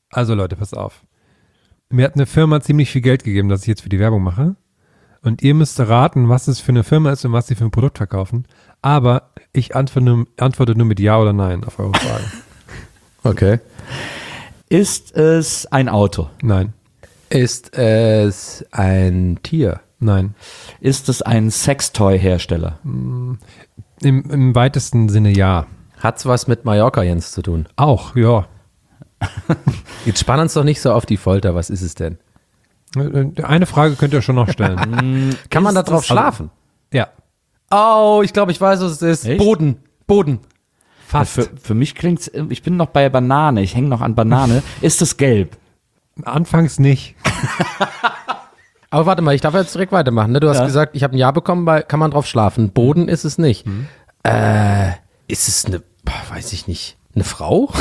Also Leute, pass auf. Mir hat eine Firma ziemlich viel Geld gegeben, dass ich jetzt für die Werbung mache. Und ihr müsst raten, was es für eine Firma ist und was sie für ein Produkt verkaufen. Aber ich antworte nur mit Ja oder Nein auf eure Frage. Okay. Ist es ein Auto? Nein. Ist es ein Tier? Nein. Ist es ein Sextoy-Hersteller? Im weitesten Sinne ja. Hat's was mit Mallorca, Jens, zu tun? Auch, ja. Jetzt spann uns doch nicht so auf die Folter. Was ist es denn? Eine Frage könnt ihr schon noch stellen. Kann man da drauf schlafen? Ja. Oh, ich glaube, ich weiß, was es ist. Echt? Boden. Fast. Für mich klingt's, ich bin noch bei Banane, ich hänge noch an Banane. Ist es gelb? Anfangs nicht. Aber warte mal, ich darf jetzt direkt weitermachen. Ne? Du hast gesagt, ich habe ein Ja bekommen, kann man drauf schlafen. Boden ist es nicht. Ist es eine, weiß ich nicht, eine Frau?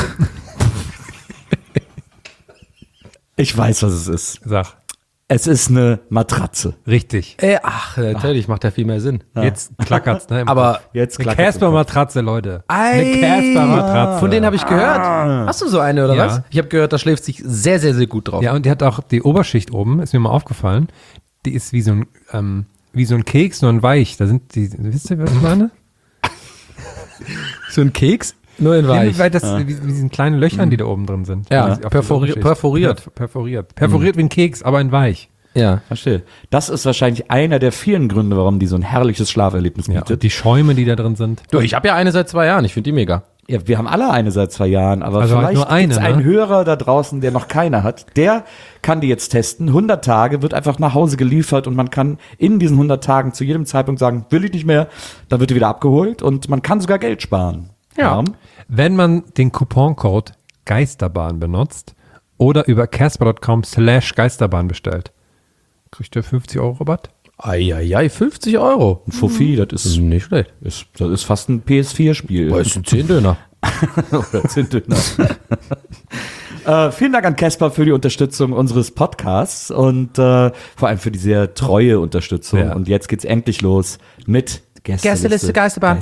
Ich weiß, was es ist. Sag. Es ist eine Matratze. Richtig. Natürlich, macht ja viel mehr Sinn. Jetzt klackert's, ne? Aber Jetzt Eine klackert's im Kopf. Casper-Matratze, Leute. Eine Casper-Matratze. Von denen habe ich gehört. Hast du so eine oder Ja. was? Ich habe gehört, da schläft sich sehr, sehr, sehr gut drauf. Ja, und die hat auch die Oberschicht oben, ist mir mal aufgefallen. Die ist wie so ein Keks, nur ein Weich. Da sind die, wisst ihr, was ich meine? So ein Keks, nur in weich. Weil das, wie diesen kleinen Löchern, die da oben drin sind. Ja, Auf dieser perforiert. Oberschicht. Perforiert wie ein Keks, aber in weich. Ja. Verstehe. Das ist wahrscheinlich einer der vielen Gründe, warum die so ein herrliches Schlaferlebnis Ja, bietet. und die Schäume, die da drin sind. Du, ich habe ja eine seit 2 Jahren. Ich finde die mega. Ja, wir haben alle eine seit 2 Jahren, aber Also halt vielleicht nur eine, gibt's ne? einen Hörer da draußen, der noch keine hat. Der kann die jetzt testen. 100 Tage wird einfach nach Hause geliefert und man kann in diesen 100 Tagen zu jedem Zeitpunkt sagen, will ich nicht mehr, dann wird die wieder abgeholt und man kann sogar Geld sparen. Ja. Wenn man den Couponcode Geisterbahn benutzt oder über casper.com/Geisterbahn bestellt, kriegt ihr 50 € Rabatt. Eieiei, 50 €. Ein Fuffi, das ist Nicht schlecht. fast ein PS4-Spiel. Das sind 10 Döner. Oder 10 Döner. Vielen Dank an Casper für die Unterstützung unseres Podcasts und vor allem für die sehr treue Unterstützung. Ja. Und jetzt geht's endlich los mit Gästeliste Geisterbahn.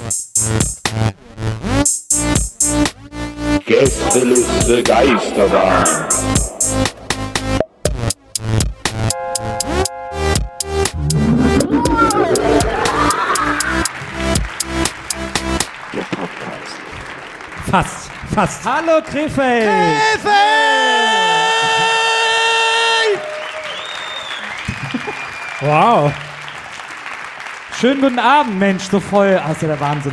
Gästeliste Geisterbahn. Fast. Hallo Krefeld! Wow. Schönen guten Abend, Mensch, so voll. Das ist ja der Wahnsinn.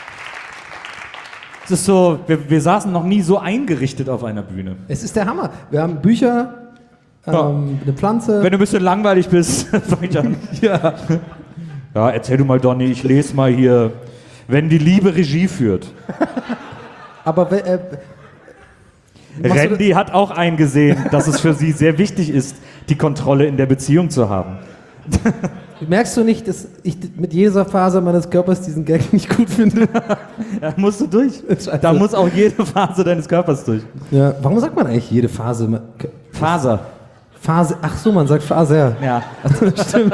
Es ist so, wir saßen noch nie so eingerichtet auf einer Bühne. Es ist der Hammer. Wir haben Bücher, eine Pflanze. Wenn du ein bisschen langweilig bist, fang ich an. Ja. Ja, erzähl du mal, Donny, ich lese mal hier, wenn die Liebe Regie führt. Aber machst du Randy hat auch eingesehen, dass es für sie sehr wichtig ist, die Kontrolle in der Beziehung zu haben. merkst du nicht, dass ich mit jeder Phase meines Körpers diesen Gag nicht gut finde? Da musst du durch. Scheiße. Da muss auch jede Phase deines Körpers durch. Ja. Warum sagt man eigentlich jede Phase? Faser. Phase. Ach so, man sagt Phase. Ja. Stimmt.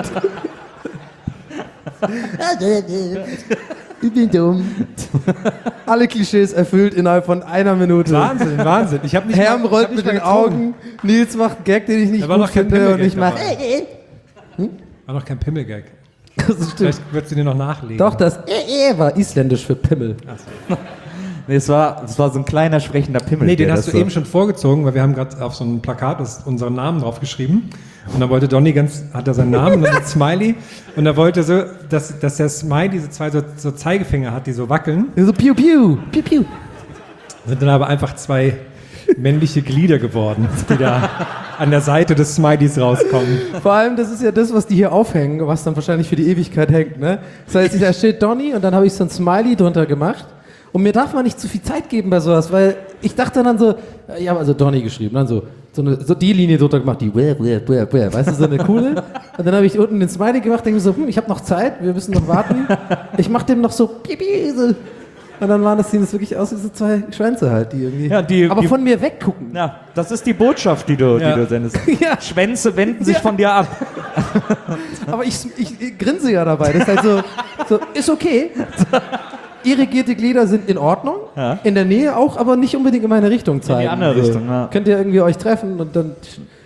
Ich bin dumm. Alle Klischees erfüllt innerhalb von einer Minute. Wahnsinn. Ich habe nicht Herm rollt mit den Augen. Nils macht einen Gag, den ich nicht Da war gut noch kein finde. Und Pimmelgag ich mache. War noch kein Pimmelgag. Das stimmt. Vielleicht wird sie dir noch nachlegen. Doch, das war isländisch für Pimmel. Nee, es war so ein kleiner sprechender Pimmel. Nee, den der hast das du eben schon vorgezogen, weil wir haben gerade auf so einem Plakat unseren Namen drauf geschrieben. Und dann wollte Donny hat er seinen Namen und dann ein Smiley. Und er wollte so, dass der Smiley diese 2 so Zeigefinger hat, die so wackeln. So piu piu, piu piu. Sind dann aber einfach 2 männliche Glieder geworden, die da an der Seite des Smileys rauskommen. Vor allem, das ist ja das, was die hier aufhängen, was dann wahrscheinlich für die Ewigkeit hängt, ne? Das heißt, da steht Donny und dann habe ich so ein Smiley drunter gemacht. Und mir darf man nicht zu viel Zeit geben bei sowas, weil ich dachte dann so, ich habe also Donny geschrieben, dann so die Linie drunter gemacht, die weißt du, so eine coole. Und dann habe ich unten den Smiley gemacht, denke mir so, ich habe noch Zeit, wir müssen noch warten. Ich mache dem noch so pipi, so. Und dann sehen das wirklich aus wie so 2 Schwänze halt, die irgendwie, Ja, aber von mir weggucken. Ja, das ist die Botschaft, die du sendest. Ja. Schwänze wenden sich von dir ab. Aber ich grinse ja dabei, das ist halt so ist okay. irrigierte Glieder sind in Ordnung, Ja. in der Nähe auch, aber nicht unbedingt in meine Richtung zeigen. In die andere Richtung, ja. Könnt ihr irgendwie euch treffen und dann...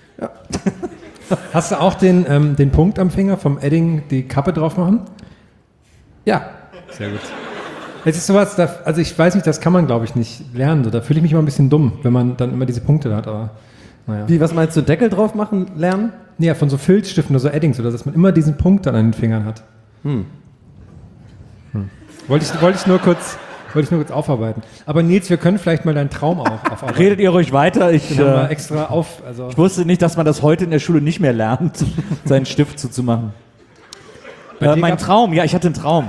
Hast du auch den Punkt am Finger vom Edding die Kappe drauf machen? Ja. Sehr gut. Es ist sowas, also ich weiß nicht, das kann man, glaube ich, nicht lernen. So, da fühle ich mich immer ein bisschen dumm, wenn man dann immer diese Punkte hat, aber naja. Wie, was meinst du, Deckel drauf machen, lernen? Nee, ja, von so Filzstiften oder so Eddings, oder dass man immer diesen Punkt dann an den Fingern hat. Wollte ich nur kurz aufarbeiten. Aber Nils, wir können vielleicht mal deinen Traum auch aufarbeiten. Redet ihr ruhig weiter? Ich Den haben wir extra also Ich wusste nicht, dass man das heute in der Schule nicht mehr lernt, seinen Stift zuzumachen. Bei dir Mein gab's- Traum, ja, ich hatte einen Traum.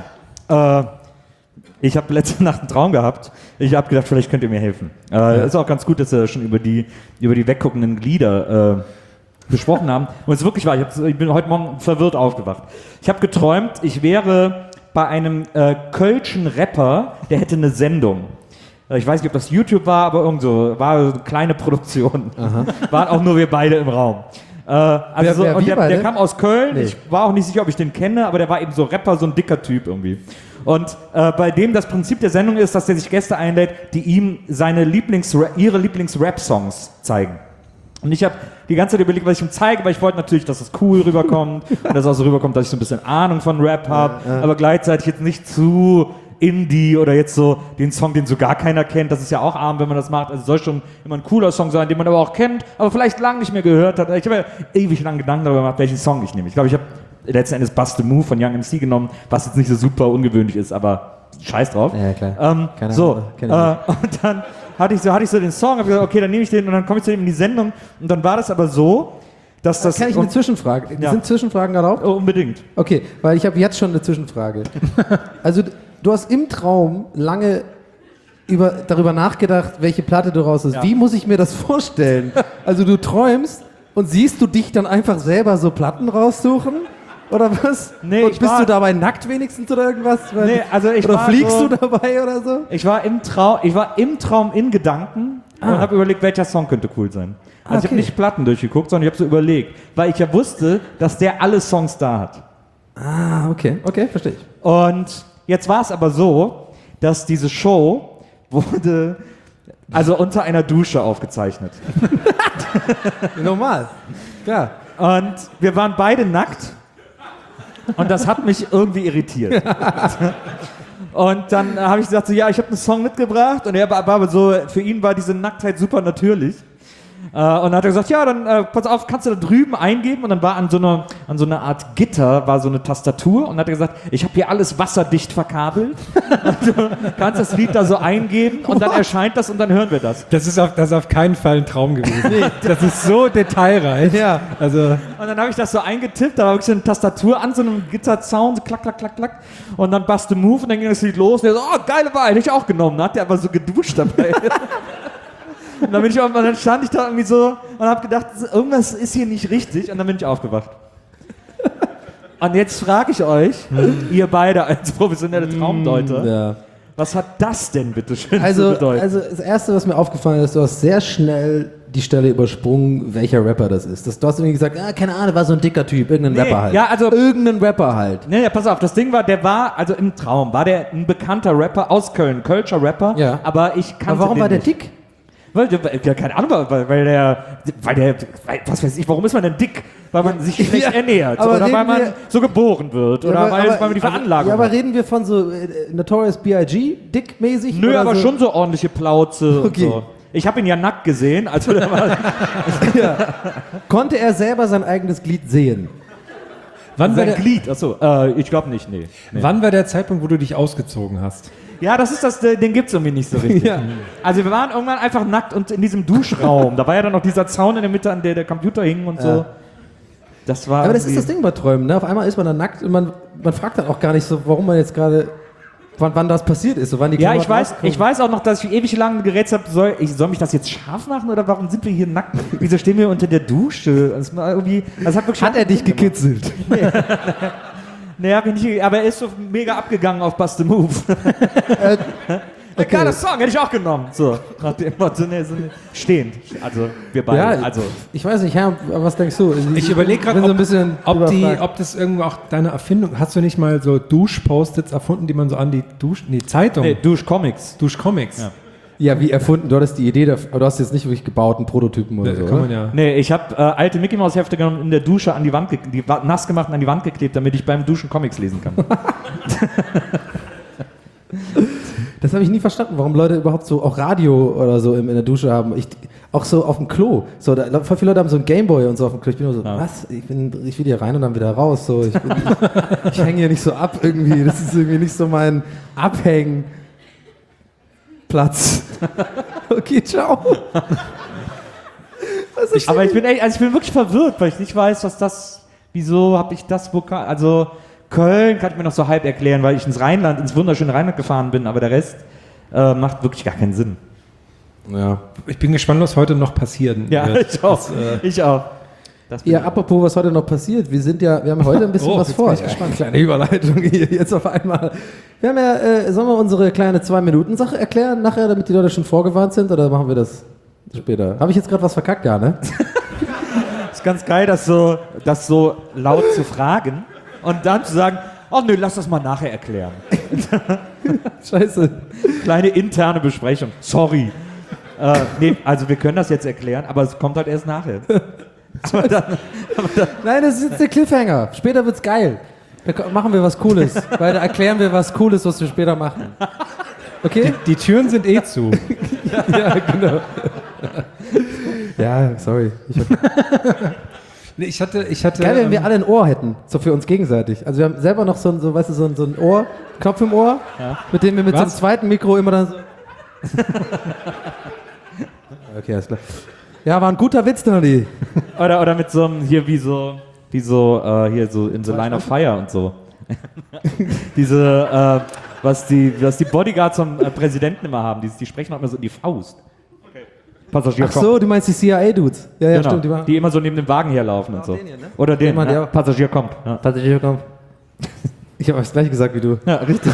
Ich habe letzte Nacht einen Traum gehabt. Ich habe gedacht, vielleicht könnt ihr mir helfen. Ist auch ganz gut, dass wir schon über die wegguckenden Glieder gesprochen haben. Und es wirklich war, ich bin heute Morgen verwirrt aufgewacht. Ich habe geträumt, ich wäre bei einem kölschen Rapper, der hätte eine Sendung. Ich weiß nicht, ob das YouTube war, aber irgend so, war eine kleine Produktion. Waren auch nur wir beide im Raum. Und der kam aus Köln, Nee. ich war auch nicht sicher, ob ich den kenne, aber der war eben so Rapper, so ein dicker Typ irgendwie. Und bei dem das Prinzip der Sendung ist, dass der sich Gäste einlädt, die ihm ihre Lieblings-Rap-Songs zeigen. Und ich habe die ganze Zeit überlegt, was ich ihm zeige, weil ich wollte natürlich, dass das cool rüberkommt und dass auch so rüberkommt, dass ich so ein bisschen Ahnung von Rap habe, aber gleichzeitig jetzt nicht zu Indie oder jetzt so den Song, den so gar keiner kennt. Das ist ja auch arm, wenn man das macht. Also es soll schon immer ein cooler Song sein, den man aber auch kennt, aber vielleicht lange nicht mehr gehört hat. Ich habe ja ewig lang Gedanken darüber gemacht, welchen Song ich nehme. Ich glaube, ich habe letzten Endes Bust the Move von Young MC genommen, was jetzt nicht so super ungewöhnlich ist, aber scheiß drauf. Ja, klar. Keine So, Ahnung, kenn ich und dann hatte ich so den Song, habe gesagt, okay, dann nehme ich den und dann komme ich zu ihm in die Sendung und dann war das aber so, dass das... Kann ich eine Zwischenfrage? Ja. Sind Zwischenfragen erlaubt? Oh, unbedingt. Okay, weil ich habe jetzt schon eine Zwischenfrage. Also du hast im Traum lange darüber nachgedacht, welche Platte du raus hast. Ja. Wie muss ich mir das vorstellen? Also du träumst und siehst du dich dann einfach selber so Platten raussuchen? Oder was? Nee, und ich bist war- du dabei nackt wenigstens oder irgendwas? Nee, also ich oder war fliegst so- du dabei oder so? Ich war im Traum in Gedanken und habe überlegt, welcher Song könnte cool sein. Also ich habe Okay. nicht Platten durchgeguckt, sondern ich habe so überlegt, weil ich ja wusste, dass der alle Songs da hat. Ah, okay, verstehe ich. Und jetzt war es aber so, dass diese Show wurde also unter einer Dusche aufgezeichnet. Normal, klar. Und wir waren beide nackt und das hat mich irgendwie irritiert. Und dann habe ich gesagt, so, ja, ich habe einen Song mitgebracht und er war aber so, für ihn war diese Nacktheit super natürlich. Und dann hat er gesagt, ja, dann pass auf, kannst du da drüben eingeben? Und dann war an so einer Art Gitter war so eine Tastatur und dann hat er gesagt, ich habe hier alles wasserdicht verkabelt. Und du kannst das Lied da so eingeben und dann erscheint das und dann hören wir das. Das ist auf keinen Fall ein Traum gewesen. Das ist so detailreich. Ja. Also, Und dann habe ich das so eingetippt, da war wirklich so eine Tastatur an so einem Gitter-Sound, so klack, klack, klack, klack. Und dann Bust the Move und dann ging das Lied los. Und der so, oh, geile Wahl, hätte ich auch genommen. Dann hat der aber so geduscht dabei. Und dann stand ich da irgendwie so und habe gedacht, irgendwas ist hier nicht richtig. Und dann bin ich aufgewacht. Und jetzt frage ich euch, ihr beide als professionelle Traumdeuter, Ja. was hat das denn bitte schön zu Also bedeuten? das Erste, was mir aufgefallen ist, du hast sehr schnell die Stelle übersprungen, welcher Rapper das ist. Du hast irgendwie gesagt, keine Ahnung, war so ein dicker Typ, irgendein Rapper halt. ja, also- irgendein Rapper halt. Nee, pass auf, das Ding war, also im Traum, war der ein bekannter Rapper aus Köln, Kölscher Rapper, Ja. aber ich kannte Aber warum den war der nicht. dick? Ja, keine Ahnung, was weiß ich, warum ist man denn dick? Weil man sich schlecht Ja, ernährt aber oder weil reden man wir- so geboren wird oder weil man die Veranlagung Ja, aber hat. reden wir von so Notorious B.I.G. dickmäßig? Nö, oder aber so? schon so ordentliche Plauze Okay. und so. Ich habe ihn ja nackt gesehen, also der war Konnte er selber sein eigenes Glied sehen? wann war sein der, Glied, achso, ich glaube nicht, nee. wann war der Zeitpunkt, wo du dich ausgezogen hast? Ja, das ist das, den gibt's irgendwie nicht so richtig. Ja. Also wir waren irgendwann einfach nackt und in diesem Duschraum. Da war ja dann noch dieser Zaun in der Mitte, an der der Computer hing und so. Das war Aber das ist irgendwie- das Ding bei Träumen, ne? Auf einmal ist man dann nackt und man fragt dann auch gar nicht so, warum man jetzt gerade, wann das passiert ist, so wann die Ja, Klamotten ich weiß auch noch, dass ich ewig lang gerätselt habe, soll mich das jetzt scharf machen oder warum sind wir hier nackt? Wieso stehen wir unter der Dusche? Das hat wirklich Hat er dich gekitzelt? Nee, hab ich nicht, aber er ist so mega abgegangen auf Bust the Move. Ein geiler Song, hätte ich auch genommen. So, nach dem Motto, stehend. Also, wir beide. Ja, Also, ich weiß nicht, Herr, was denkst du? Ich überlege gerade, bin so ein bisschen ob das irgendwo auch deine Erfindung, hast du nicht mal so Dusch-Post-its erfunden, die man so an die Zeitung, Duschcomics. Duschcomics. Ja. Ja, wie erfunden? Du hattest die Idee, aber du hast jetzt nicht wirklich gebaut, einen Prototypen oder so, Kann oder? man ja. Nee, ich habe alte Mickey Mouse Hefte genommen und in der Dusche an die Wand, nass gemacht und an die Wand geklebt, damit ich beim Duschen Comics lesen kann. Das habe ich nie verstanden, warum Leute überhaupt so auch Radio oder so in der Dusche haben. Auch so auf dem Klo. So, voll viele Leute haben so einen Gameboy und so auf dem Klo. Ich bin nur so, was? Ich will hier rein und dann wieder raus. So, ich hänge hier nicht so ab irgendwie. Das ist irgendwie nicht so mein Abhängplatz. Okay, ciao. Aber ich bin wirklich verwirrt, weil ich nicht weiß, wieso habe ich das Vokal, also Köln kann ich mir noch so halb erklären, weil ich ins wunderschöne Rheinland gefahren bin, aber der Rest macht wirklich gar keinen Sinn. Ja. Ich bin gespannt, was heute noch passieren wird. Ich auch. Ich auch. Ja, apropos, was heute noch passiert. Wir haben heute ein bisschen was vor. Ich bin gespannt. Kleine Überleitung hier jetzt auf einmal. Wir haben ja, sollen wir unsere kleine 2-Minuten-Sache erklären nachher, damit die Leute schon vorgewarnt sind, oder machen wir das später? Habe ich jetzt gerade was verkackt? Ja, ne? Ist ganz geil, das so laut zu fragen und dann zu sagen, oh nö, lass das mal nachher erklären. Scheiße. Kleine interne Besprechung. Sorry. Nee, also wir können das jetzt erklären, aber es kommt halt erst nachher. Nein, das ist jetzt der Cliffhanger. Später wird's geil. Da machen wir was Cooles. Weil da erklären wir was Cooles, was wir später machen. Okay? Die Türen sind zu. Ja, genau. Ja, sorry. Ich hatte Geil, wenn wir alle ein Ohr hätten, so für uns gegenseitig. Also wir haben selber noch so ein Ohr, Knopf im Ohr, mit dem wir mit so einem zweiten Mikro immer dann so... Okay, alles klar. Ja, war ein guter Witz, Donny. Oder mit so einem, hier hier so in The Line of Fire und so. Diese, was die Bodyguards vom Präsidenten immer haben, die sprechen auch immer so in die Faust. Passagier Ach so, du meinst die CIA-Dudes. Ja, genau, stimmt. die immer so neben dem Wagen herlaufen und so. Den hier, ne? Oder den, Jemand, der- Passagier kommt. Ja. Passagier, komm. Ich habe das gleiche gesagt wie du. Ja, richtig.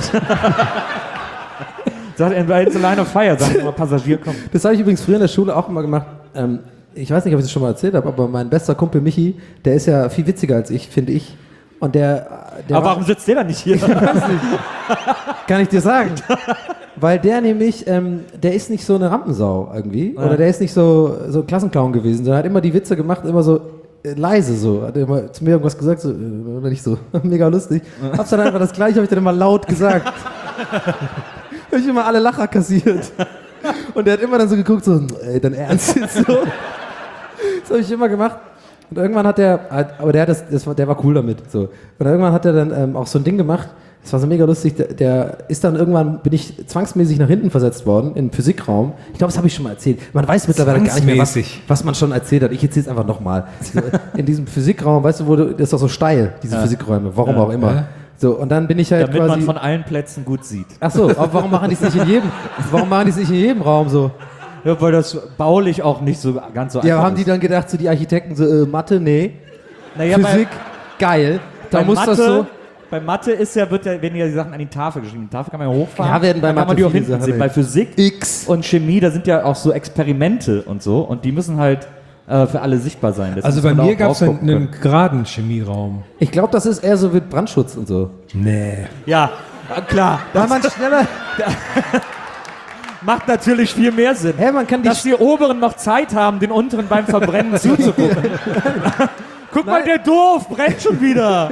Sagt er bei The Line of Fire, sagt immer Passagier kommt. Das habe ich übrigens früher in der Schule auch immer gemacht. Ich weiß nicht, ob ich das schon mal erzählt habe, aber mein bester Kumpel Michi, der ist ja viel witziger als ich, finde ich. Und aber warum sitzt der dann nicht hier? Ich weiß nicht. Kann ich dir sagen. Weil der nämlich, der ist nicht so eine Rampensau irgendwie. Ja. Oder der ist nicht so ein Klassenclown gewesen, sondern hat immer die Witze gemacht, immer so leise so. Hat immer zu mir irgendwas gesagt, so, nicht so, mega lustig. Hab's dann einfach das Gleiche, habe ich dann immer laut gesagt. Habe ich immer alle Lacher kassiert. Und der hat immer dann so geguckt, so, ey, dann ernst jetzt so. Das habe ich immer gemacht. Und irgendwann hat der war cool damit. So. Und irgendwann hat er dann auch so ein Ding gemacht, das war so mega lustig, der ist dann irgendwann, bin ich zwangsmäßig nach hinten versetzt worden, in den Physikraum. Ich glaube, das habe ich schon mal erzählt. Man weiß mittlerweile gar nicht mehr, was man schon erzählt hat. Ich erzähle es einfach nochmal. So, in diesem Physikraum, weißt du, das ist doch so steil, diese Physikräume, warum auch immer. Ja. So, und dann bin ich halt Damit quasi... man von allen Plätzen gut sieht. Ach so, aber warum machen die es nicht in jedem Raum so? Ja, weil das baulich auch nicht so ganz so Ja, einfach haben die ist. dann gedacht, so die Architekten, so Mathe, nee. Naja, Physik, geil. Da bei muss Mathe, das so... Bei Mathe werden ja die Sachen an die Tafel geschrieben. Die Tafel kann man ja hochfahren. Ja, werden bei dann kann man Mathe die auch viele hinten Sachen, sehen. ey. Bei Physik X. und Chemie, da sind ja auch so Experimente und so. Und die müssen halt für alle sichtbar sein. Deswegen Also muss bei man da mir auch gab es rausgucken einen können. geraden Chemieraum. Ich glaube, das ist eher so mit Brandschutz und so. Nee. Ja, klar. Weil man schneller... Macht natürlich viel mehr Sinn. Hä, man kann die... Dass die Oberen noch Zeit haben, den Unteren beim Verbrennen zuzugucken. Guck mal, der doof, brennt schon wieder.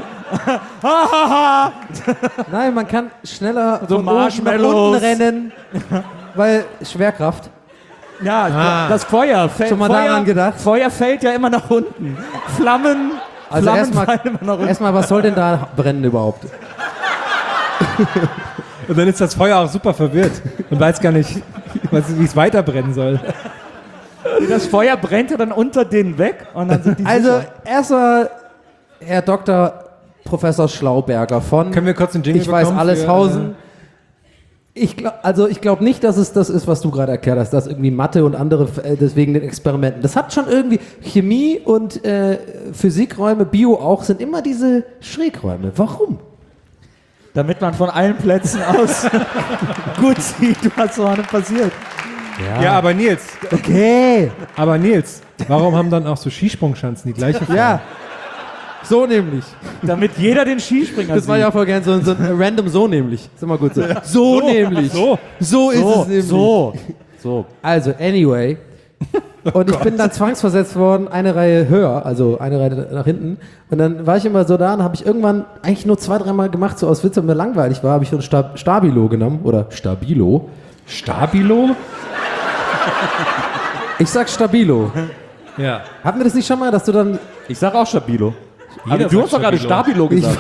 Nein, man kann schneller So von oben nach Marshmallows. unten rennen, weil Schwerkraft. Ja, das Feuer fällt. Schon mal daran gedacht? Feuer fällt ja immer nach unten. Flammen Also fallen immer nach unten. erstmal, was soll denn da brennen überhaupt? Und dann ist das Feuer auch super verwirrt und weiß gar nicht, wie es weiterbrennen soll. Das Feuer brennt ja dann unter denen weg und dann sind die Also sicher. erstmal Herr Dr. Professor Schlauberger von Können wir kurz einen Jingle Ich weiß bekommen alles für, Hausen. Ich glaube nicht, dass es das ist, was du gerade erklärt hast, dass irgendwie Mathe und andere deswegen den Experimenten. Das hat schon irgendwie Chemie und Physikräume, Bio auch, sind immer diese Schrägräume. Warum? damit man von allen Plätzen aus gut sieht, was vorne passiert. Ja, aber Nils, Okay. warum haben dann auch so Skisprungschanzen die gleiche Form? Ja. So nämlich. Damit jeder den Skispringer Das war ja voll gern so ein random so nämlich. Ist immer gut so. So nämlich. So ist es nämlich. So. Also, anyway. Und ich bin dann zwangsversetzt worden, eine Reihe höher, also eine Reihe nach hinten. Und dann war ich immer so da und habe ich irgendwann eigentlich nur 2-3 Mal gemacht, so aus Witz, und mir langweilig war, habe ich so ein Stabilo genommen. Oder Stabilo. Stabilo? Ich sag Stabilo. Ja. Hatten wir das nicht schon mal, dass du dann... Ich sag auch Stabilo. Aber Jeder du sagt hast doch gerade Stabilo gesagt.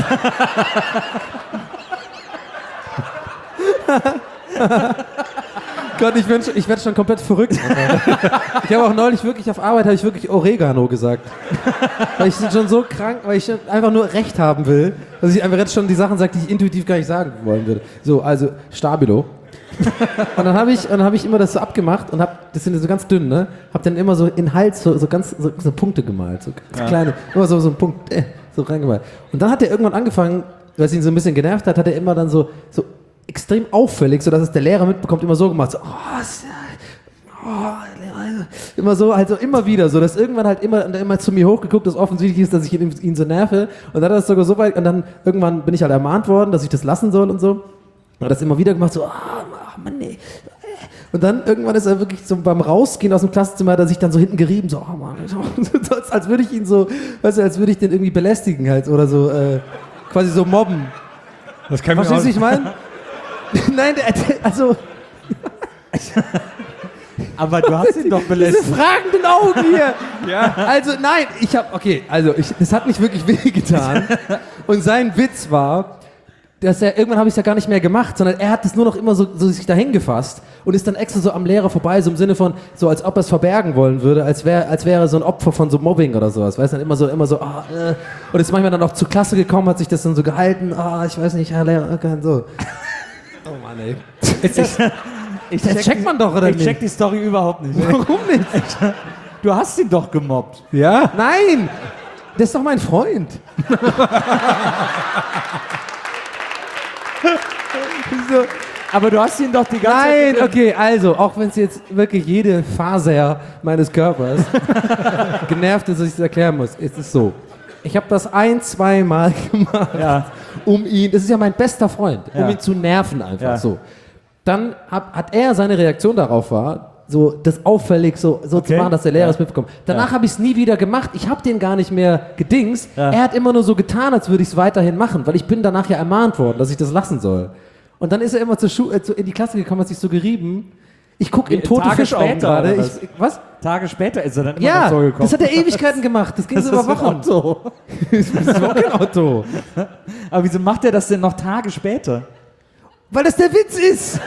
Gott, ich werde schon komplett verrückt. Ich habe auch neulich wirklich auf Arbeit Oregano gesagt. Weil ich schon so krank, weil ich einfach nur Recht haben will, dass ich einfach jetzt schon die Sachen sage, die ich intuitiv gar nicht sagen wollen würde. So, also Stabilo. Und dann habe ich immer das so abgemacht und das sind so ganz dünn, ne? Hab dann immer so in den Hals so Punkte gemalt, so ganz kleine, immer so ein Punkt, so reingemalt. Und dann hat er irgendwann angefangen, weil es ihn so ein bisschen genervt hat er immer dann so extrem auffällig, so dass es der Lehrer mitbekommt, immer so gemacht, so, immer so, halt so immer wieder, so dass irgendwann halt immer zu mir hochgeguckt, dass offensichtlich ist, dass ich ihn so nerve. Und dann hat er das sogar so weit, und dann irgendwann bin ich halt ermahnt worden, dass ich das lassen soll und so. Und hat das immer wieder gemacht, so, Mann, nee. Und dann irgendwann ist er wirklich so beim Rausgehen aus dem Klassenzimmer, hat er sich dann so hinten gerieben, so, oh Mann, so, als würde ich ihn so, weißt du, als würde ich den irgendwie belästigen halt oder so, quasi so mobben. Das kann Verstehst du, wie ich meine? Nein, also... Aber du hast ihn doch Diese belästigt. fragenden Augen hier. Ja. Also nein, das hat nicht wirklich wehgetan. Und sein Witz war, dass irgendwann habe ich es ja gar nicht mehr gemacht, sondern er hat es nur noch immer so sich dahin gefasst und ist dann extra so am Lehrer vorbei, so im Sinne von, so als ob er es verbergen wollen würde, als wäre er so ein Opfer von so Mobbing oder sowas, weißt du, dann immer so, und ist manchmal dann auch zur Klasse gekommen, hat sich das dann so gehalten, ich weiß nicht, Herr Lehrer, so. Oh Mann, ey. Das checkt man doch, oder nicht? Ich check die Story überhaupt nicht. Warum nicht? Du hast ihn doch gemobbt. Ja? Nein! Der ist doch mein Freund. So. Aber du hast ihn doch die ganze Nein, Zeit... okay, also, auch wenn es jetzt wirklich jede Faser meines Körpers genervt ist, dass ich es erklären muss, ist es so. Ich habe das 1-2 Mal gemacht, um ihn, das ist ja mein bester Freund, um ihn zu nerven einfach, so. Dann hat er, seine Reaktion darauf war, so das auffällig so zu machen, dass der Lehrer es mitbekommt. Danach habe ich es nie wieder gemacht. Ich habe den gar nicht mehr gedingst. Ja. Er hat immer nur so getan, als würde ich es weiterhin machen, weil ich bin danach ja ermahnt worden, dass ich das lassen soll. Und dann ist er immer in die Klasse gekommen, hat sich so gerieben. Ich gucke in tote Fischaugen gerade. Was? Tage später ist er dann immer noch so gekommen. Das hat er Ewigkeiten gemacht. Das ging so über Wochen. Das ist auch kein Auto. Aber wieso macht er das denn noch Tage später? Weil das der Witz ist.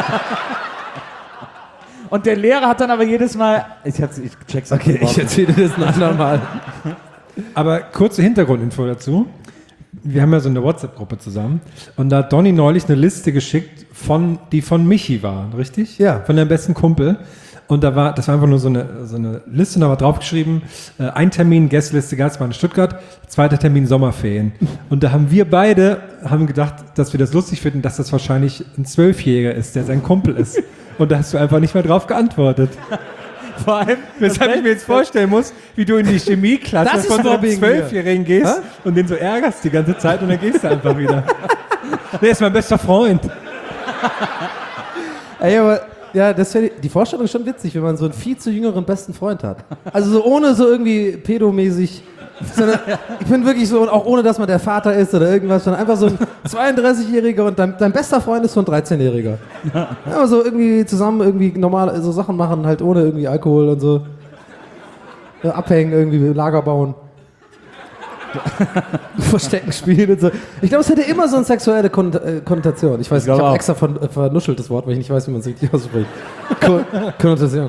Und der Lehrer hat dann aber jedes Mal... Ich check's. Okay, ich erzähle das ein andermal. Aber kurze Hintergrundinfo dazu. Wir haben ja so eine WhatsApp-Gruppe zusammen. Und da hat Donny neulich eine Liste geschickt, die von Michi war, richtig? Ja. Von deinem besten Kumpel. Und das war einfach nur so eine Liste, und da war draufgeschrieben, ein Termin, Gästeliste Geisterbahn in Stuttgart, zweiter Termin Sommerferien. Und da haben wir beide gedacht, dass wir das lustig finden, dass das wahrscheinlich ein 12-Jähriger ist, der sein Kumpel ist. Und da hast du einfach nicht mehr drauf geantwortet. Vor allem, weshalb ich mir jetzt vorstellen muss, wie du in die Chemieklasse von so einem 12-Jährigen gehst und den so ärgerst die ganze Zeit und dann gehst du einfach wieder. Der ist mein bester Freund. Ey, aber ja, die Vorstellung ist schon witzig, wenn man so einen viel zu jüngeren besten Freund hat. Also so ohne so irgendwie pedomäßig, sondern ich bin wirklich so, und auch ohne, dass man der Vater ist oder irgendwas, sondern einfach so ein 32-Jähriger und dein bester Freund ist so ein 13-Jähriger. Ja, so irgendwie zusammen irgendwie normal so Sachen machen, halt ohne irgendwie Alkohol und so. Ja, abhängen, irgendwie Lager bauen. Verstecken spielen und so. Ich glaube, es hätte immer so eine sexuelle Konnotation. Ich weiß nicht, ich habe extra vernuschelt das Wort, weil ich nicht weiß, wie man es richtig ausspricht. Konnotation.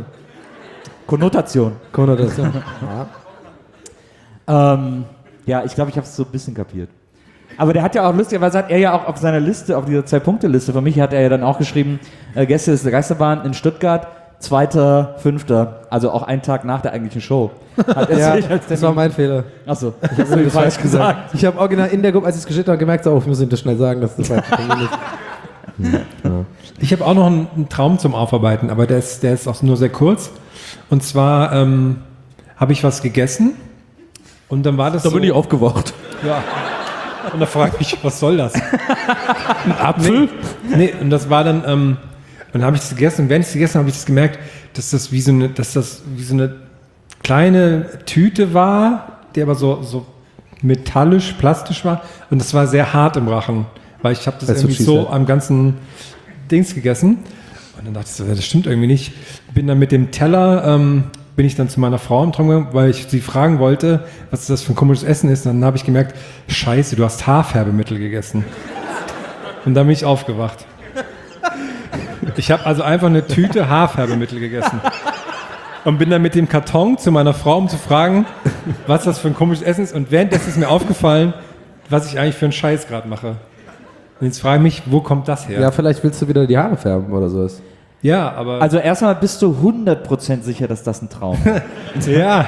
Ja. Ich glaube, ich habe es so ein bisschen kapiert. Aber der hat ja auch, lustigerweise hat er ja auch auf seiner Liste, auf dieser 2-Punkte-Liste, für mich hat er ja dann auch geschrieben, Gästeliste Geisterbahn in Stuttgart, 2.5., also auch einen Tag nach der eigentlichen Show. Hat er Ja, sich als das war mein Fehler. Achso, Ich habe das falsch gesagt. Ich habe original in der Gruppe, als ich es geschickt habe, gemerkt, so, ich muss ihm das schnell sagen, dass das falsch ist. Ich habe auch noch einen Traum zum Aufarbeiten, aber der ist auch nur sehr kurz. Und zwar habe ich was gegessen und dann war das Da bin ich aufgewacht. Ja. Und da frage ich mich, was soll das? Ein Apfel? Nee, und das war dann, dann habe ich es gegessen und während ich es gegessen habe, habe ich das gemerkt, dass das wie so eine kleine Tüte war, die aber so metallisch, plastisch war und das war sehr hart im Rachen, weil ich habe das irgendwie so am ganzen Dings gegessen und dann dachte ich so, das stimmt irgendwie nicht. Bin dann mit dem Teller, bin ich dann zu meiner Frau im Traum gegangen, weil ich sie fragen wollte, was das für ein komisches Essen ist. Und dann habe ich gemerkt, scheiße, du hast Haarfärbemittel gegessen. Und dann bin ich aufgewacht. Ich habe also einfach eine Tüte Haarfärbemittel gegessen. Und bin dann mit dem Karton zu meiner Frau, um zu fragen, was das für ein komisches Essen ist. Und währenddessen ist mir aufgefallen, was ich eigentlich für einen Scheiß gerade mache. Und jetzt frage ich mich, wo kommt das her? Ja, vielleicht willst du wieder die Haare färben oder so. Ja, aber... Also erstmal bist du 100% sicher, dass das ein Traum ist. ja.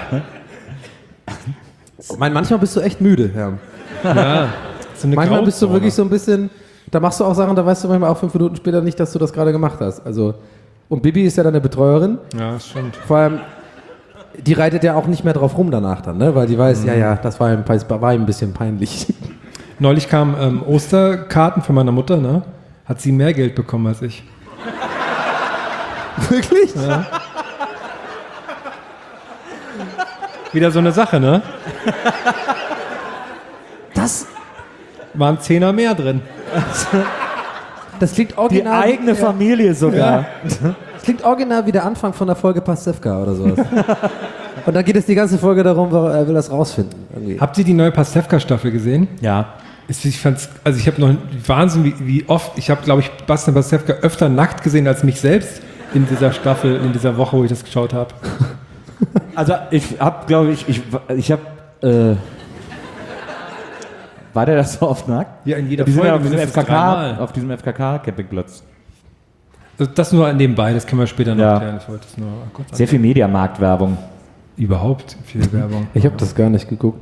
Manchmal bist du echt müde, Herr. Ja. So eine Manchmal bist du Grauzone. wirklich so ein bisschen, da machst du auch Sachen, da weißt du manchmal auch 5 Minuten später nicht, dass du das gerade gemacht hast. Also, und Bibi ist ja deine Betreuerin. Ja, das stimmt. Vor allem, die reitet ja auch nicht mehr drauf rum danach dann, ne? Weil die weiß, ja, das war ihm ein bisschen peinlich. Neulich kamen Osterkarten von meiner Mutter, ne? Hat sie mehr Geld bekommen als ich. Wirklich? Ja. Wieder so eine Sache, ne? Das Waren 10er mehr drin. klingt Die original. eigene Familie sogar. Das klingt original wie der Anfang von der Folge Pastewka oder sowas. Und dann geht es die ganze Folge darum, er will das rausfinden. Irgendwie. Habt ihr die neue Pastewka-Staffel gesehen? Ja. Ich habe noch Wahnsinn, wie oft, ich habe, glaube ich, Bastian Pastewka öfter nackt gesehen als mich selbst in dieser Staffel, in dieser Woche, wo ich das geschaut habe. Also ich habe, glaube ich war der das so oft nackt? Ja, in jeder Die sind ja Folge mindestens auf diesem FKK-Campingplatz. Das nur nebenbei, das können wir später noch Ja. erklären. Ich wollte es nur kurz Sehr viel Mediamarkt-Werbung. Überhaupt viel Werbung. Ich habe das gar nicht geguckt.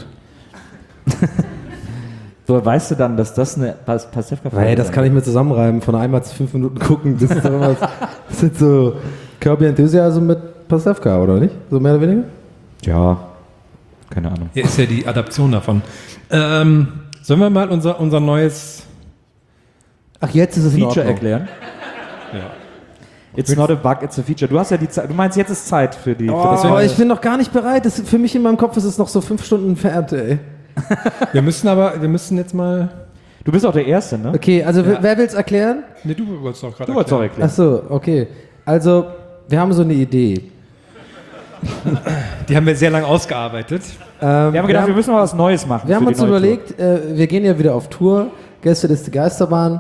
So weißt du dann, dass das eine Pastewka-Folge Hey, das kann ich mir zusammenreiben. Von einmal zu 5 Minuten gucken. Das ist doch immer, das sind so Kirby Enthusiasm mit Pastewka, oder nicht? So mehr oder weniger? Ja, keine Ahnung. Hier ist ja die Adaption davon. Sollen wir mal unser neues... Ach, jetzt ist es in Feature Ordnung. erklären? Ja. It's not a bug, it's a feature. Du hast ja die Zeit, du meinst, jetzt ist Zeit für die... Oh, für das aber ich bin noch gar nicht bereit. Das, für mich in meinem Kopf ist es noch so 5 Stunden entfernt, ey. Wir müssen jetzt mal... du bist auch der Erste, ne? Okay, also wer will es erklären? Ne, du wolltest doch gerade Du wolltest auch erklären. Ach so, okay. Also, wir haben so eine Idee. Die haben wir sehr lange ausgearbeitet. Wir haben gedacht, wir müssen mal was Neues machen. Wir haben für uns die neue überlegt, wir gehen ja wieder auf Tour. Gästeliste Geisterbahn.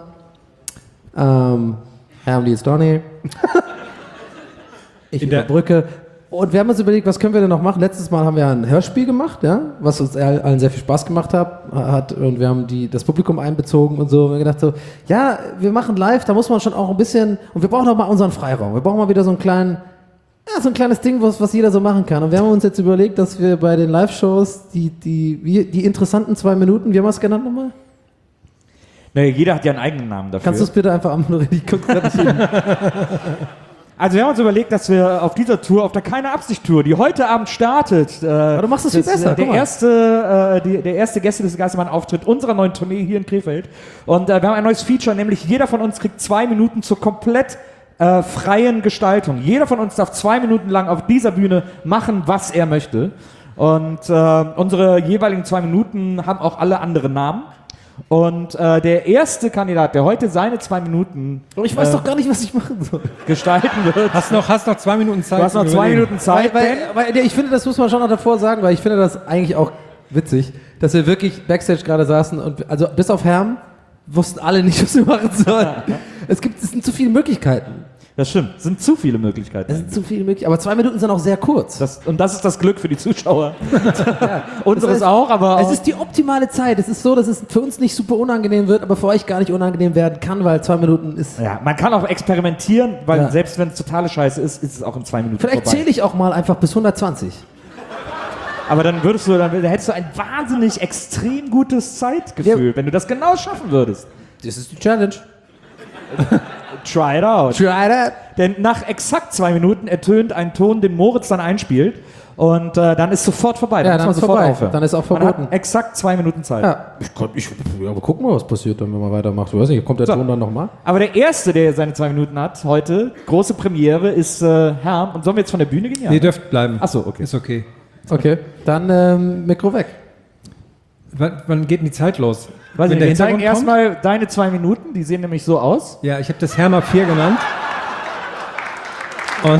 Herr Lies Donny. Ich In der- überbrücke. Und wir haben uns überlegt, was können wir denn noch machen? Letztes Mal haben wir ein Hörspiel gemacht, ja, was uns allen sehr viel Spaß gemacht hat. Und wir haben das Publikum einbezogen und so. Und wir haben gedacht so, ja, wir machen live, da muss man schon auch ein bisschen, und wir brauchen auch mal unseren Freiraum. Wir brauchen mal wieder so einen kleinen, ja, so ein kleines Ding, was jeder so machen kann. Und wir haben uns jetzt überlegt, dass wir bei den Live-Shows die interessanten 2 Minuten, wie haben wir es genannt nochmal? Naja, jeder hat ja einen eigenen Namen dafür. Kannst du es bitte einfach anmoderieren? Ich guck grad nicht hin. Also wir haben uns überlegt, dass wir auf dieser Tour, auf der Keine Absicht-Tour, die heute Abend startet, Aber du machst es viel besser, guck mal. der erste Gästeliste Geisterbahn-Auftritt unserer neuen Tournee hier in Krefeld. Und wir haben ein neues Feature, nämlich jeder von uns kriegt 2 Minuten zur komplett freien Gestaltung. Jeder von uns darf 2 Minuten lang auf dieser Bühne machen, was er möchte. Und unsere jeweiligen 2 Minuten haben auch alle andere Namen. Und der erste Kandidat, der heute seine 2 Minuten Ich weiß doch gar nicht, was ich machen soll. gestalten wird, Hast noch 2 Minuten Zeit. du hast noch zum 2 Überlegen. Minuten Zeit, Ben. Weil ich finde, das muss man schon noch davor sagen, weil ich finde das eigentlich auch witzig, dass wir wirklich Backstage gerade saßen und also bis auf Herm wussten alle nicht, was wir machen sollen. Es sind zu viele Möglichkeiten. Das stimmt, sind zu viele Möglichkeiten. Es sind zu viele möglich, aber 2 Minuten sind auch sehr kurz. Das ist das Glück für die Zuschauer. Unseres Das heißt, auch, aber es ist die optimale Zeit. Es ist so, dass es für uns nicht super unangenehm wird, aber für euch gar nicht unangenehm werden kann, weil 2 Minuten ist... ja, man kann auch experimentieren, weil Ja. selbst wenn es totale Scheiße ist, ist es auch in 2 Minuten Vielleicht vorbei. zähle ich auch mal einfach bis 120. Aber dann hättest du ein wahnsinnig extrem gutes Zeitgefühl, wenn du das genau schaffen würdest. Das ist die Challenge. Try it out. Try that. Denn nach exakt 2 Minuten ertönt ein Ton, den Moritz dann einspielt. Und dann ist sofort vorbei. Ja, muss dann man ist sofort vorbei. aufhören. Dann ist auch Man verboten. hat exakt 2 Minuten Zeit. Ja, aber gucken wir, was passiert dann, wenn man weitermacht. Du weißt nicht, kommt der Ton dann nochmal? Aber der Erste, der seine 2 Minuten hat heute, große Premiere, ist Herm. Und sollen wir jetzt von der Bühne gehen? Ja. Ihr dürft bleiben. Achso, okay. Ist okay. Okay, dann Mikro weg. Wann geht denn die Zeit los? Weiß Wenn nicht, wir der zeigen Hintergrund kommt? erstmal deine 2 Minuten, die sehen nämlich so aus. Ja, ich habe das Herma 4 genannt. Und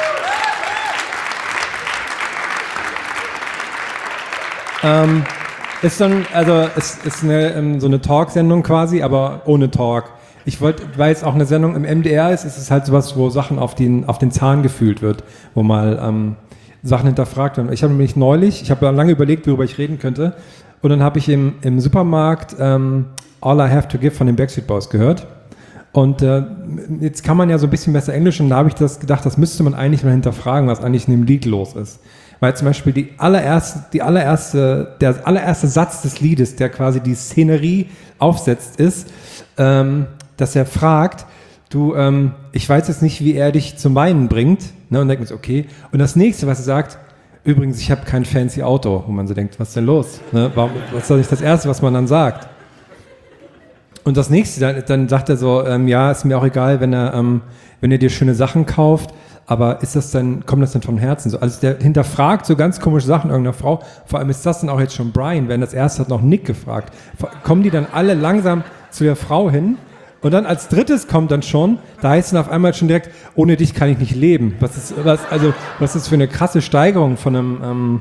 ist dann, also es ist so eine Talksendung quasi, aber ohne Talk. Weil es auch eine Sendung im MDR ist es halt sowas, wo Sachen auf den Zahn gefühlt wird, wo mal Sachen hinterfragt werden. Ich habe lange überlegt, worüber ich reden könnte. Und dann habe ich im Supermarkt All I Have to Give von den Backstreet Boys gehört. Und jetzt kann man ja so ein bisschen besser Englisch und da habe ich gedacht, das müsste man eigentlich mal hinterfragen, was eigentlich in dem Lied los ist. Weil zum Beispiel der allererste Satz des Liedes, der quasi die Szenerie aufsetzt, ist, dass er fragt, ich weiß jetzt nicht, wie er dich zum Weinen bringt. Ne? Und denkt man so, okay. Und das nächste, was er sagt, übrigens, ich habe kein fancy Auto. Wo man so denkt, was ist denn los? Ne? Was ist doch nicht das Erste, was man dann sagt? Und das nächste, dann sagt er so, ja, ist mir auch egal, wenn er dir schöne Sachen kauft, aber kommt das dann vom Herzen? So, also der hinterfragt so ganz komische Sachen irgendeiner Frau. Vor allem ist das dann auch jetzt schon Brian, wenn das erste hat noch Nick gefragt. Kommen die dann alle langsam zu der Frau hin? Und dann als drittes kommt dann schon, da heißt es dann auf einmal schon direkt, ohne dich kann ich nicht leben. Was ist für eine krasse Steigerung von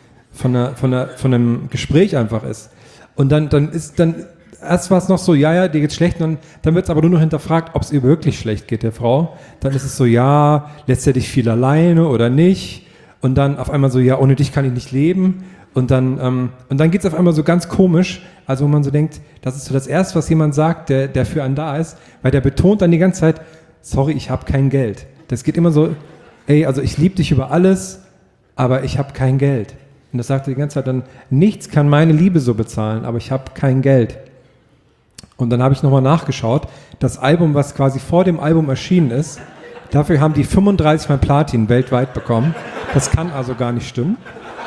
einem Gespräch einfach ist. Und dann erst war es noch so, ja, dir geht's schlecht, und dann wird es aber nur noch hinterfragt, ob es ihr wirklich schlecht geht, der Frau. Dann ist es so, ja, lässt er dich viel alleine oder nicht? Und dann auf einmal so, ja, ohne dich kann ich nicht leben. Und dann geht es auf einmal so ganz komisch, also wo man so denkt, das ist so das Erste, was jemand sagt, der für einen da ist, weil der betont dann die ganze Zeit, sorry, ich habe kein Geld. Das geht immer so, also ich liebe dich über alles, aber ich habe kein Geld. Und das sagt er die ganze Zeit dann, nichts kann meine Liebe so bezahlen, aber ich habe kein Geld. Und dann habe ich nochmal nachgeschaut, das Album, was quasi vor dem Album erschienen ist, dafür haben die 35 Mal Platin weltweit bekommen. Das kann also gar nicht stimmen.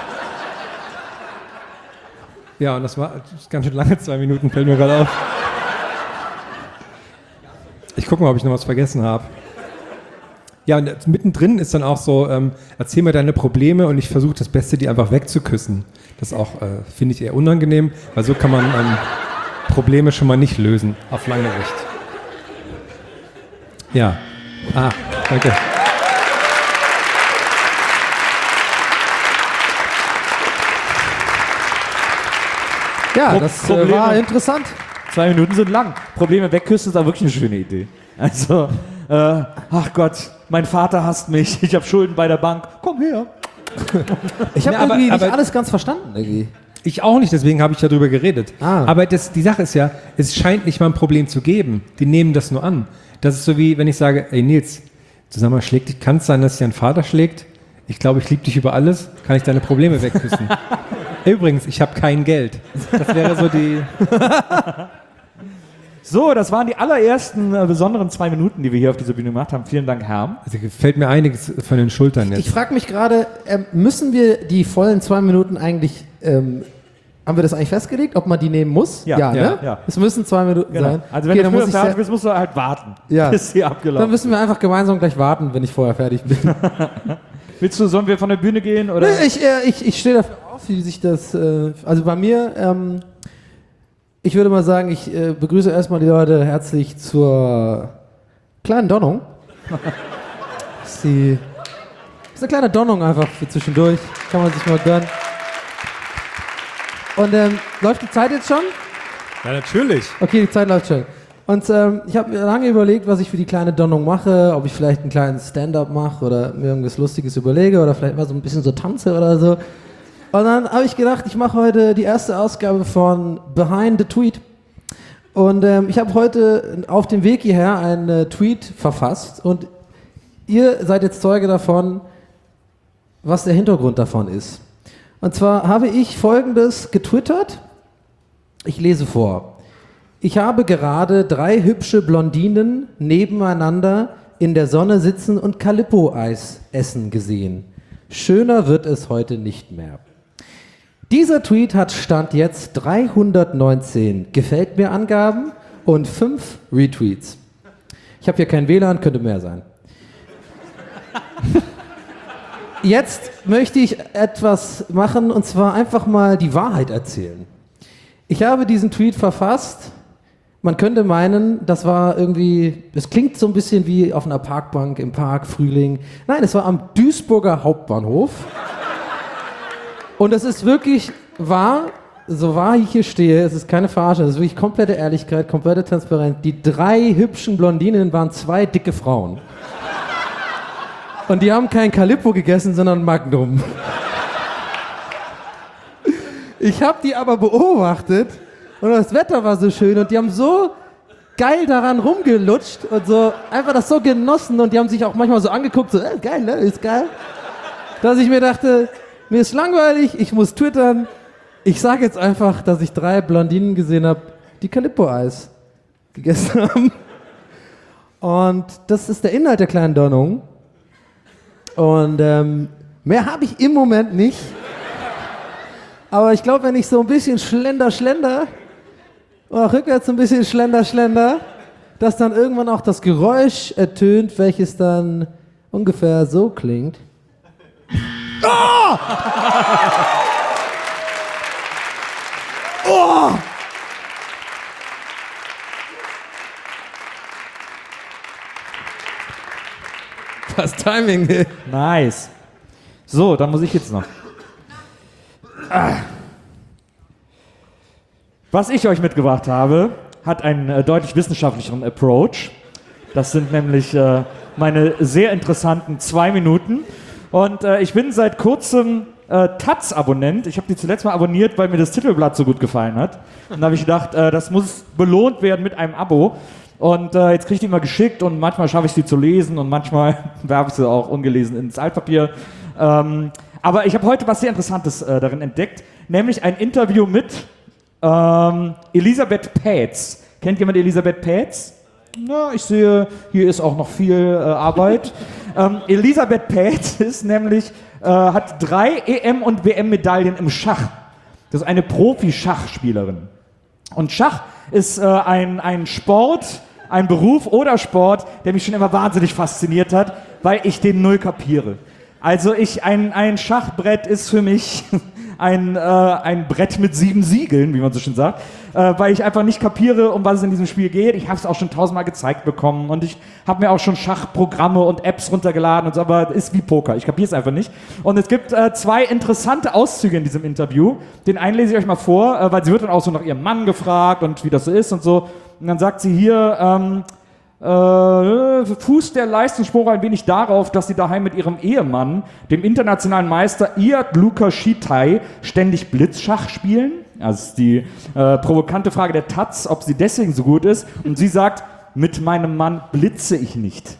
Ja, und das ist ganz schön lange, 2 Minuten, fällt mir gerade auf. Ich gucke mal, ob ich noch was vergessen habe. Ja, und mittendrin ist dann auch so, erzähl mir deine Probleme und ich versuche das Beste, die einfach wegzuküssen. Das auch, finde ich, eher unangenehm, weil so kann man Probleme schon mal nicht lösen, auf lange Sicht. Ja. Danke. Ja, das Probleme. war interessant. 2 Minuten sind lang. Probleme wegküssen ist aber wirklich eine schöne Idee. Also, ach Gott, mein Vater hasst mich, ich habe Schulden bei der Bank. Komm her. Ich habe Ja, aber- irgendwie nicht aber- alles ganz verstanden. Irgendwie. Ich auch nicht, deswegen habe ich darüber geredet. Ah. Aber die Sache ist ja, es scheint nicht mal ein Problem zu geben. Die nehmen das nur an. Das ist so wie, wenn ich sage, ey Nils, zusammen schlägt dich, kann es sein, dass dich dein Vater schlägt? Ich glaube, ich liebe dich über alles, kann ich deine Probleme wegküssen. Übrigens, ich habe kein Geld. Das wäre so die... So, das waren die allerersten besonderen 2 Minuten, die wir hier auf dieser Bühne gemacht haben. Vielen Dank, Herm. Also fällt mir einiges von den Schultern jetzt. Ich frage mich gerade, müssen wir die vollen 2 Minuten eigentlich, haben wir das eigentlich festgelegt, ob man die nehmen muss? Ja. Ne? Ja. Es müssen 2 Minuten sein. Also wenn Okay, du dann muss früher ich fertig bist, musst du halt warten, Ja. bis sie abgelaufen dann müssen wir einfach gemeinsam gleich warten, wenn ich vorher fertig bin. sollen wir von der Bühne gehen? Oder? Nee, ich stehe dafür auf, wie sich das, also bei mir, ich würde mal sagen, ich begrüße erstmal die Leute herzlich zur kleinen Donnung. Das ist eine kleine Donnung einfach für zwischendurch, kann man sich mal gönnen. Und läuft die Zeit jetzt schon? Ja, natürlich. Okay, die Zeit läuft schon. Und ich habe mir lange überlegt, was ich für die kleine Donnung mache, ob ich vielleicht einen kleinen Stand-up mache oder mir irgendwas Lustiges überlege oder vielleicht mal so ein bisschen so tanze oder so. Und dann habe ich gedacht, ich mache heute die erste Ausgabe von Behind the Tweet. Und ich habe heute auf dem Weg hierher einen Tweet verfasst und ihr seid jetzt Zeuge davon, was der Hintergrund davon ist. Und zwar habe ich Folgendes getwittert. Ich lese vor. Ich habe gerade 3 hübsche Blondinen nebeneinander in der Sonne sitzen und Calippo-Eis essen gesehen. Schöner wird es heute nicht mehr. Dieser Tweet hat Stand jetzt 319 Gefällt mir Angaben und 5 Retweets. Ich habe hier kein WLAN, könnte mehr sein. Jetzt möchte ich etwas machen und zwar einfach mal die Wahrheit erzählen. Ich habe diesen Tweet verfasst. Man könnte meinen, das war irgendwie, es klingt so ein bisschen wie auf einer Parkbank im Park, Frühling. Nein, es war am Duisburger Hauptbahnhof. Und es ist wirklich wahr, so wahr ich hier stehe, es ist keine Verarsche, es ist wirklich komplette Ehrlichkeit, komplette Transparenz. Die 3 hübschen Blondinen waren 2 dicke Frauen. Und die haben kein Calippo gegessen, sondern Magnum. Ich habe die aber beobachtet und das Wetter war so schön und die haben so geil daran rumgelutscht und so einfach das so genossen und die haben sich auch manchmal so angeguckt, so geil, ne, ist geil. Dass ich mir dachte, mir ist langweilig, ich muss twittern. Ich sage jetzt einfach, dass ich 3 Blondinen gesehen habe, die Calippo-Eis gegessen haben. Und das ist der Inhalt der kleinen Donnung. Und mehr habe ich im Moment nicht. Aber ich glaube, wenn ich so ein bisschen schlender oder rückwärts ein bisschen schlender, dass dann irgendwann auch das Geräusch ertönt, welches dann ungefähr so klingt. Oh! Oh! Das Timing. Nice. So, dann muss ich jetzt noch. Was ich euch mitgebracht habe, hat einen deutlich wissenschaftlicheren Approach. Das sind nämlich meine sehr interessanten 2 Minuten. Und ich bin seit kurzem Taz-Abonnent. Ich habe die zuletzt mal abonniert, weil mir das Titelblatt so gut gefallen hat. Und da habe ich gedacht, das muss belohnt werden mit einem Abo. Und jetzt kriege ich die immer geschickt und manchmal schaffe ich sie zu lesen und manchmal werfe ich sie auch ungelesen ins Altpapier. Aber ich habe heute was sehr Interessantes darin entdeckt, nämlich ein Interview mit Elisabeth Pähtz. Kennt jemand Elisabeth Pähtz? Na, ich sehe, hier ist auch noch viel Arbeit. Elisabeth Pähtz ist nämlich, hat 3 EM- und WM-Medaillen im Schach. Das ist eine Profi-Schachspielerin. Und Schach ist ein Sport, ein Beruf oder Sport, der mich schon immer wahnsinnig fasziniert hat, weil ich den null kapiere. Also ein Schachbrett ist für mich ein Brett mit 7 Siegeln, wie man so schön sagt, weil ich einfach nicht kapiere, um was es in diesem Spiel geht. Ich habe es auch schon 1000-mal gezeigt bekommen und ich habe mir auch schon Schachprogramme und Apps runtergeladen und so, aber ist wie Poker, ich kapiere es einfach nicht. Und es gibt 2 interessante Auszüge in diesem Interview. Den einen lese ich euch mal vor, weil sie wird dann auch so nach ihrem Mann gefragt und wie das so ist und so. Und dann sagt sie hier, fußt der Leistungsspruch ein wenig darauf, dass sie daheim mit ihrem Ehemann, dem internationalen Meister Iyad Lukashitay, ständig Blitzschach spielen. Das ist die provokante Frage der Taz, ob sie deswegen so gut ist. Und sie sagt, mit meinem Mann blitze ich nicht.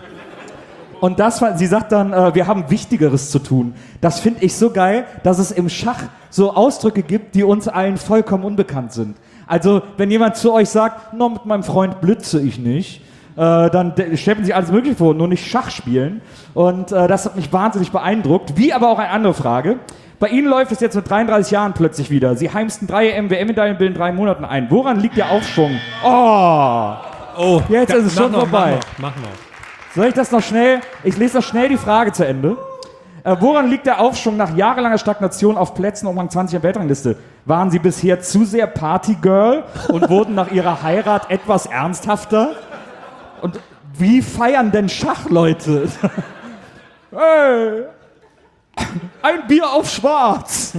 Und sie sagt dann, wir haben Wichtigeres zu tun. Das finde ich so geil, dass es im Schach so Ausdrücke gibt, die uns allen vollkommen unbekannt sind. Also, wenn jemand zu euch sagt, no, mit meinem Freund blitze ich nicht, dann stellt man sich alles Mögliche vor, nur nicht Schach spielen. Und das hat mich wahnsinnig beeindruckt. Wie aber auch eine andere Frage. Bei Ihnen läuft es jetzt mit 33 Jahren plötzlich wieder. Sie heimsten 3 WM-Medaillen binnen 3 Monaten ein. Woran liegt der Aufschwung? Oh, jetzt ist es schon vorbei. Mach noch. Soll ich das noch schnell? Ich lese noch schnell die Frage zu Ende. Woran liegt der Aufschwung nach jahrelanger Stagnation auf Plätzen um Rang 20 der Weltrangliste? Waren Sie bisher zu sehr Partygirl und wurden nach Ihrer Heirat etwas ernsthafter? Und wie feiern denn Schachleute? Hey, ein Bier auf Schwarz.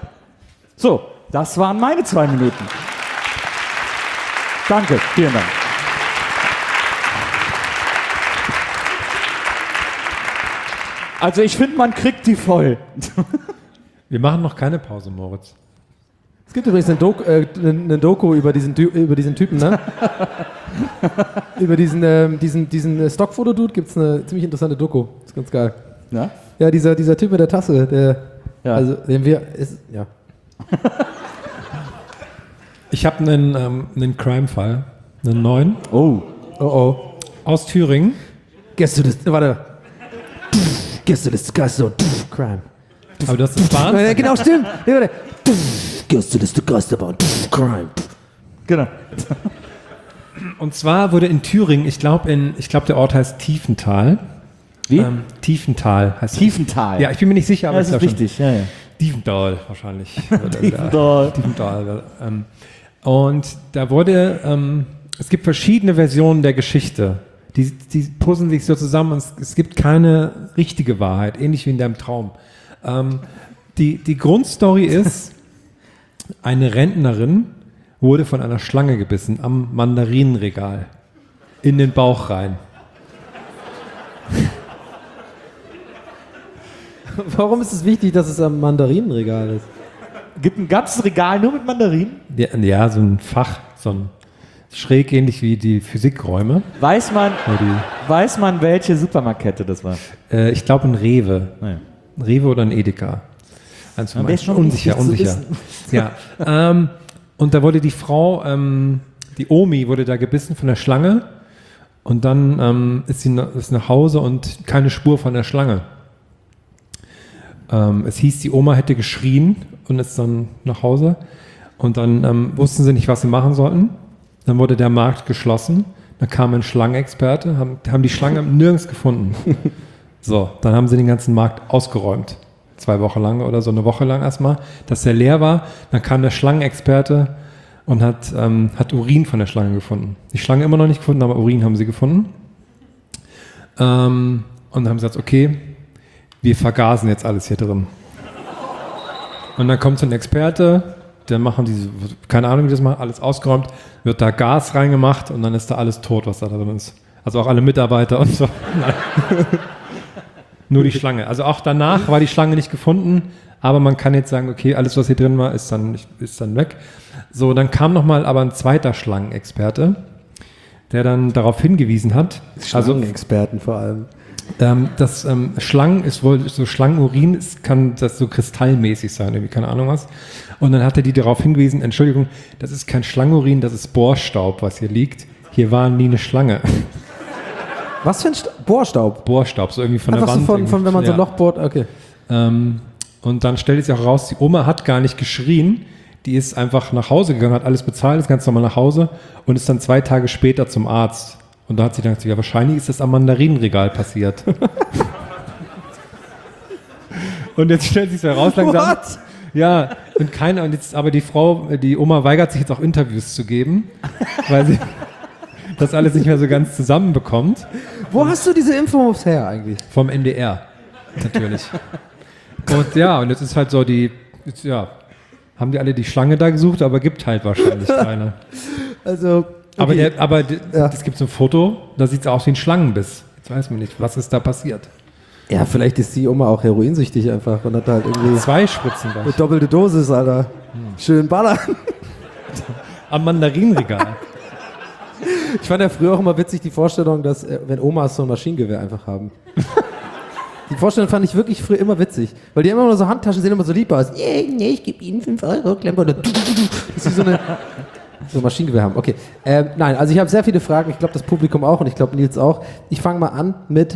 So, das waren meine 2 Minuten. Danke, vielen Dank. Also ich finde, man kriegt die voll. Wir machen noch keine Pause, Moritz. Es gibt übrigens eine Doku über diesen Typen, ne? Über diesen Stockfoto-Dude gibt es eine ziemlich interessante Doku. Ist ganz geil. Ja? Ja, dieser Typ mit der Tasse, Ja. also den wir, ja. Ich habe einen Crime-Fall, einen neuen, Oh oh. aus Thüringen. Gästeliste, warte. Gästeliste Geisterbahn, Crime. Aber das ist wahr. Ja, genau, stimmt. Nee, warte. Gästeliste Geisterbahn, Crime. Genau. Und zwar wurde in Thüringen, ich glaube der Ort heißt Tiefenthal. Wie? Tiefenthal heißt Tiefenthal. Ja, ich bin mir nicht sicher, aber Ja, ich das ist glaub schon. wichtig. Ja, ja. Tiefenthal wahrscheinlich. Tiefenthal. Tiefenthal. Und da wurde, es gibt verschiedene Versionen der Geschichte. Die puzzeln sich so zusammen und es gibt keine richtige Wahrheit, ähnlich wie in deinem Traum. Die Grundstory ist, eine Rentnerin wurde von einer Schlange gebissen am Mandarinenregal. In den Bauch rein. Warum ist es wichtig, dass es am Mandarinenregal ist? Gibt ein ganzes Regal nur mit Mandarinen? Ja, so ein Fach, so ein schräg ähnlich wie die Physikräume. Weiß man, Wo welche Supermarktkette das war? ich glaube ein Rewe. Naja. Ein Rewe oder ein Edeka. Eins von Aber beiden. ist schon Unsicher. wichtig zu Ja. Und da wurde die Frau, die Omi wurde da gebissen von der Schlange und dann ist sie nach Hause und keine Spur von der Schlange. Es hieß, die Oma hätte geschrien und ist dann nach Hause und dann wussten sie nicht, was sie machen sollten. Dann wurde der Markt geschlossen, dann kam ein Schlangenexperte, haben die Schlange nirgends gefunden. So, dann haben sie den ganzen Markt ausgeräumt. 2 Wochen lang oder so, eine Woche lang erstmal, dass der leer war. Dann kam der Schlangenexperte und hat Urin von der Schlange gefunden. Die Schlange immer noch nicht gefunden, aber Urin haben sie gefunden. Und dann haben sie gesagt, okay, wir vergasen jetzt alles hier drin. Und dann kommt so ein Experte, der machen diese, keine Ahnung wie das macht, alles ausgeräumt, wird da Gas reingemacht und dann ist da alles tot, was da drin ist. Also auch alle Mitarbeiter und so. Nur die Schlange. Also auch danach war die Schlange nicht gefunden, aber man kann jetzt sagen, okay, alles, was hier drin war, ist dann weg. So, dann kam nochmal aber ein zweiter Schlangenexperte, der dann darauf hingewiesen hat. Schlangenexperten vor allem. Das Schlangen ist wohl so Schlangenurin, kann das so kristallmäßig sein, irgendwie, keine Ahnung was. Und dann hat er die darauf hingewiesen, Entschuldigung, das ist kein Schlangenurin, das ist Bohrstaub, was hier liegt. Hier war nie eine Schlange. Was für ein Bohrstaub? Bohrstaub, so irgendwie von Einfach der Wand. so von wenn man so ein Loch bohrt, okay. Und dann stellt sich auch raus, die Oma hat gar nicht geschrien, die ist einfach nach Hause gegangen, hat alles bezahlt, ist ganz normal nach Hause und ist dann 2 Tage später zum Arzt. Und da hat sie gedacht, ja, wahrscheinlich ist das am Mandarinenregal passiert. Und jetzt stellt sich heraus langsam. What? Ja, und jetzt, aber die Oma weigert sich jetzt auch Interviews zu geben, weil sie das alles nicht mehr so ganz zusammenbekommt. Wo hast du diese Infos her eigentlich? Vom NDR, natürlich. Und ja, und jetzt ist halt so haben die alle die Schlange da gesucht, aber gibt halt wahrscheinlich keine. Also, Okay. Aber Ja. es gibt so ein Foto, da sieht es aus wie ein Schlangenbiss. Jetzt weiß man nicht, was ist da passiert. ja, vielleicht ist die Oma auch heroinsüchtig einfach und hat halt irgendwie 2 Spritzen eine gleich. doppelte Dosis, Alter. Schön ballern. Am Mandarinenregal. Ich fand ja früher auch immer witzig die Vorstellung, dass, wenn Omas so ein Maschinengewehr einfach haben. Die Vorstellung fand ich wirklich früher immer witzig, weil die immer nur so Handtaschen sehen immer so lieb aus. Nee, ich gebe Ihnen 5 Euro, Klemper. Dass sie so ein Maschinengewehr haben. Okay. Nein, also ich habe sehr viele Fragen. Ich glaube, das Publikum auch und ich glaube, Nils auch. Ich fange mal an mit,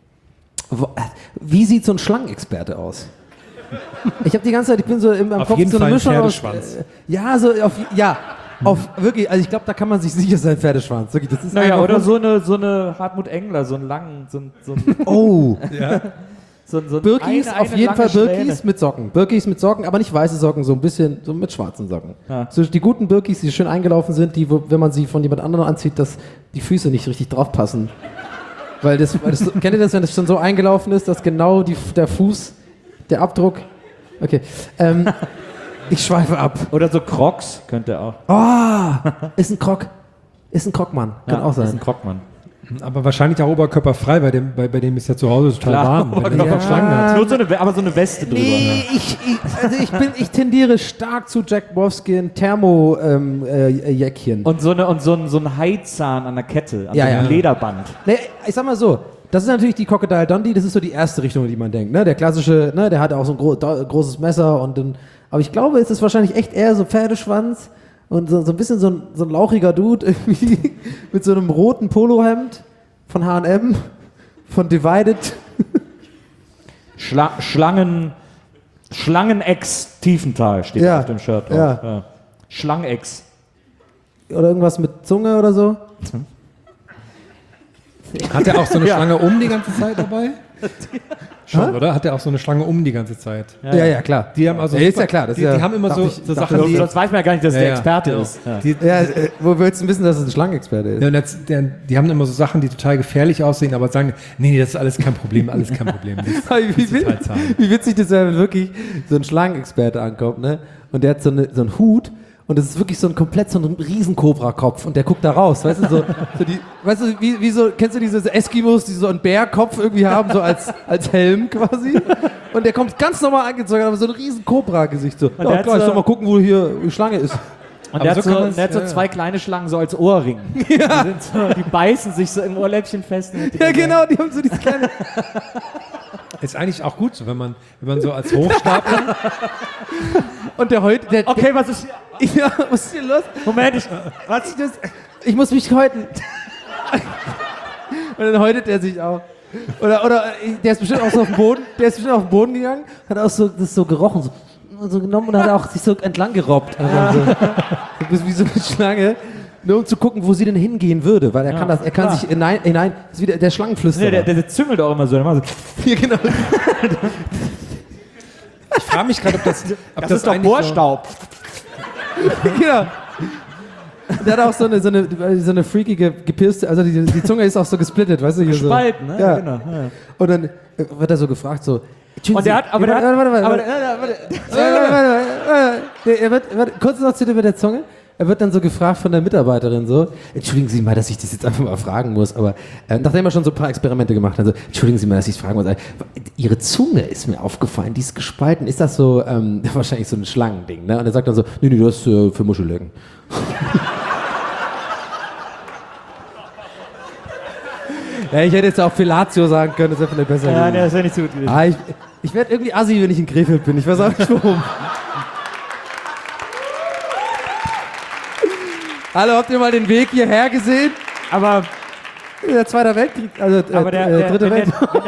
wie sieht so ein Schlangenexperte aus? Ich habe die ganze Zeit, ich bin so im Auf Kopf jeden so eine Fall ein Mischung aus. Pferdeschwanz. Auf wirklich, also ich glaube, da kann man sich sicher sein, Pferdeschwanz. Wirklich, das ist Naja, einfach oder so eine Hartmut Engler, so einen langen, so ein Oh, so Birkis, eine auf jeden lange Fall Birkis Schwäne. mit Socken. Birkis mit Socken, aber nicht weiße Socken, so ein bisschen, so mit schwarzen Socken. Ja. So die guten Birkis, die schön eingelaufen sind, die, wenn man sie von jemand anderem anzieht, dass die Füße nicht richtig drauf passen. Weil das kennt ihr das, wenn das schon so eingelaufen ist, dass genau der Fuß, der Abdruck, okay, ich schweife ab. Oder so Crocs könnte auch. Oh, ist ein Krog, Mann, kann auch Ist ein sein. Krogmann. Aber wahrscheinlich auch oberkörperfrei, bei dem ist ja zu Hause total warm. Wenn er noch Schlangen hat. Nur aber so eine Weste drüber. Nee, ich tendiere stark zu Jack Wolfskin Thermo-Jäckchen. Und so ein Haizahn an der Kette, an Ja, so einem ja. Lederband. Nee, ich sag mal so, das ist natürlich die Crocodile Dundee, das ist so die erste Richtung, in die man denkt. Ne? Der klassische, ne, der hat auch so ein großes Messer und dann, aber ich glaube, es ist wahrscheinlich echt eher so Pferdeschwanz und so ein bisschen so ein lauchiger Dude irgendwie mit so einem roten Polohemd von H&M, von Divided. Schlangenex Tiefenthal steht Ja, auf dem Shirt drauf. ja. Schlangenex. Oder irgendwas mit Zunge oder so. Hat er auch so eine Schlange die ganze Zeit dabei? Schon, oder? Hat er auch so eine Schlange die ganze Zeit? Ja, klar. Die haben also Ja, ist ja klar, das die, ist ja- die haben immer dachte so, ich- so dachte Sachen, die... Sonst weiß man ja gar nicht, dass der Experte genau. ist. Ja. Die, Ja, wo willst du wissen, dass es ein Schlangenexperte ist? ja, und jetzt, die haben immer so Sachen, die total gefährlich aussehen, aber sagen, nee, das ist alles kein Problem, alles kein Problem. Das ist total zahm. Wie witzig das wäre, wenn wirklich so ein Schlangenexperte ankommt, ne? Und der hat so einen Hut und das ist wirklich so ein Riesenkobra-Kopf und der guckt da raus, weißt du, weißt du, wie so, kennst du diese Eskimos, die so einen Bärkopf irgendwie haben, so als Helm quasi? Und der kommt ganz normal angezogen, aber so ein riesen Cobra-Gesicht, so. der Ja, hat klar, ich so- soll mal gucken, wo hier die Schlange ist. Und Aber der hat so so, kann man's- der hat so ja, zwei kleine Schlangen so als Ohrring. Die, sind so, die beißen sich so im Ohrläppchen fest. Ja, genau, die haben so diese kleine... Ist eigentlich auch gut so, wenn man so als Hochstapler... Und der heute... Okay, was ist hier? Ja, was ist hier los? Moment, Ich muss mich häuten. Und dann häutet er sich auch. Oder der ist bestimmt auch so auf den Boden, gegangen, hat auch so, das so gerochen, so genommen und hat auch sich so entlang gerobbt. Also so wie so eine Schlange. Nur um zu gucken, wo sie denn hingehen würde, weil er kann sich hinein, das ist wieder der Schlangenflüsterer. Nee, der züngelt auch immer so. Der macht so. Hier, genau. Ich frage mich gerade, ob das Das ist doch eigentlich Bohrstaub. Genau. Der hat auch so eine freakige, gepierste, also die Zunge ist auch so gesplittet, weißt du? Hier Spalten, so. ne? Ja. Genau. Ja. Und dann wird er so gefragt, so. Und der hat, aber der hat, Warte. Er wird kurz noch zu mit der Zunge. Er wird dann so gefragt von der Mitarbeiterin so, entschuldigen Sie mal, dass ich das jetzt einfach mal fragen muss, aber nachdem er schon so ein paar Experimente gemacht hat, so, entschuldigen Sie mal, dass ich es fragen muss, Ihre Zunge ist mir aufgefallen, die ist gespalten, ist das so, wahrscheinlich so ein Schlangending, ne? Und er sagt dann so, nee, das ist für Muschellecken. Ja, ich hätte jetzt auch Fellatio sagen können, das wäre vielleicht besser ja, gewesen. nee, das wäre nicht so gut gewesen. Ah, ich werde irgendwie assi, wenn ich in Krefeld bin. Ich weiß auch nicht warum. Hallo, habt ihr mal den Weg hierher gesehen? Aber, Der Zweite Weltkrieg, also aber Dritte Welt.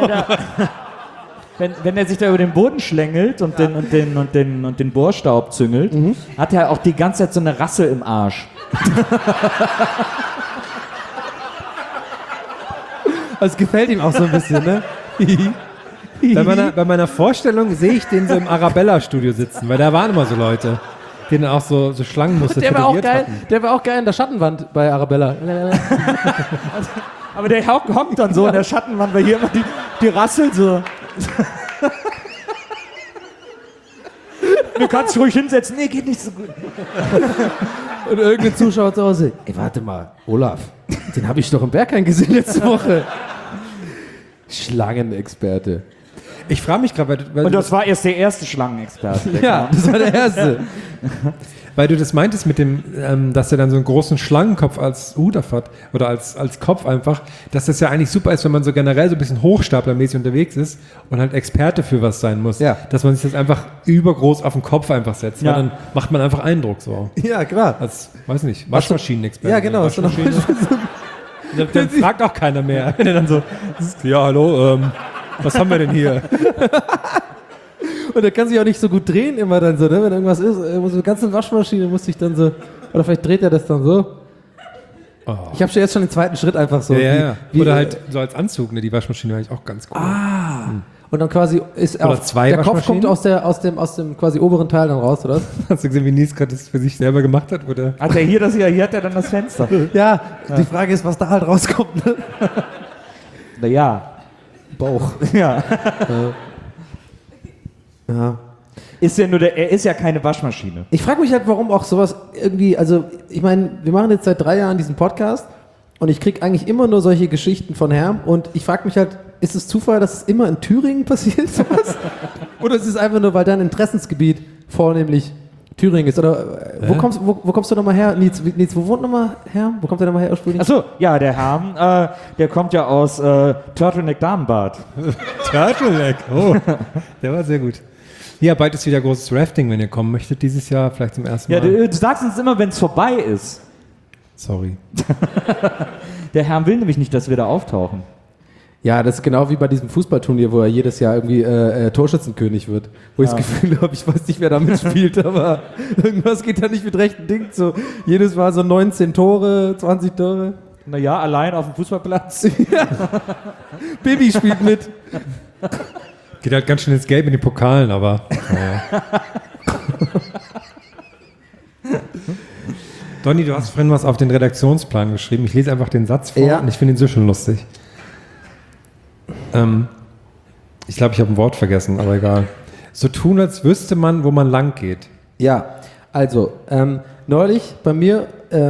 wenn er sich da über den Boden schlängelt und den Bohrstaub züngelt, hat er auch die ganze Zeit so eine Rassel im Arsch. Das gefällt ihm auch so ein bisschen, ne? Bei meiner Vorstellung sehe ich den so im Arabella-Studio sitzen, weil da waren immer so Leute, die dann auch so Schlangenmuster Der war auch tätowiert geil. hatten. Der war auch geil in der Schattenwand bei Arabella. Aber der hockt dann so in der Schattenwand, weil hier immer die Rassel so. Du kannst dich ruhig hinsetzen. Nee, geht nicht so gut. Und irgendein Zuschauer zu Hause. Ey, warte mal, Olaf, den habe ich doch im Berghain gesehen letzte Woche. Schlangenexperte. Ich frage mich gerade, weil, Und das war erst der erste Schlangenexperte. Ja, das war der erste. weil du das meintest mit dem, dass er dann so einen großen Schlangenkopf als Hut hat oder als Kopf einfach, dass das ja eigentlich super ist, wenn man so generell so ein bisschen hochstaplermäßig unterwegs ist und halt Experte für was sein muss. Ja. Dass man sich das einfach übergroß auf den Kopf einfach setzt, Ja. weil dann macht man einfach Eindruck so. Ja, klar. Als, weiß nicht, Waschmaschinenexperte. Ja, genau. So Waschmaschine. Dann fragt auch keiner mehr. Wenn er dann so, ja, hallo, was haben wir denn hier? Und er kann sich auch nicht so gut drehen immer dann so, ne? Wenn irgendwas ist. So eine ganze Waschmaschine muss ich dann so. Oder vielleicht dreht er das dann so. Oh. Ich habe jetzt schon den zweiten Schritt einfach so. Ja. Wie, Oder halt so als Anzug, ne? Die Waschmaschine eigentlich auch ganz cool. Und dann quasi ist Oder zwei der Kopf Waschmaschinen? kommt aus dem quasi oberen Teil dann raus, oder? Hast du gesehen, wie Nils gerade das für sich selber gemacht hat? Oder? Hat er hier hier hat er dann das Fenster. Ja, die Frage ist, was da halt rauskommt, ne? Naja. Bauch. Ja. Ja. Er ist ja keine Waschmaschine. Ich frage mich halt, warum auch sowas irgendwie, also ich meine, wir machen jetzt seit 3 Jahren diesen Podcast Und ich kriege eigentlich immer nur solche Geschichten von Herm. Und ich frage mich halt, ist es Zufall, dass es immer in Thüringen passiert, sowas? Oder ist es einfach nur, weil dein Interessensgebiet vornehmlich Thüringen ist? Oder wo kommst du nochmal her? Nils, wo wohnt nochmal Herm? Wo kommt der nochmal her ursprünglich? Achso, ja, der Herm, der kommt ja aus Turtleneck Damenbad. Turtleneck, oh, der war sehr gut. Ja, bald ist wieder großes Rafting, wenn ihr kommen möchtet, dieses Jahr vielleicht zum ersten Mal. Ja, du sagst uns immer, wenn es vorbei ist. Sorry. Der Herm will nämlich nicht, dass wir da auftauchen. Ja, das ist genau wie bei diesem Fußballturnier, wo er jedes Jahr irgendwie Torschützenkönig wird. Wo ich das Gefühl habe, ich weiß nicht, wer da mitspielt, aber irgendwas geht da nicht mit rechten Dingen. So, jedes Mal so 19 Tore, 20 Tore. Naja, allein auf dem Fußballplatz. Ja. Baby spielt mit. Geht halt ganz schön ins Gelb in den Pokalen, aber. Naja. Donny, du hast vorhin was auf den Redaktionsplan geschrieben. Ich lese einfach den Satz vor Ja. und ich finde ihn so schön lustig. Ich glaube, ich habe ein Wort vergessen, aber egal. So tun, als wüsste man, wo man lang geht. Ja, also, neulich bei mir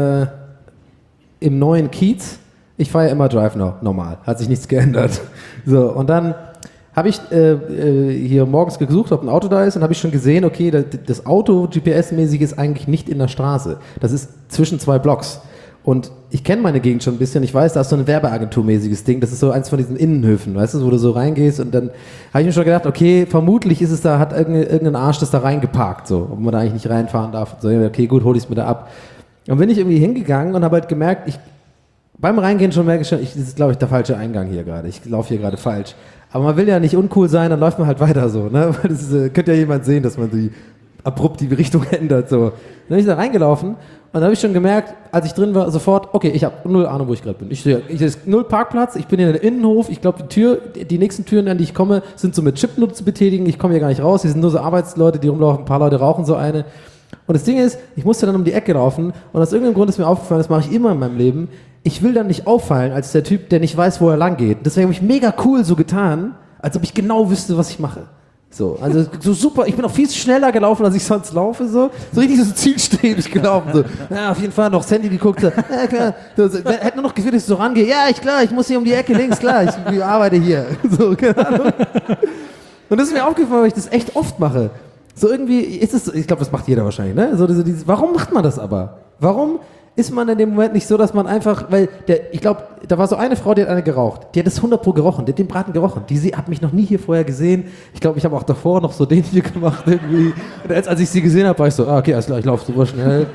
im neuen Kiez, ich fahre ja immer Drive Now, normal, hat sich nichts geändert. So, und dann habe ich hier morgens gesucht, ob ein Auto da ist, und habe ich schon gesehen, okay, das Auto GPS-mäßig ist eigentlich nicht in der Straße. Das ist zwischen 2 Blocks. Und ich kenne meine Gegend schon ein bisschen. Ich weiß, da ist so ein Werbeagenturmäßiges Ding. Das ist so eins von diesen Innenhöfen, weißt du, wo du so reingehst. Und dann habe ich mir schon gedacht, okay, vermutlich ist es da, hat irgendein Arsch das da reingeparkt, so, ob man da eigentlich nicht reinfahren darf. So, okay, gut, hol ich es mir da ab. Und bin ich irgendwie hingegangen und habe halt gemerkt, beim Reingehen schon merke ich schon, das ist, glaube ich, der falsche Eingang hier gerade. Ich laufe hier gerade falsch. Aber man will ja nicht uncool sein, dann läuft man halt weiter so, ne? Weil das ist, könnte ja jemand sehen, dass man abrupt die Richtung ändert, so. Dann bin ich da reingelaufen und dann habe ich schon gemerkt, als ich drin war, sofort, okay, ich habe null Ahnung, wo ich gerade bin. Ich sehe null Parkplatz, ich bin in der Innenhof, ich glaube, die nächsten Türen, an die ich komme, sind so mit Chipnut zu betätigen, ich komme hier gar nicht raus, hier sind nur so Arbeitsleute, die rumlaufen, ein paar Leute rauchen so eine. Und das Ding ist, ich musste dann um die Ecke laufen und aus irgendeinem Grund ist mir aufgefallen, das mache ich immer in meinem Leben, ich will dann nicht auffallen als der Typ, der nicht weiß, wo er lang geht. Deswegen habe ich mega cool so getan, als ob ich genau wüsste, was ich mache. So, also so super, ich bin auch viel schneller gelaufen, als ich sonst laufe, so richtig so zielstrebig gelaufen, so, ja, auf jeden Fall noch das Handy geguckt, so, ja, klar, so, hätte nur noch gefühlt, dass ich so rangehe, ja, ich muss hier um die Ecke links, klar, ich arbeite hier, so, keine Ahnung. Und das ist mir aufgefallen, weil ich das echt oft mache. So irgendwie ist es, ich glaube, das macht jeder wahrscheinlich, ne? So warum macht man das aber? Warum ist man in dem Moment nicht so, dass man einfach, weil ich glaube, da war so eine Frau, die hat eine geraucht. Die hat das 100 Pro gerochen, die hat den Braten gerochen. Die hat mich noch nie hier vorher gesehen. Ich glaube, ich habe auch davor noch so den hier gemacht irgendwie. Und als ich sie gesehen habe, war ich so, okay, alles klar, ich laufe super schnell.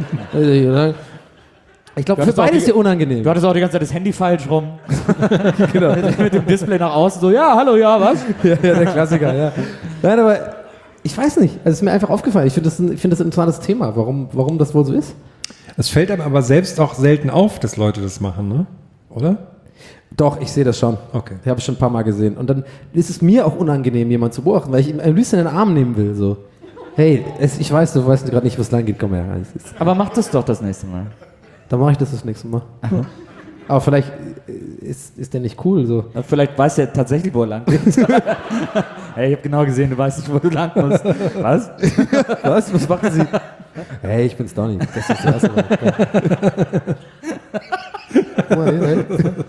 Ich glaube, für beide ist ja unangenehm. Du hattest auch die ganze Zeit das Handy falsch rum. Genau. Mit dem Display nach außen so, ja, hallo, ja, was? Ja, der Klassiker, ja. Nein, aber ich weiß nicht. Also es ist mir einfach aufgefallen. Ich finde das ein interessantes Thema, warum das wohl so ist. Es fällt einem aber selbst auch selten auf, dass Leute das machen, ne? Oder? Doch, ich sehe das schon. Okay. Ich habe es schon ein paar Mal gesehen. Und dann ist es mir auch unangenehm, jemanden zu beobachten, weil ich ihm am liebsten in den Arm nehmen will. So, hey, ich weiß, du weißt gerade nicht, wo es lang geht, komm her. Aber mach das doch das nächste Mal. Dann mache ich das nächste Mal. Aber vielleicht ist der nicht cool. So. Vielleicht weiß er tatsächlich, wo er lang geht. Hey, ich habe genau gesehen, du weißt nicht, wo du lang musst. Was? Was machen Sie? Hey, ich bin's Donny. Das ist das erste Mal.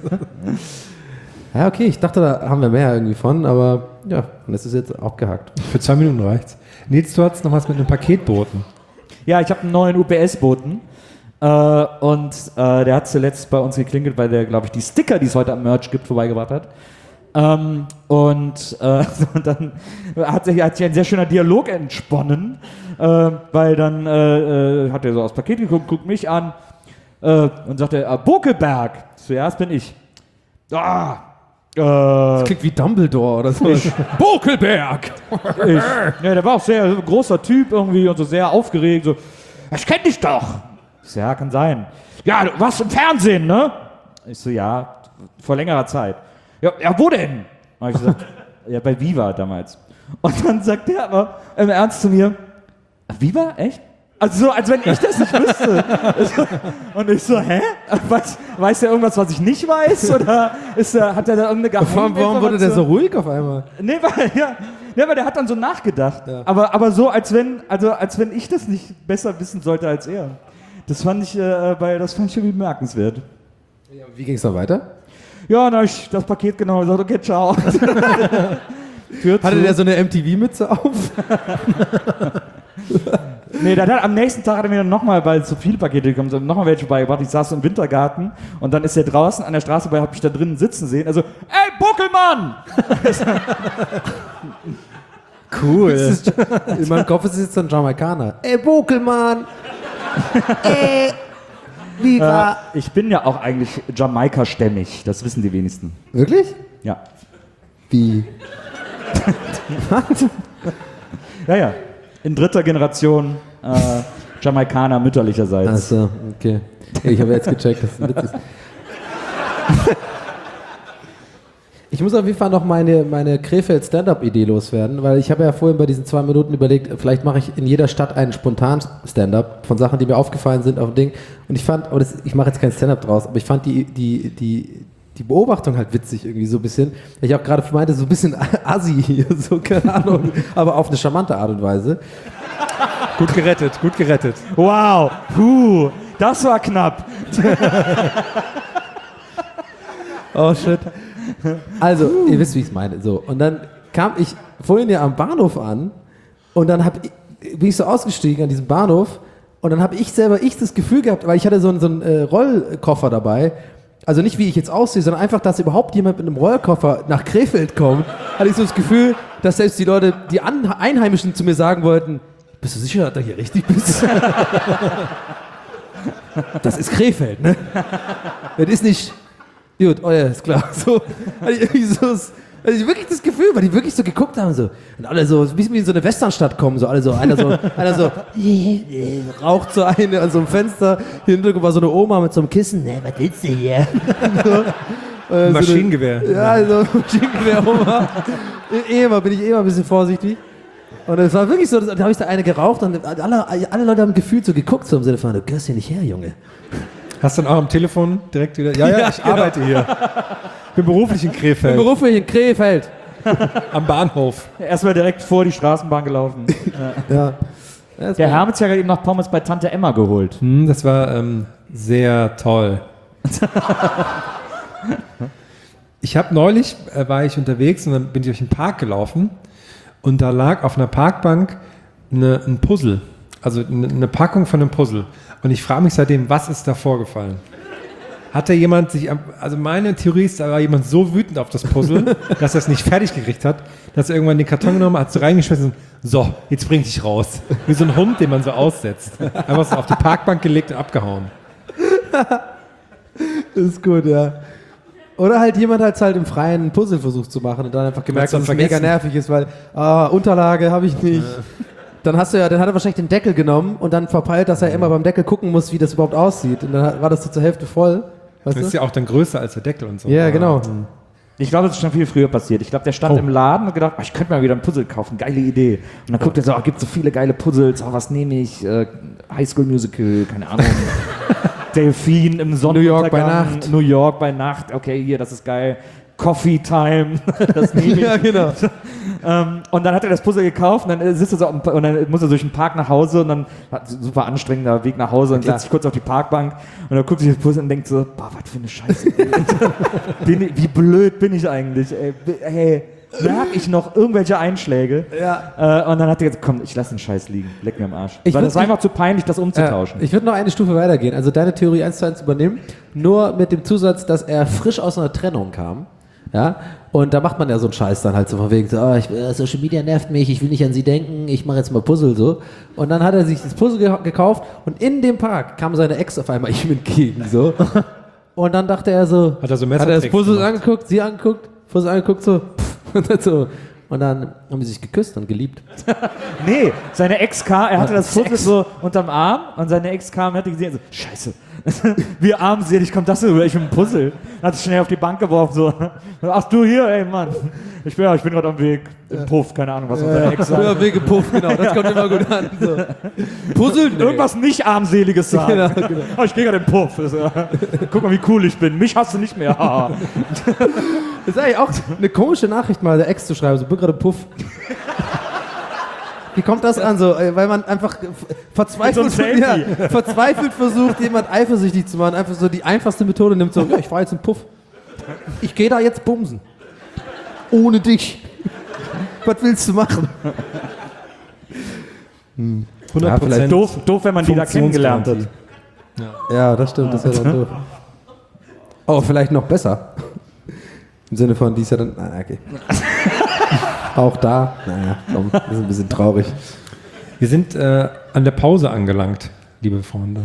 Ja, okay, ich dachte, da haben wir mehr irgendwie von, aber ja, und das ist jetzt abgehakt. Für 2 Minuten reicht's. Nils, du hattest noch was mit einem Paketboten. Ja, ich habe einen neuen UPS-Boten. Und der hat zuletzt bei uns geklingelt, weil der, glaube ich, die Sticker, die es heute am Merch gibt, vorbeigebracht hat. Und dann hat sich ein sehr schöner Dialog entsponnen, weil dann hat er so aufs Paket geguckt, guckt mich an und sagte, Bokelberg. So, ja, das bin ich. Das klingt wie Dumbledore oder so. Bokelberg! Ja, der war auch sehr großer Typ irgendwie und so sehr aufgeregt. So, ich kenn dich doch! Ich so, ja, kann sein. Ja, du warst im Fernsehen, ne? Ich so, ja, vor längerer Zeit. Ja, wo denn? Hab ich gesagt, ja, bei Viva damals. Und dann sagt der aber im Ernst zu mir, Viva? Echt? Also so, als wenn ich das nicht wüsste. Und ich so, hä? Weiß der irgendwas, was ich nicht weiß? Oder hat er da irgendeine Warum wurde der so ruhig auf einmal? Nee, weil der hat dann so nachgedacht. Ja. Aber so, als wenn ich das nicht besser wissen sollte als er. Das fand ich irgendwie bemerkenswert. Wie ging es dann weiter? Ja, dann habe ich das Paket genommen und gesagt, okay, ciao. Tür Hatte zu. der so eine MTV-Mütze auf? Nee, dann am nächsten Tag hat er mir dann nochmal, weil so viele Pakete gekommen sind, nochmal welche beigebracht. Ich saß so im Wintergarten und dann ist er draußen an der Straße vorbei, hab ich da drinnen sitzen sehen. Also, ey, Buckelmann! Cool. In meinem Kopf ist es jetzt so ein Jamaikaner. Ey, Bokelmann! Ey, Viva! Ich bin ja auch eigentlich Jamaika-stämmig, das wissen die wenigsten. Wirklich? Ja. Wie? Ja. In dritter Generation Jamaikaner mütterlicherseits. Achso, okay. Ich habe jetzt gecheckt, dass es ein Witz ist. Ich muss auf jeden Fall noch meine Krefeld-Stand-Up-Idee loswerden, weil ich habe ja vorhin bei diesen 2 Minuten überlegt, vielleicht mache ich in jeder Stadt einen Spontan-Stand-Up von Sachen, die mir aufgefallen sind auf dem Ding. Und ich fand, ich mache jetzt kein Stand-Up draus, aber ich fand die Beobachtung halt witzig irgendwie so ein bisschen. Ich auch gerade meinte, so ein bisschen assi hier, so keine Ahnung, aber auf eine charmante Art und Weise. Gut gerettet, gut gerettet. Wow, das war knapp. Oh shit. Also, ihr wisst, wie ich es meine. So. Und dann kam ich vorhin ja am Bahnhof an und dann bin ich so ausgestiegen an diesem Bahnhof und dann habe ich das Gefühl gehabt, weil ich hatte so einen Rollkoffer dabei, also nicht wie ich jetzt aussehe, sondern einfach, dass überhaupt jemand mit einem Rollkoffer nach Krefeld kommt, hatte ich so das Gefühl, dass selbst die Leute, die Einheimischen zu mir sagen wollten, bist du sicher, dass du hier richtig bist? Das ist Krefeld, ne? Das ist nicht... Gut, oh ja, ist klar. So, hatte ich wirklich das Gefühl, weil die wirklich so geguckt haben so, und alle so, wie in so eine Westernstadt kommen, so einer so raucht so eine an so einem Fenster, hinten war so eine Oma mit so einem Kissen, ne, was willst du hier? So, Maschinengewehr. so Maschinengewehr-Oma. Bin ich ein bisschen vorsichtig. Und es war wirklich so, da habe ich da eine geraucht und alle Leute haben gefühlt so geguckt, so im Sinne von, du gehörst hier nicht her, Junge. Hast du dann auch am Telefon direkt wieder? Ja, ich arbeite hier. Bin beruflich in Krefeld. Am Bahnhof. Erstmal direkt vor die Straßenbahn gelaufen. Ja. Der Herr hat sich ja eben noch Pommes bei Tante Emma geholt. Das war sehr toll. Ich habe neulich, war ich unterwegs und dann bin ich durch den Park gelaufen und da lag auf einer Parkbank ein Puzzle. Also eine Packung von einem Puzzle. Und ich frage mich seitdem, was ist da vorgefallen? Hat da jemand also meine Theorie ist, da war jemand so wütend auf das Puzzle, dass er es nicht fertig gekriegt hat, dass er irgendwann den Karton genommen hat, so reingeschmissen und so, jetzt bring dich raus. Wie so ein Hund, den man so aussetzt. Einfach so auf die Parkbank gelegt und abgehauen. Das ist gut, ja. Oder halt jemand hat halt im Freien ein Puzzle versucht zu machen und dann einfach gemerkt, dass es mega nervig ist, weil, Unterlage habe ich nicht. Dann hat er wahrscheinlich den Deckel genommen und dann verpeilt, dass er immer beim Deckel gucken muss, wie das überhaupt aussieht. Und dann war das so zur Hälfte voll. Weißt Das ist ja auch dann größer als der Deckel und so. Ja, genau. Ich glaube, das ist schon viel früher passiert. Ich glaube, der stand im Laden und gedacht, ich könnte mal wieder ein Puzzle kaufen, geile Idee. Und dann guckt er so, gibt so viele geile Puzzles, was nehme ich? High School Musical, keine Ahnung. Delfin im Sonnenuntergang. New York bei Nacht, okay, hier, das ist geil. Coffee Time, das nehme ich. Ja, genau. Und dann hat er das Puzzle gekauft und dann sitzt er so und dann muss er durch den Park nach Hause und dann hat super anstrengender Weg nach Hause und setzt sich kurz auf die Parkbank und dann guckt sich das Puzzle und denkt so, boah, was für eine Scheiße. Wie blöd bin ich eigentlich, ey. Hey, merke ich noch irgendwelche Einschläge? Ja. Und dann hat er gesagt, komm, ich lasse den Scheiß liegen, leck mir am Arsch. Weil das war einfach zu peinlich, das umzutauschen. Ich würde noch eine Stufe weitergehen, also deine Theorie 1:1 übernehmen, nur mit dem Zusatz, dass er frisch aus einer Trennung kam. Ja, und da macht man ja so einen Scheiß dann halt so von wegen so, Social Media nervt mich, ich will nicht an sie denken, ich mache jetzt mal Puzzle so. Und dann hat er sich das Puzzle gekauft und in dem Park kam seine Ex auf einmal ihm entgegen so. Und dann dachte er so, hat er das Puzzle angeguckt, sie angeguckt, Puzzle angeguckt so, und dann so. Und dann haben sie sich geküsst und geliebt. Nee, seine Ex kam, er hatte das Puzzle so unterm Arm und seine Ex kam und hat gesehen, so, scheiße, wie armselig kommt das denn rüber, ich bin ein Puzzle. Hat sich schnell auf die Bank geworfen, so, ach du hier, ey Mann, ich bin gerade am Weg im Puff, keine Ahnung, was unsere Ex sagt. Am Weg im Puff, genau, das kommt immer gut an. So. Puzzle, irgendwas nicht armseliges sagen. Genau. Oh, ich gehe gerade im Puff. Guck mal, wie cool ich bin, mich hast du nicht mehr. Das ist eigentlich auch eine komische Nachricht, mal der Ex zu schreiben, so, bin gerade im Puff. Wie kommt das an so? Weil man einfach verzweifelt, So ein Selfie. verzweifelt versucht, jemand eifersüchtig zu machen. Einfach so die einfachste Methode nimmt so, ja, ich fahr jetzt einen Puff. Ich gehe da jetzt bumsen. Ohne dich. Was willst du machen? 100%. Doof, wenn man die da kennengelernt hat. Ja, das stimmt, das ist ja dann doof. Oh, vielleicht noch besser. Im Sinne von, die ist ja dann, okay. Auch da, naja, komm, das ist ein bisschen traurig. Wir sind an der Pause angelangt, liebe Freunde.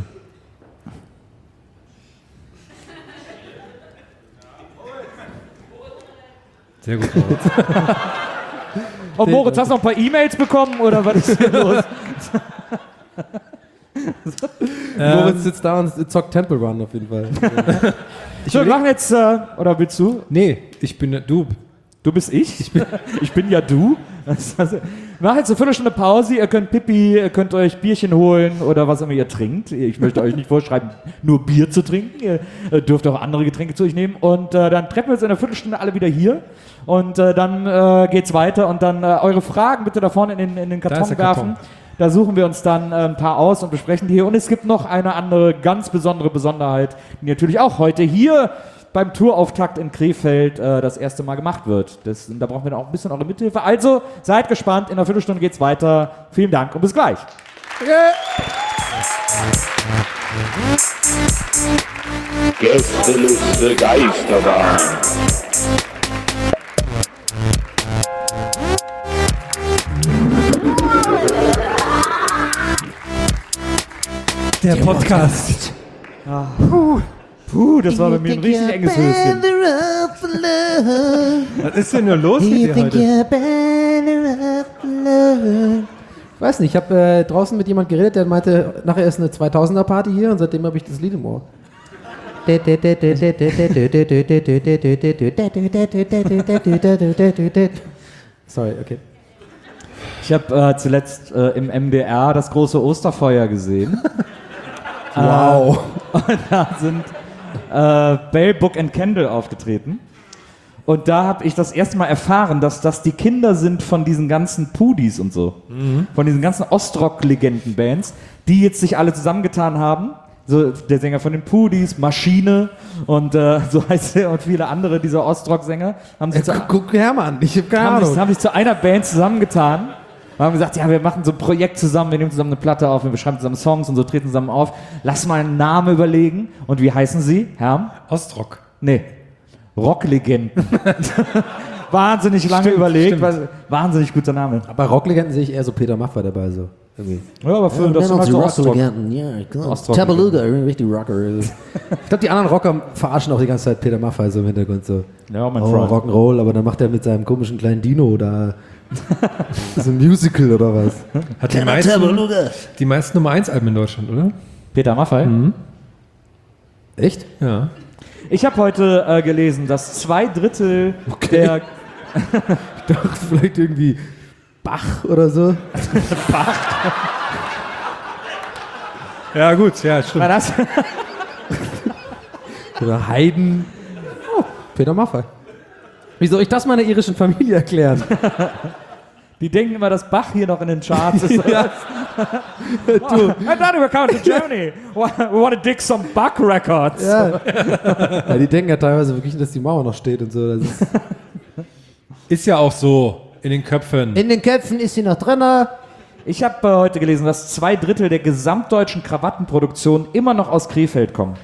Sehr gut, Moritz. Oh, Moritz, hast du noch ein paar E-Mails bekommen oder was ist hier los? Moritz sitzt da und zockt Temple Run auf jeden Fall. So, wir machen jetzt, oder willst du? Nee, ich bin du. Du bist ich? Ich bin ja du. Wir machen jetzt eine Viertelstunde Pause. Ihr könnt Pipi, ihr könnt euch Bierchen holen oder was immer ihr trinkt. Ich möchte euch nicht vorschreiben, nur Bier zu trinken. Ihr dürft auch andere Getränke zu euch nehmen. Und dann treffen wir uns in einer Viertelstunde alle wieder hier. Und dann geht's weiter. Und dann eure Fragen bitte da vorne in den Da ist Karton der werfen. Karton. Da suchen wir uns dann ein paar aus und besprechen die hier. Und es gibt noch eine andere ganz besondere Besonderheit, die natürlich auch heute hier beim Tourauftakt in Krefeld das erste Mal gemacht wird. Da brauchen wir dann auch ein bisschen eure Mithilfe. Also seid gespannt, in einer Viertelstunde geht's weiter. Vielen Dank und bis gleich. Gästeliste Geisterbahn. Der Podcast. Puh, das war bei mir ein richtig enges Höschen. Was ist denn nur los mit dir heute? Ich weiß nicht, ich habe draußen mit jemand geredet, der meinte, nachher ist eine 2000er-Party hier und seitdem habe ich das Lied im Ohr. Sorry, okay. Ich habe zuletzt im MDR das große Osterfeuer gesehen. Wow. Und da sind Bell, Book and Candle aufgetreten. Und da habe ich das erste Mal erfahren, dass das die Kinder sind von diesen ganzen Pudis und so. Von diesen ganzen Ostrock-Legenden-Bands, die jetzt sich alle zusammengetan haben. So der Sänger von den Pudis, Maschine und so heißt er und viele andere dieser Ostrock-Sänger haben sich Guck Hermann, ich habe keine Ahnung. haben sich zu einer Band zusammengetan und haben gesagt, ja, wir machen so ein Projekt zusammen, wir nehmen zusammen eine Platte auf, wir schreiben zusammen Songs und so, treten zusammen auf. Lass mal einen Namen überlegen. Und wie heißen sie, Herm? Ostrock. Nee, Rocklegenden. Wahnsinnig lange überlegt, wahnsinnig guter Name. Bei Rocklegenden sehe ich eher so Peter Maffay dabei, so. Irgendwie. Ja, aber für das ist so Ostrock. Ja, klar. Ostrock. Tabaluga, richtig Rocker. Ich glaube, die anderen Rocker verarschen auch die ganze Zeit Peter Maffay so im Hintergrund so. Ja, mein Oh, Freund. Rock'n'Roll, aber dann macht er mit seinem komischen kleinen Dino da so ein Musical oder was? Hat Tabaluga. die meisten Nummer 1 Alben in Deutschland, oder? Peter Maffay. Echt? Ja. Ich habe heute gelesen, dass 2/3 der Ich dachte vielleicht irgendwie Bach oder so. Ja, gut, ja, stimmt. War das? Oder Haydn. Oh, Peter Maffay. Wie soll ich das meiner irischen Familie erklären? Die denken immer, dass Bach hier noch in den Charts ist. Ja. I thought we were coming to Germany. We want to dig some Bach records. Ja. Ja, die denken ja teilweise wirklich, dass die Mauer noch steht und so. Das ist Ist ja auch so in den Köpfen. In den Köpfen ist sie noch drin. Ich habe heute gelesen, dass 2/3 der gesamtdeutschen Krawattenproduktion immer noch aus Krefeld kommen.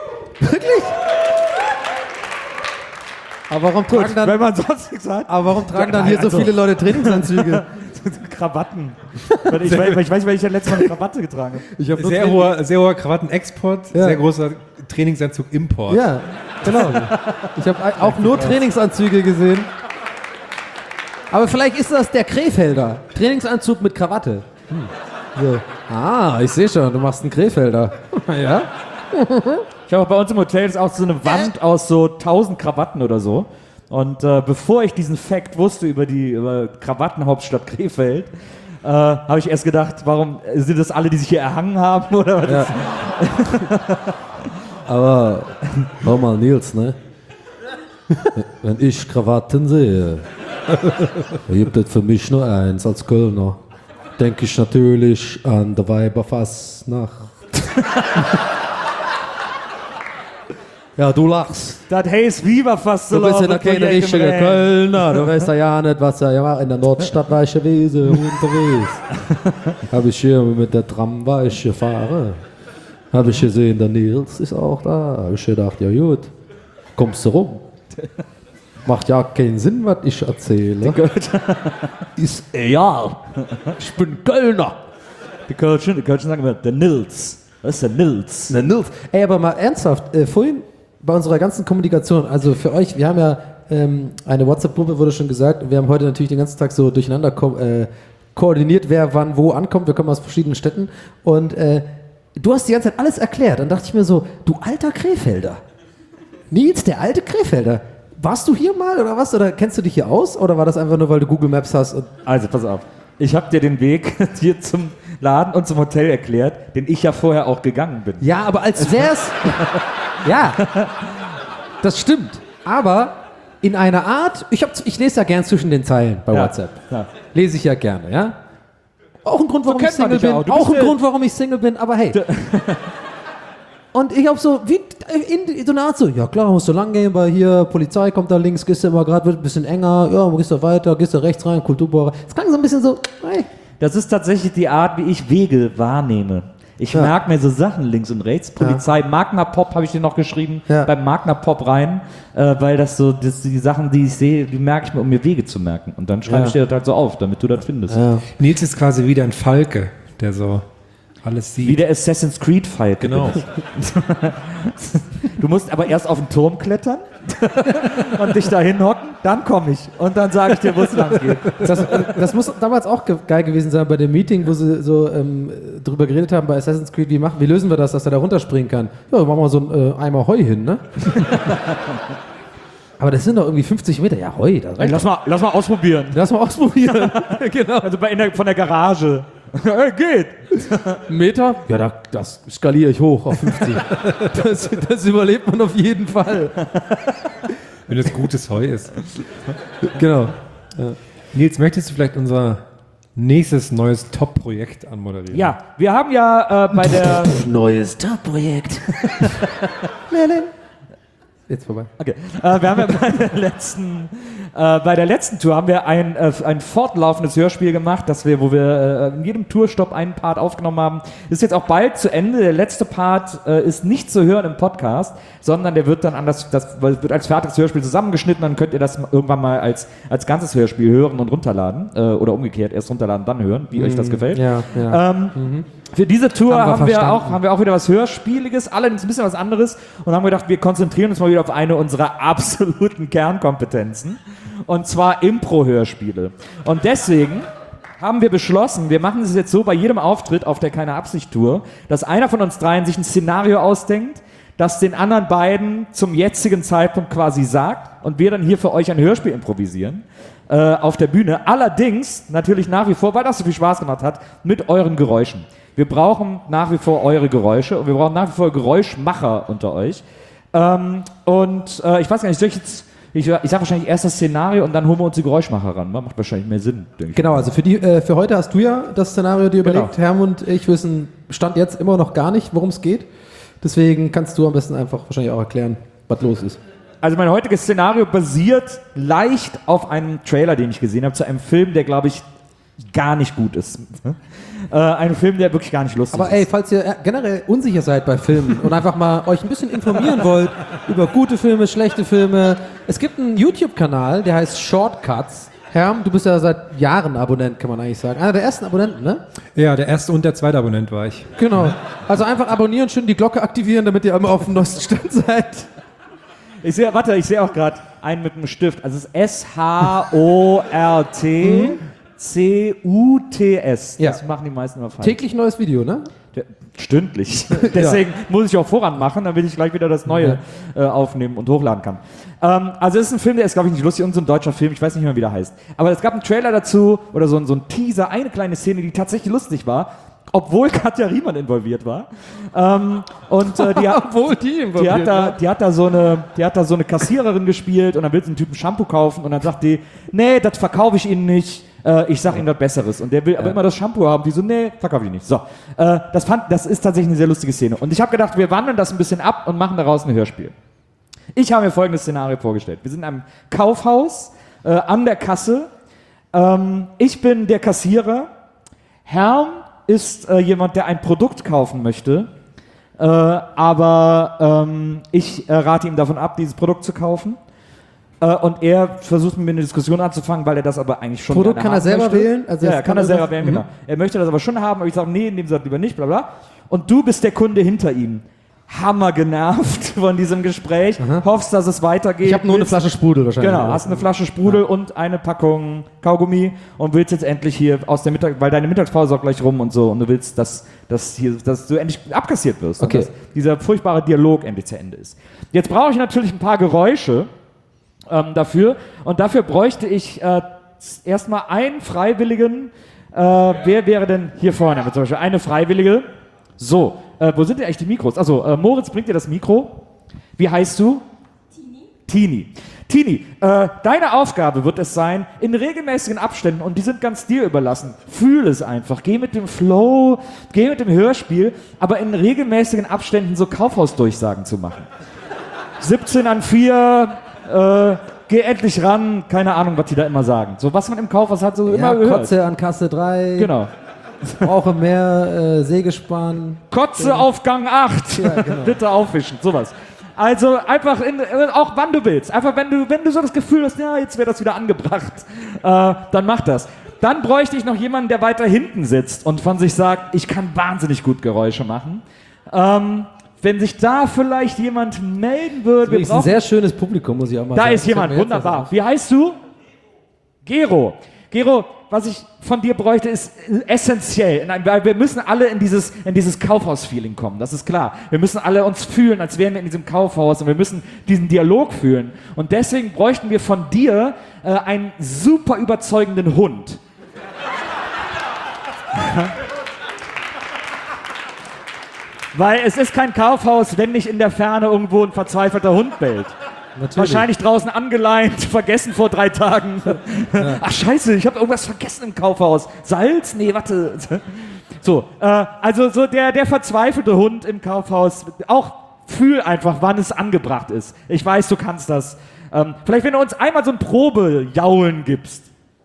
aber warum tragen dann, Wenn man sonst nichts hat. aber warum tragen Ja, dann hier also- so viele Leute Trainingsanzüge? Krawatten. Ich weiß, weil ich ja letztes Mal eine Krawatte getragen habe. Ich habe Sehr hoher Krawattenexport, Ja. sehr großer Trainingsanzug-Import. Ja, genau. Ich habe auch nur Trainingsanzüge gesehen. Aber vielleicht ist das der Krefelder. Trainingsanzug mit Krawatte. So. Ah, ich sehe schon, du machst einen Krefelder. Ja? Ich habe auch bei uns im Hotel ist auch so eine Wand aus so 1000 Krawatten oder so. Und bevor ich diesen Fact wusste über die Krawattenhauptstadt Krefeld, habe ich erst gedacht, warum sind das alle, die sich hier erhangen haben? Oder was? Ja. Aber, hör mal, Nils, ne? Wenn ich Krawatten sehe, gibt es für mich nur eins als Kölner. denke ich natürlich an der Weiberfastnacht. Ja, du lachst. Das heißt, wie war fast so Du bist ja laut, keine okay, richtige ja, Kölner. Du weißt ja nicht, was er ja in der Nordstadt war ich gewesen unterwegs. Habe ich hier mit der Tram war ich gefahren. Habe ich gesehen, der Nils ist auch da. Habe ich gedacht, ja gut, kommst du rum. Macht ja keinen Sinn, was ich erzähle. Ist egal. Ich bin Kölner. Die Kölschen sagen immer, der Nils. Was ist der Nils? Der Nils. Ey, aber mal ernsthaft, vorhin bei unserer ganzen Kommunikation, also für euch, wir haben ja eine WhatsApp-Gruppe, wurde schon gesagt, und wir haben heute natürlich den ganzen Tag so durcheinander koordiniert, wer wann wo ankommt. Wir kommen aus verschiedenen Städten und du hast die ganze Zeit alles erklärt. Dann dachte ich mir so, du alter Krefelder. Nils, der alte Krefelder. Warst du hier mal oder was? Oder kennst du dich hier aus? Oder war das einfach nur, weil du Google Maps hast? Und Also, pass auf. Ich habe dir den Weg hier zum Laden und zum Hotel erklärt, den ich ja vorher auch gegangen bin. ja, aber als wär's. Ja, das stimmt. Aber in einer Art, ich lese ja gern zwischen den Zeilen bei Ja, WhatsApp. ja. Lese ich ja gerne, ja? Auch ein Grund, warum ich kennt man Single dich bin. auch. Du Auch bist ein ja- Grund, warum ich Single bin, aber hey. Und ich hab so, wie in so eine Art so, ja klar, musst du lang gehen, weil hier Polizei kommt da links, gehst du immer gerade, wird ein bisschen enger, ja, gehst du weiter, gehst du rechts rein, Kulturbohrer. Es klang so ein bisschen so, hey. Das ist tatsächlich die Art, wie ich Wege wahrnehme. Ich Ja. merke mir so Sachen links und rechts. Polizei, Magna Pop habe ich dir noch geschrieben, Ja. beim Magna Pop rein, weil das so, die Sachen, die ich sehe, die merke ich mir, um mir Wege zu merken. Und dann schreibe Ja. ich dir das halt so auf, damit du das findest. Ja. Nils ist quasi wieder ein Falke, der so alles sieht. Wie der Assassin's Creed Falke. Genau. Du musst aber erst auf den Turm klettern und dich da hinhocken, dann komme ich. Und dann sage ich dir, wo es lang geht. Das muss damals auch geil gewesen sein bei dem Meeting, wo sie so drüber geredet haben bei Assassin's Creed, wie lösen wir das, dass er da runterspringen kann? Ja, machen wir so einen Eimer Heu hin, ne? Aber das sind doch irgendwie 50 Meter. Ja, Heu, das reicht. Lass mal ausprobieren. Lass mal ausprobieren. Genau. Also von der Garage. Geht. Meter? Ja, das skaliere ich hoch auf 50. Das überlebt man auf jeden Fall. Wenn es gutes Heu ist. Genau. Nils, möchtest du vielleicht unser nächstes neues Top-Projekt anmoderieren? Ja, wir haben ja bei der... Neues Top-Projekt. Jetzt vorbei. Okay. Wir haben ja bei der letzten Tour haben wir ein fortlaufendes Hörspiel gemacht, wo wir in jedem Tourstopp einen Part aufgenommen haben. Ist jetzt auch bald zu Ende. Der letzte Part ist nicht zu hören im Podcast, sondern der wird dann wird als fertiges Hörspiel zusammengeschnitten. Dann könnt ihr das irgendwann mal als ganzes Hörspiel hören und runterladen. Oder umgekehrt, erst runterladen, dann hören, wie euch das gefällt. Ja, ja. Für diese Tour Haben wir haben wir auch wieder was Hörspieliges, allerdings ein bisschen was anderes und haben gedacht, wir konzentrieren uns mal wieder auf eine unserer absoluten Kernkompetenzen und zwar Impro-Hörspiele. Und deswegen haben wir beschlossen, wir machen es jetzt so bei jedem Auftritt auf der Keine Absicht-Tour, dass einer von uns dreien sich ein Szenario ausdenkt, das den anderen beiden zum jetzigen Zeitpunkt quasi sagt und wir dann hier für euch ein Hörspiel improvisieren. Auf der Bühne. Allerdings natürlich nach wie vor, weil das so viel Spaß gemacht hat, mit euren Geräuschen. Wir brauchen nach wie vor eure Geräusche und wir brauchen nach wie vor Geräuschmacher unter euch. Ich weiß gar nicht, ich sage wahrscheinlich erst das Szenario und dann holen wir uns die Geräuschmacher ran. Macht wahrscheinlich mehr Sinn, denke ich. Genau, also für heute hast du ja das Szenario dir überlegt. Genau. Herm und ich wissen Stand jetzt immer noch gar nicht, worum es geht. Deswegen kannst du am besten einfach wahrscheinlich auch erklären, was los ist. Also mein heutiges Szenario basiert leicht auf einem Trailer, den ich gesehen habe, zu einem Film, der, glaube ich, gar nicht gut ist. Ein Film, der wirklich gar nicht lustig Aber ist. ey, falls ihr generell unsicher seid bei Filmen und einfach mal euch ein bisschen informieren wollt über gute Filme, schlechte Filme, es gibt einen YouTube-Kanal, der heißt Shortcuts. Herm, du bist ja seit Jahren Abonnent, kann man eigentlich sagen. Einer der ersten Abonnenten, ne? Ja, der erste und der zweite Abonnent war ich. Genau. Also einfach abonnieren, schön die Glocke aktivieren, damit ihr immer auf dem neuesten Stand seid. Ich sehe auch gerade einen mit einem Stift. Also es ist SHORTCUTS. Ja. Das machen die meisten immer falsch. Täglich neues Video, ne? Stündlich. Deswegen muss ich auch voranmachen, damit ich gleich wieder das Neue aufnehmen und hochladen kann. Also es ist ein Film, der ist, glaube ich, nicht lustig. Und so ein deutscher Film, ich weiß nicht mehr, wie der heißt. Aber es gab einen Trailer dazu oder so ein Teaser, eine kleine Szene, die tatsächlich lustig war. Obwohl Katja Riemann involviert war. Obwohl die involviert war. Die hat da so eine Kassiererin gespielt und dann will sie einen Typen Shampoo kaufen und dann sagt die, nee, das verkaufe ich Ihnen nicht. ich sag ihm was Besseres. Und der will aber immer das Shampoo haben. Die so, nee, verkaufe ich nicht. So, das ist tatsächlich eine sehr lustige Szene. Und ich habe gedacht, wir wandeln das ein bisschen ab und machen daraus ein Hörspiel. Ich habe mir folgendes Szenario vorgestellt. Wir sind in einem Kaufhaus an der Kasse. Ich bin der Kassierer. Herm ist jemand, der ein Produkt kaufen möchte. Aber ich rate ihm davon ab, dieses Produkt zu kaufen. Und er versucht mit mir eine Diskussion anzufangen, weil er das aber eigentlich schon Produkt kann er selber möchte. wählen? Also ja, das kann er selber wählen, genau. Er möchte das aber schon haben, aber ich sage, nee, in dem Satz lieber nicht, bla bla. Und du bist der Kunde hinter ihm. Hammer genervt von diesem Gespräch. Hoffst, dass es weitergeht. Ich habe nur eine Flasche Sprudel wahrscheinlich. Genau, hast eine Flasche Sprudel und eine Packung Kaugummi und willst jetzt endlich hier aus der weil deine Mittagspause auch gleich rum und so und du willst, dass du endlich abkassiert wirst. Okay. Und dass dieser furchtbare Dialog endlich zu Ende ist. Jetzt brauche ich natürlich ein paar Geräusche dafür und dafür bräuchte ich erstmal einen Freiwilligen. Wer wäre denn hier vorne zum Beispiel? Eine Freiwillige. So, wo sind denn eigentlich die Mikros? Also, Moritz bringt dir das Mikro. Wie heißt du? Tini. Tini, deine Aufgabe wird es sein, in regelmäßigen Abständen, und die sind ganz dir überlassen, fühl es einfach, geh mit dem Flow, geh mit dem Hörspiel, aber in regelmäßigen Abständen so Kaufhausdurchsagen zu machen. 17 an 4, geh endlich ran, keine Ahnung, was die da immer sagen. So, was man im Kaufhaus hat, so immer gehört. Kotze an Kasse 3. Genau. Brauche mehr Sägespann. Kotze auf Gang 8. Ja, genau. Bitte aufwischen, sowas. Also einfach, auch wann du willst. Einfach wenn du so das Gefühl hast, ja, jetzt wäre das wieder angebracht, dann mach das. Dann bräuchte ich noch jemanden, der weiter hinten sitzt und von sich sagt, ich kann wahnsinnig gut Geräusche machen. Wenn sich da vielleicht jemand melden würde. Das ist ein sehr schönes Publikum, muss ich auch mal sagen. Da ist jemand, wunderbar. Wie heißt du? Gero. Gero, was ich von dir bräuchte, ist essentiell. Weil wir müssen alle in dieses Kaufhaus-Feeling kommen, das ist klar. Wir müssen alle uns fühlen, als wären wir in diesem Kaufhaus und wir müssen diesen Dialog fühlen. Und deswegen bräuchten wir von dir einen super überzeugenden Hund. Weil es ist kein Kaufhaus, wenn nicht in der Ferne irgendwo ein verzweifelter Hund bellt. Natürlich. Wahrscheinlich draußen angeleint, vergessen vor 3 Tagen. Ja. Ach scheiße, ich habe irgendwas vergessen im Kaufhaus. Salz? Nee, warte. So, also so der verzweifelte Hund im Kaufhaus. Auch fühl einfach, wann es angebracht ist. Ich weiß, du kannst das. Vielleicht, wenn du uns einmal so ein Probejaulen gibst.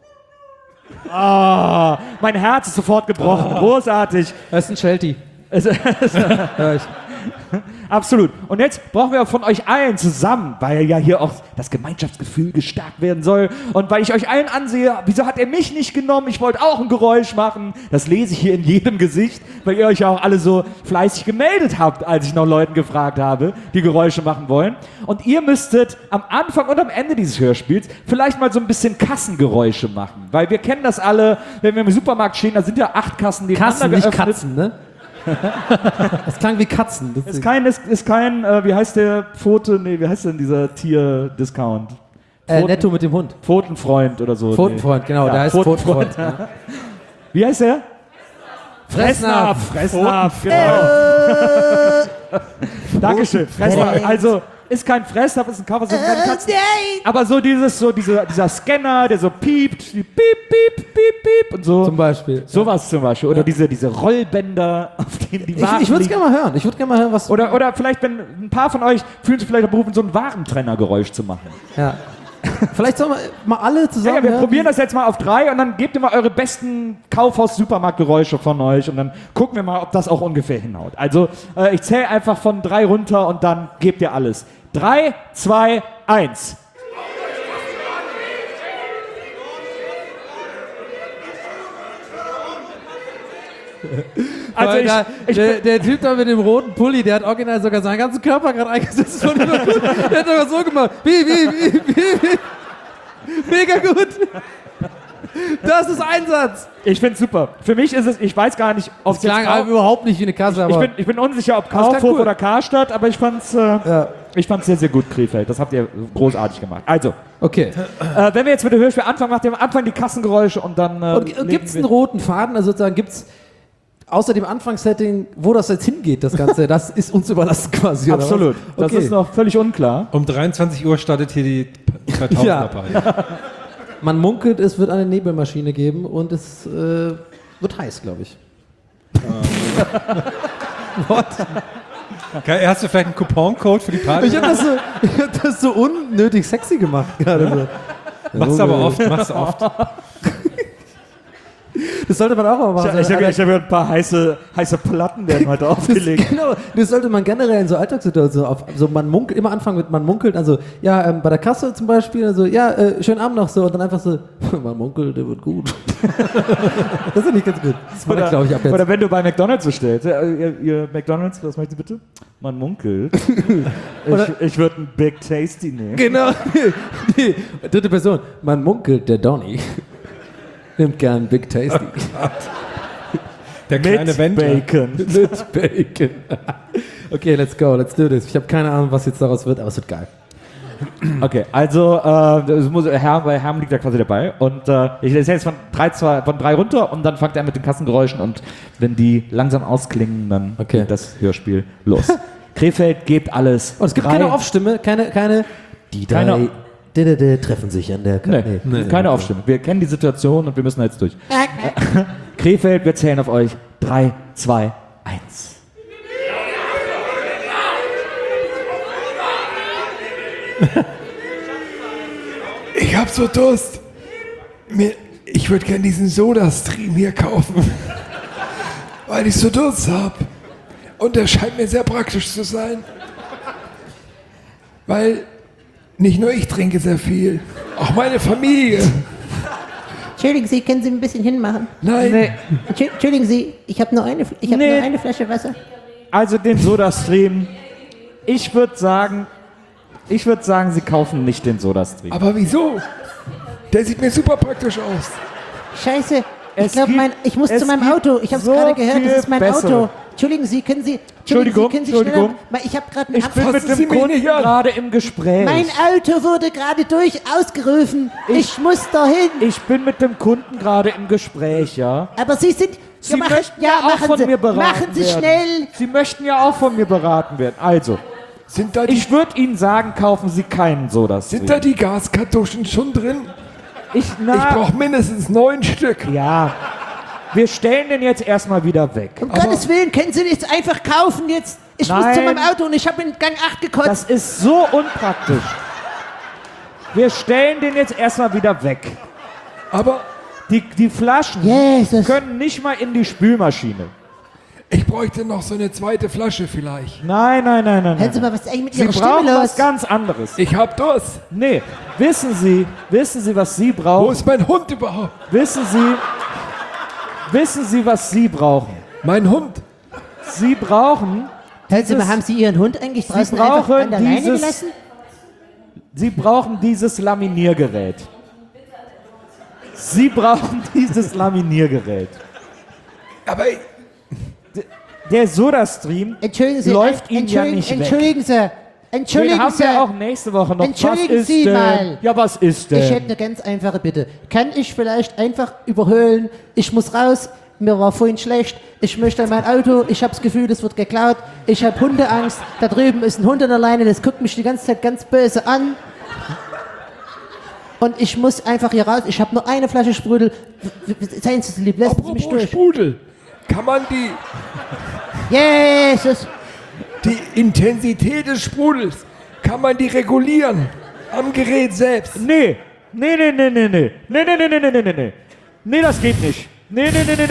Ah, mein Herz ist sofort gebrochen. Großartig. Das ist ein Sheltie. Ja, absolut. Und jetzt brauchen wir von euch allen zusammen, weil ja hier auch das Gemeinschaftsgefühl gestärkt werden soll und weil ich euch allen ansehe, wieso hat er mich nicht genommen? Ich wollte auch ein Geräusch machen. Das lese ich hier in jedem Gesicht, weil ihr euch ja auch alle so fleißig gemeldet habt, als ich noch Leuten gefragt habe, die Geräusche machen wollen. Und ihr müsstet am Anfang und am Ende dieses Hörspiels vielleicht mal so ein bisschen Kassengeräusche machen, weil wir kennen das alle, wenn wir im Supermarkt stehen, da sind ja 8 Kassen, die Kassen, ineinander nicht geöffnet. Katzen, ne? Das klang wie Katzen. Das Ist kein, wie heißt der Pfote, nee, wie heißt denn dieser Tier-Discount? Netto mit dem Hund. Pfotenfreund oder so. Pfotenfreund, genau, der heißt Pfotenfreund. Ja. Wie heißt der? Fressnapf. Fressnapf, genau. Dankeschön, Fressnapf. Also, ist kein Fressnapf, ist ein Kaufhaus, ist keine Katzen. Aber dieser Scanner, der so piept, piep, piep, piep, piep und so. Zum Beispiel. Sowas zum Beispiel. Oder diese Rollbänder, auf denen die Waren Ich würde es liegen. gerne mal hören. Ich würde gerne mal hören, was... Oder vielleicht, wenn ein paar von euch fühlen sich vielleicht berufen, so ein Warentrennergeräusch zu machen. Ja. Vielleicht sollen wir mal alle zusammen Ja, wir hören, probieren das jetzt mal auf 3 und dann gebt ihr mal eure besten Kaufhaus-Supermarktgeräusche von euch und dann gucken wir mal, ob das auch ungefähr hinhaut. Also, ich zähle einfach von 3 runter und dann gebt ihr alles. 3, 2, 1. Also der Typ da mit dem roten Pulli, der hat original sogar seinen ganzen Körper gerade eingesetzt. Von immer gut. Der hat aber so gemacht. Wie. Mega gut. Das ist Einsatz. Ich finde es super. Für mich ist es, ich weiß gar nicht, ob es Das klang überhaupt nicht wie eine Kasse, aber... Ich bin unsicher, ob klang Kaufhof cool. oder Karstadt, aber ich fand's sehr, sehr gut, Krefeld. Das habt ihr großartig gemacht. Also, Okay. wenn wir jetzt mit dem Hörspiel anfangen, macht ihr am Anfang die Kassengeräusche und dann... Und gibt es einen roten Faden? Also sozusagen gibt es außer dem Anfangssetting, wo das jetzt hingeht, das Ganze, das ist uns überlassen quasi. oder was? Absolut. Das Okay. ist noch völlig unklar. Um 23 Uhr startet hier die 2000er-Party. Man munkelt, es wird eine Nebelmaschine geben und es wird heiß, glaube ich. Geil, hast du vielleicht einen Couponcode für die Party? Ich habe das so unnötig sexy gemacht gerade. So. Machst du aber oft, machst du oft. Das sollte man auch mal machen. Ich hab ein paar heiße Platten werden heute aufgelegt. Genau, das sollte man generell in so Alltagssituationen man munkelt, immer anfangen mit man munkelt, also ja, bei der Kasse zum Beispiel, also ja, schönen Abend noch so und dann einfach so, man munkelt, der wird gut. Das ist nicht ganz gut. Das mache ich, glaube ich, ab jetzt. Oder wenn du bei McDonalds bestellst, ihr McDonalds, was möchtest du bitte? Man munkelt. ich würde einen Big Tasty nehmen. Genau. Die dritte Person, man munkelt, der Donny nimmt gern Big Tasty. Der kleine Wendler. Bacon. Mit Bacon. Okay, let's go, let's do this. Ich habe keine Ahnung, was jetzt daraus wird, aber es wird geil. Okay, also bei Herm liegt da quasi dabei und ich lese jetzt von 3 runter und dann fängt er mit den Kassengeräuschen und wenn die langsam ausklingen, dann geht das Hörspiel los. Krefeld gebt alles. Und es gibt keine Aufstimme, keine die drei treffen sich an der Nee, keine Aufstimmung. Wir kennen die Situation und wir müssen jetzt durch. Krefeld, wir zählen auf euch. 3, 2, 1. Ich hab so Durst. Ich würde gern diesen Soda-Stream hier kaufen. Weil ich so Durst hab. Und der scheint mir sehr praktisch zu sein. Weil nicht nur ich trinke sehr viel, auch meine Familie. Entschuldigen Sie, können Sie ein bisschen hinmachen? Nein. Entschuldigen Sie, ich habe nur eine Flasche Wasser. Also den Soda-Stream. Ich würde sagen, Sie kaufen nicht den Soda-Stream. Aber wieso? Der sieht mir super praktisch aus. Scheiße, ich muss zu meinem Auto. Ich habe es gerade gehört, das ist mein Auto. Entschuldigen Sie, können Sie Entschuldigung. schneller, ich habe gerade einen Ich bin mit dem Kunden gerade im Gespräch. Mein Auto wurde gerade ausgerufen. Ich muss dahin. Ich bin mit dem Kunden gerade im Gespräch, ja. Aber Sie sind... Sie möchten ja auch von mir beraten Machen Sie werden. schnell. Sie möchten ja auch von mir beraten werden. Also, ich würde Ihnen sagen, kaufen Sie keinen Soda-Stream. Sind da die Gaskartuschen schon drin? Ich Na, brauche mindestens 9 Stück. Ja. Wir stellen den jetzt erstmal wieder weg. Um Gottes Willen, können Sie nicht einfach kaufen jetzt? Ich muss Nein. zu meinem Auto und ich habe in Gang 8 gekotzt. Das ist so unpraktisch. Wir stellen den jetzt erstmal wieder weg. Aber die Flaschen Jesus. können nicht mal in die Spülmaschine. ich bräuchte noch so eine zweite Flasche vielleicht. Nein. Hören Sie mal, was ist eigentlich mit Sie Ihrer Stimme brauchen was los? ganz anderes. Ich hab Durst. Nee, wissen Sie, was Sie brauchen? Wo ist mein Hund überhaupt? Wissen Sie, was Sie brauchen? Mein Hund. Sie brauchen... Hören Sie mal, haben Sie Ihren Hund eigentlich draußen einfach brauchen an der Leine dieses- gelassen? Sie brauchen dieses Laminiergerät. Sie brauchen dieses Laminiergerät. Aber Der Soda-Stream Entschuldigen Sie, läuft Ihnen ja nicht weg. Entschuldigen Sie, Den entschuldigen haben Sie. wir auch nächste Woche noch. Entschuldigen was ist Sie denn? mal. Ja, was ist denn? Ich hätte eine ganz einfache Bitte. Kann ich vielleicht einfach überhöhlen? Ich muss raus. Mir war vorhin schlecht. Ich möchte an mein Auto. Ich habe das Gefühl, das wird geklaut. Ich habe Hundeangst. Da drüben ist ein Hund an der Leine. Das guckt mich die ganze Zeit ganz böse an. Und ich muss einfach hier raus. Ich habe nur eine Flasche Sprudel. Seien Sie so lieb, lassen Sie mich apropos durch. Sprudel. Kann man Jesus. die Intensität des Sprudels, kann man die regulieren? Am Gerät selbst. Nee, das geht nicht. Nee.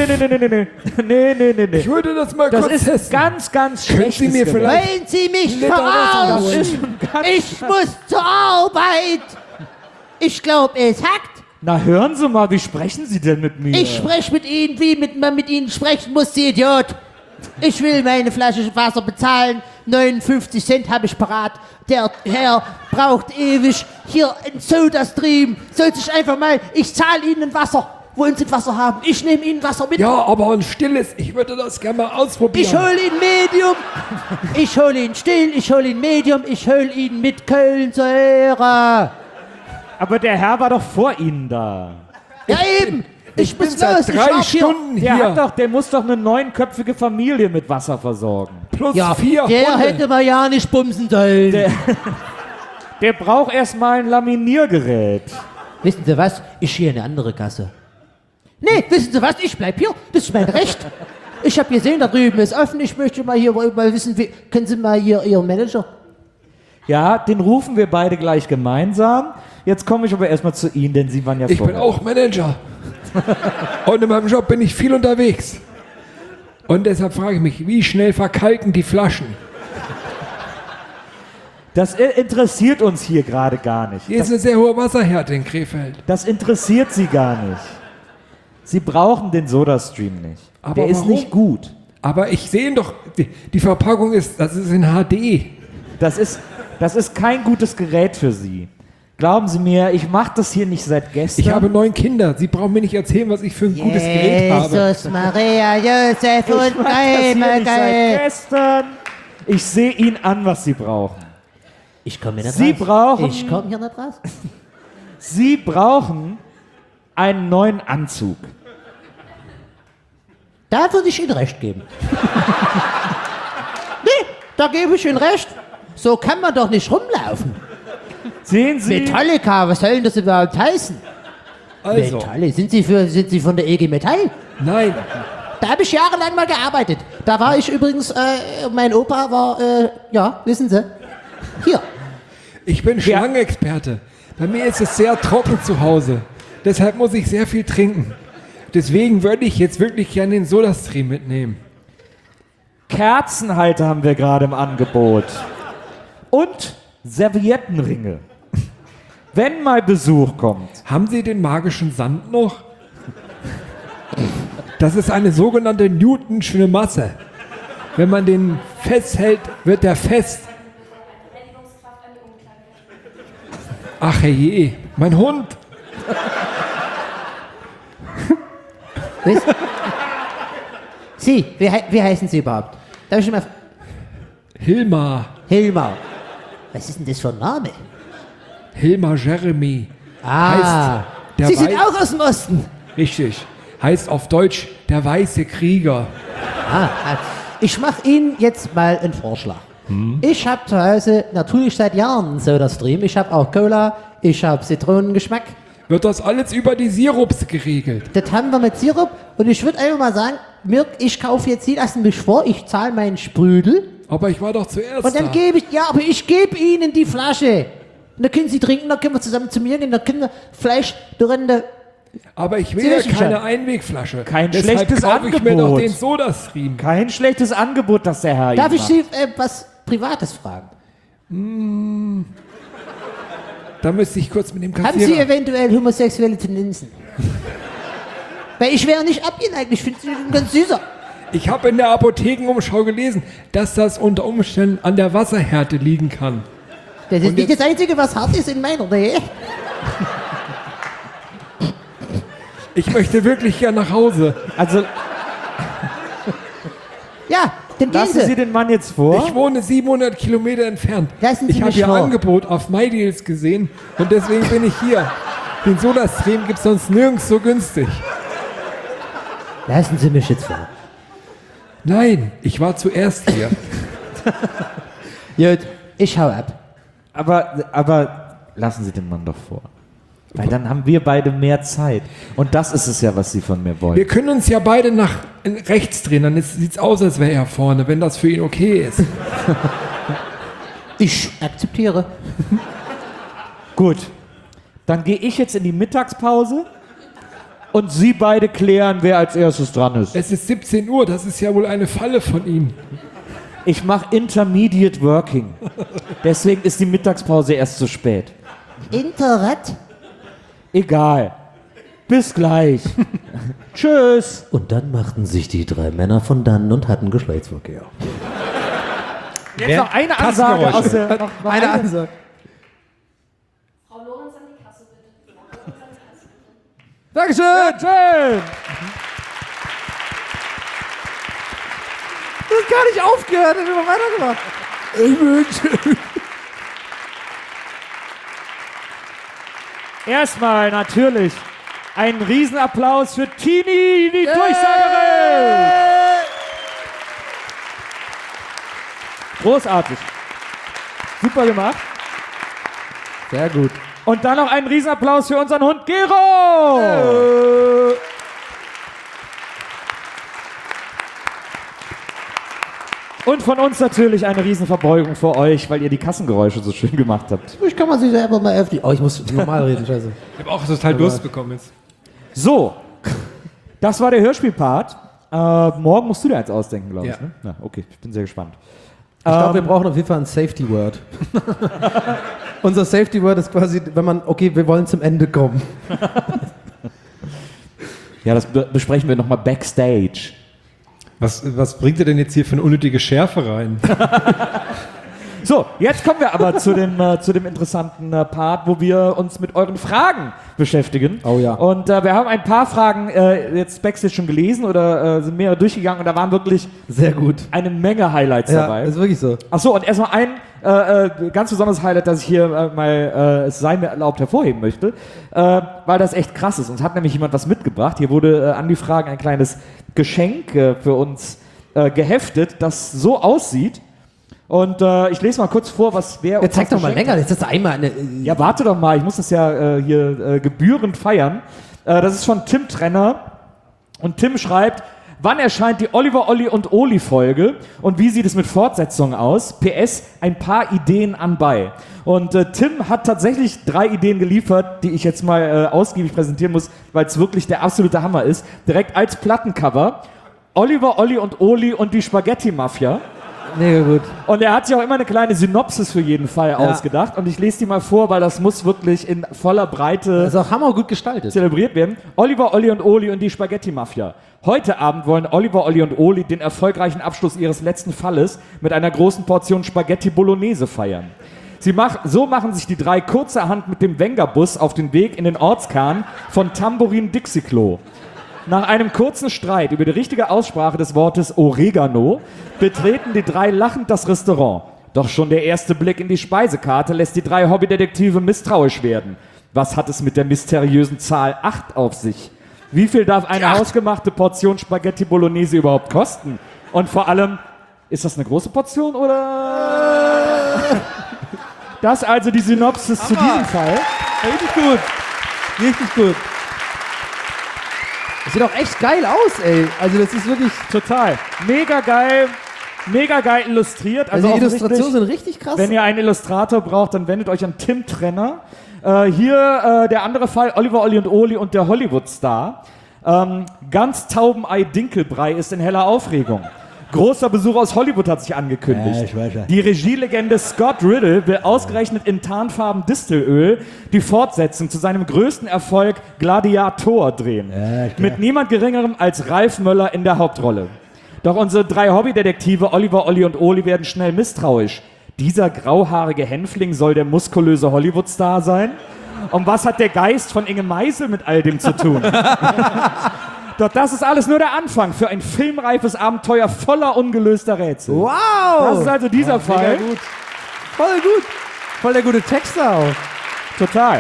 Ich würde das mal Das kurz ist testen. ganz Können schlecht. Sie mir vielleicht Wollen Sie mich Liter Wasser Das verarschen? ist ein ganz Ich muss zur Arbeit. Ich glaube, es hackt. Na, hören Sie mal, wie sprechen Sie denn mit mir? Ich spreche mit Ihnen, wie man mit Ihnen sprechen muss, Sie Idiot. Ich will meine Flasche Wasser bezahlen. 59 Cent habe ich parat. Der Herr braucht ewig. Hier ein Soda-Stream. Soll sich einfach mal... Ich zahle Ihnen ein Wasser. Wollen Sie ein Wasser haben? Ich nehme Ihnen Wasser mit. Ja, aber ein stilles. Ich würde das gerne mal ausprobieren. Ich hole ihn Medium. Ich hole ihn still. Ich hole ihn Medium. Ich hole ihn mit Kohlensäure. Aber der Herr war doch vor Ihnen da. Ja eben. Ich bin muss seit los. Ich 3 warte hier. Stunden Der muss doch eine 9-köpfige Familie mit Wasser versorgen. Plus Ja, 4 der Hunde. hätte man ja nicht bumsen sollen. Der braucht erstmal ein Laminiergerät. Wissen Sie was? Ich gehe in eine andere Gasse. Nee, wissen Sie was? Ich bleib hier. Das ist mein Recht. Ich habe gesehen, da drüben ist offen. Ich möchte mal hier mal wissen, können Sie mal hier Ihren Manager? Ja, den rufen wir beide gleich gemeinsam. Jetzt komme ich aber erstmal zu Ihnen, denn Sie waren ja Ich bin vorher. auch Manager. Und in meinem Job bin ich viel unterwegs. Und deshalb frage ich mich, wie schnell verkalken die Flaschen? Das interessiert uns hier gerade gar nicht. Hier ist eine sehr hohe Wasserhärte in Krefeld. Das interessiert Sie gar nicht. Sie brauchen den Sodastream nicht. Aber Der ist warum? nicht gut. Aber ich sehe ihn doch, die Verpackung das ist in HD. Das ist kein gutes Gerät für Sie. Glauben Sie mir, ich mache das hier nicht seit gestern. Ich habe 9 Kinder. Sie brauchen mir nicht erzählen, was ich für ein gutes Gerät habe. Jesus, Maria, Josef Ich und mach das hier nicht seit Geil. gestern. Ich sehe Ihnen an, was Sie brauchen. Ich komme hier nicht Sie raus. brauchen- Ich komme hier nicht raus. Sie brauchen einen neuen Anzug. Da würde ich Ihnen recht geben. Nee, da gebe ich Ihnen recht. So kann man doch nicht rumlaufen. Sehen Sie? Metallica, was soll denn das überhaupt heißen? Also, Metalle, sind Sie von der EG Metall? nein. Da habe ich jahrelang mal gearbeitet. Da war ich übrigens, mein Opa war, ja, wissen Sie, hier. Ich bin Schlangenexperte. Bei mir ist es sehr trocken zu Hause. Deshalb muss ich sehr viel trinken. Deswegen würde ich jetzt wirklich gerne den Sodastream mitnehmen. Kerzenhalter haben wir gerade im Angebot. Und Serviettenringe. Wenn mal Besuch kommt. Haben Sie den magischen Sand noch? Das ist eine sogenannte Newtonsche Masse. Wenn man den festhält, wird der fest. Ach herrje, mein Hund. Sie, wie heißen Sie überhaupt? Darf ich mal... Hilmar. Hilmar. Was ist denn das für ein Name? Hilmar Jeremy. Ah, der Sie sind Wei- auch aus dem Osten. Richtig. Heißt auf Deutsch der weiße Krieger. Ich mache Ihnen jetzt mal einen Vorschlag. Ich habe zu Hause natürlich seit Jahren einen Sodastream. Ich habe auch Cola, ich habe Zitronengeschmack. Wird das alles über die Sirups geregelt? Das haben wir mit Sirup. Und ich würde einfach mal sagen, Mirk, ich kaufe jetzt, Sie lassen mich vor, ich zahle meinen Sprüdel. Aber ich war doch zuerst Und dann da. gebe ich, ja, aber ich gebe Ihnen die Flasche. Und dann können Sie trinken, dann können wir zusammen zu mir gehen, dann können wir vielleicht durcheinander... Aber ich will Sie ja wissen keine schon. Einwegflasche. Kein Deshalb schlechtes kaufe ich mir doch Angebot. den Sodastream. Kein schlechtes Angebot, das der Herr Darf Ihnen ich Sie was Privates fragen? Da müsste ich kurz mit dem Haben Sie Kassierer... eventuell homosexuelle Tendenzen? Weil ich wäre nicht abgeneigt, ich finde Sie ganz süßer. Ich habe in der Apothekenumschau gelesen, dass das unter Umständen an der Wasserhärte liegen kann. Das ist Und nicht jetzt- das Einzige, was hart ist in meiner Nähe. Ich möchte wirklich gern nach Hause. Also Ja, dann gehen lassen Sie Sie. den Mann jetzt vor. Ich wohne 700 Kilometer entfernt. Lassen Sie Ich habe mich Ihr vor. Angebot auf MyDeals gesehen und deswegen bin ich hier. Den Sodastream gibt es sonst nirgends so günstig. Lassen Sie mich jetzt vor. Nein, ich war zuerst hier. Gut, ich hau ab. Aber lassen Sie den Mann doch vor. Weil dann haben wir beide mehr Zeit. Und das ist es ja, was Sie von mir wollen. Wir können uns ja beide nach rechts drehen, dann sieht es aus, als wäre er vorne, wenn das für ihn okay ist. Ich akzeptiere. Gut. Dann gehe ich jetzt in die Mittagspause und Sie beide klären, wer als erstes dran ist. Es ist 17 Uhr, das ist ja wohl eine Falle von ihm. Ich mache Intermediate Working. Deswegen ist die Mittagspause erst zu spät. Internet. Egal. Bis gleich. Tschüss. Und dann machten sich die 3 Männer von dannen und hatten Geschlechtsverkehr. Jetzt noch eine Ansage aus der... Noch Eine Ansage. Frau Lorenz an die Kasse, bitte. Frau Lorenz an die Kasse, bitte. Dankeschön. Schön. Das ist gar nicht aufgehört, hat immer weitergemacht. Erstmal natürlich einen Riesenapplaus für Tini, die Durchsagerin. Großartig. Super gemacht. Sehr gut. Und dann noch einen Riesenapplaus für unseren Hund Gero. Und von uns natürlich eine Riesenverbeugung für euch, weil ihr die Kassengeräusche so schön gemacht habt. Ich kann man sich selber mal öffnen. Oh, ich muss normal reden, scheiße. Ich habe auch total Durst bekommen jetzt. So, das war der Hörspielpart. Morgen musst du dir eins ausdenken, glaube ich. Ja. Ne? Na, okay, ich bin sehr gespannt. Ich glaube, wir brauchen auf jeden Fall ein Safety Word. Unser Safety Word ist quasi, wenn man, okay, wir wollen zum Ende kommen. Ja, das besprechen wir nochmal backstage. Was bringt ihr denn jetzt hier für eine unnötige Schärfe rein? So, jetzt kommen wir aber zu dem interessanten Part, wo wir uns mit euren Fragen beschäftigen. Oh ja. Und wir haben ein paar Fragen jetzt backstage schon gelesen oder sind mehrere durchgegangen und da waren wirklich Sehr gut. eine Menge Highlights Ja, dabei. ist wirklich so. Achso, und erstmal ein ganz besonderes Highlight, das ich hier mal, es sei mir erlaubt, hervorheben möchte, weil das echt krass ist. Uns hat nämlich jemand was mitgebracht. Hier wurde an die Fragen ein kleines Geschenk für uns geheftet, das so aussieht. Und ich lese mal kurz vor, wer Jetzt zeig uns doch mal geschenkt länger, hat. das ist einmal eine. Ja, warte doch mal, ich muss das ja hier gebührend feiern. Das ist von Tim Trenner. Und Tim schreibt, wann erscheint die Oliver, Olli und Oli Folge und wie sieht es mit Fortsetzungen aus? PS, ein paar Ideen anbei. Und Tim hat tatsächlich 3 Ideen geliefert, die ich jetzt mal ausgiebig präsentieren muss, weil es wirklich der absolute Hammer ist. Direkt als Plattencover. Oliver, Olli und Oli und die Spaghetti-Mafia. Nee, gut. Und er hat sich auch immer eine kleine Synopsis für jeden Fall ausgedacht. Und ich lese die mal vor, weil das muss wirklich in voller Breite Das ist auch hammergut gestaltet. zelebriert werden. Oliver, Olli und Oli und die Spaghetti-Mafia. Heute Abend wollen Oliver, Olli und Oli den erfolgreichen Abschluss ihres letzten Falles mit einer großen Portion Spaghetti Bolognese feiern. So machen sich die 3 kurzerhand mit dem Wenger-Bus auf den Weg in den Ortskern von Tambourin Dixie-Klo. Nach einem kurzen Streit über die richtige Aussprache des Wortes Oregano betreten die 3 lachend das Restaurant. Doch schon der erste Blick in die Speisekarte lässt die 3 Hobbydetektive misstrauisch werden. Was hat es mit der mysteriösen Zahl 8 auf sich? Wie viel darf eine hausgemachte Portion Spaghetti Bolognese überhaupt kosten? Und vor allem, ist das eine große Portion oder? Das also die Synopsis zu diesem Fall. Richtig gut. Richtig gut. Das sieht auch echt geil aus, ey. Also das ist wirklich. Total. Mega geil illustriert. Also die offensichtlich, Illustrationen sind richtig krass. wenn ihr einen Illustrator braucht, dann wendet euch an Tim Trenner. Hier der andere Fall, Oliver, Olli und Oli und der Hollywood-Star. Ganz Taubenei-Dinkelbrei ist in heller Aufregung. Großer Besuch aus Hollywood hat sich angekündigt. Ja, ich weiß ja. Die Regielegende Scott Riddle will ausgerechnet in Tarnfarben Distelöl die Fortsetzung zu seinem größten Erfolg Gladiator drehen. Mit niemand Geringerem als Ralf Möller in der Hauptrolle. Doch unsere 3 Hobbydetektive Oliver, Olli und Oli werden schnell misstrauisch. Dieser grauhaarige Hänfling soll der muskulöse Hollywood-Star sein? Und was hat der Geist von Inge Meisel mit all dem zu tun? Doch das ist alles nur der Anfang für ein filmreifes Abenteuer voller ungelöster Rätsel. Wow! Das ist also dieser Fall. Gut. Voll gut. Voll der gute Texter auch. Total.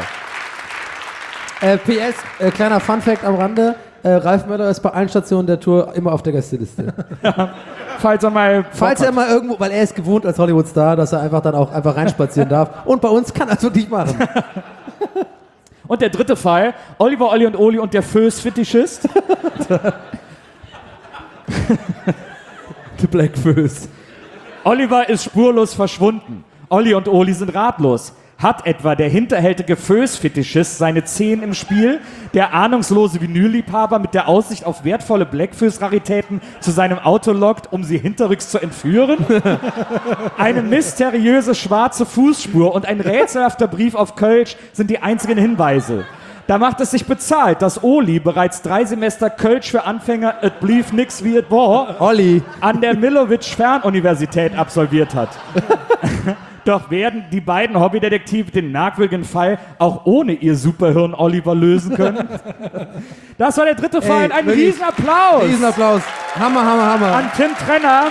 PS, kleiner Funfact am Rande. Ralf Möller ist bei allen Stationen der Tour immer auf der Gästeliste. Falls er mal irgendwo, weil er ist gewohnt als Hollywood-Star, dass er einfach dann auch einfach reinspazieren darf. Und bei uns kann er es wirklich machen. Und der dritte Fall, Oliver, Olli und Oli und der Föß-Fetischist. The Black Föß. Oliver ist spurlos verschwunden. Olli und Oli sind ratlos. Hat etwa der hinterhältige Föß-Fetischist seine Zehen im Spiel, der ahnungslose Vinylliebhaber mit der Aussicht auf wertvolle Blackfoes-Raritäten zu seinem Auto lockt, um sie hinterrücks zu entführen? Eine mysteriöse schwarze Fußspur und ein rätselhafter Brief auf Kölsch sind die einzigen Hinweise. Da macht es sich bezahlt, dass Oli bereits 3 Semester Kölsch für Anfänger et blieb nix wie et war Olli. an der Millowitsch-Fernuniversität absolviert hat. Doch werden die beiden Hobbydetektive den merkwürdigen Fall auch ohne ihr Superhirn Oliver lösen können? Das war der dritte Fall. Ein wirklich. Riesenapplaus Riesenapplaus. Hammer, Hammer, Hammer. an Tim Trenner.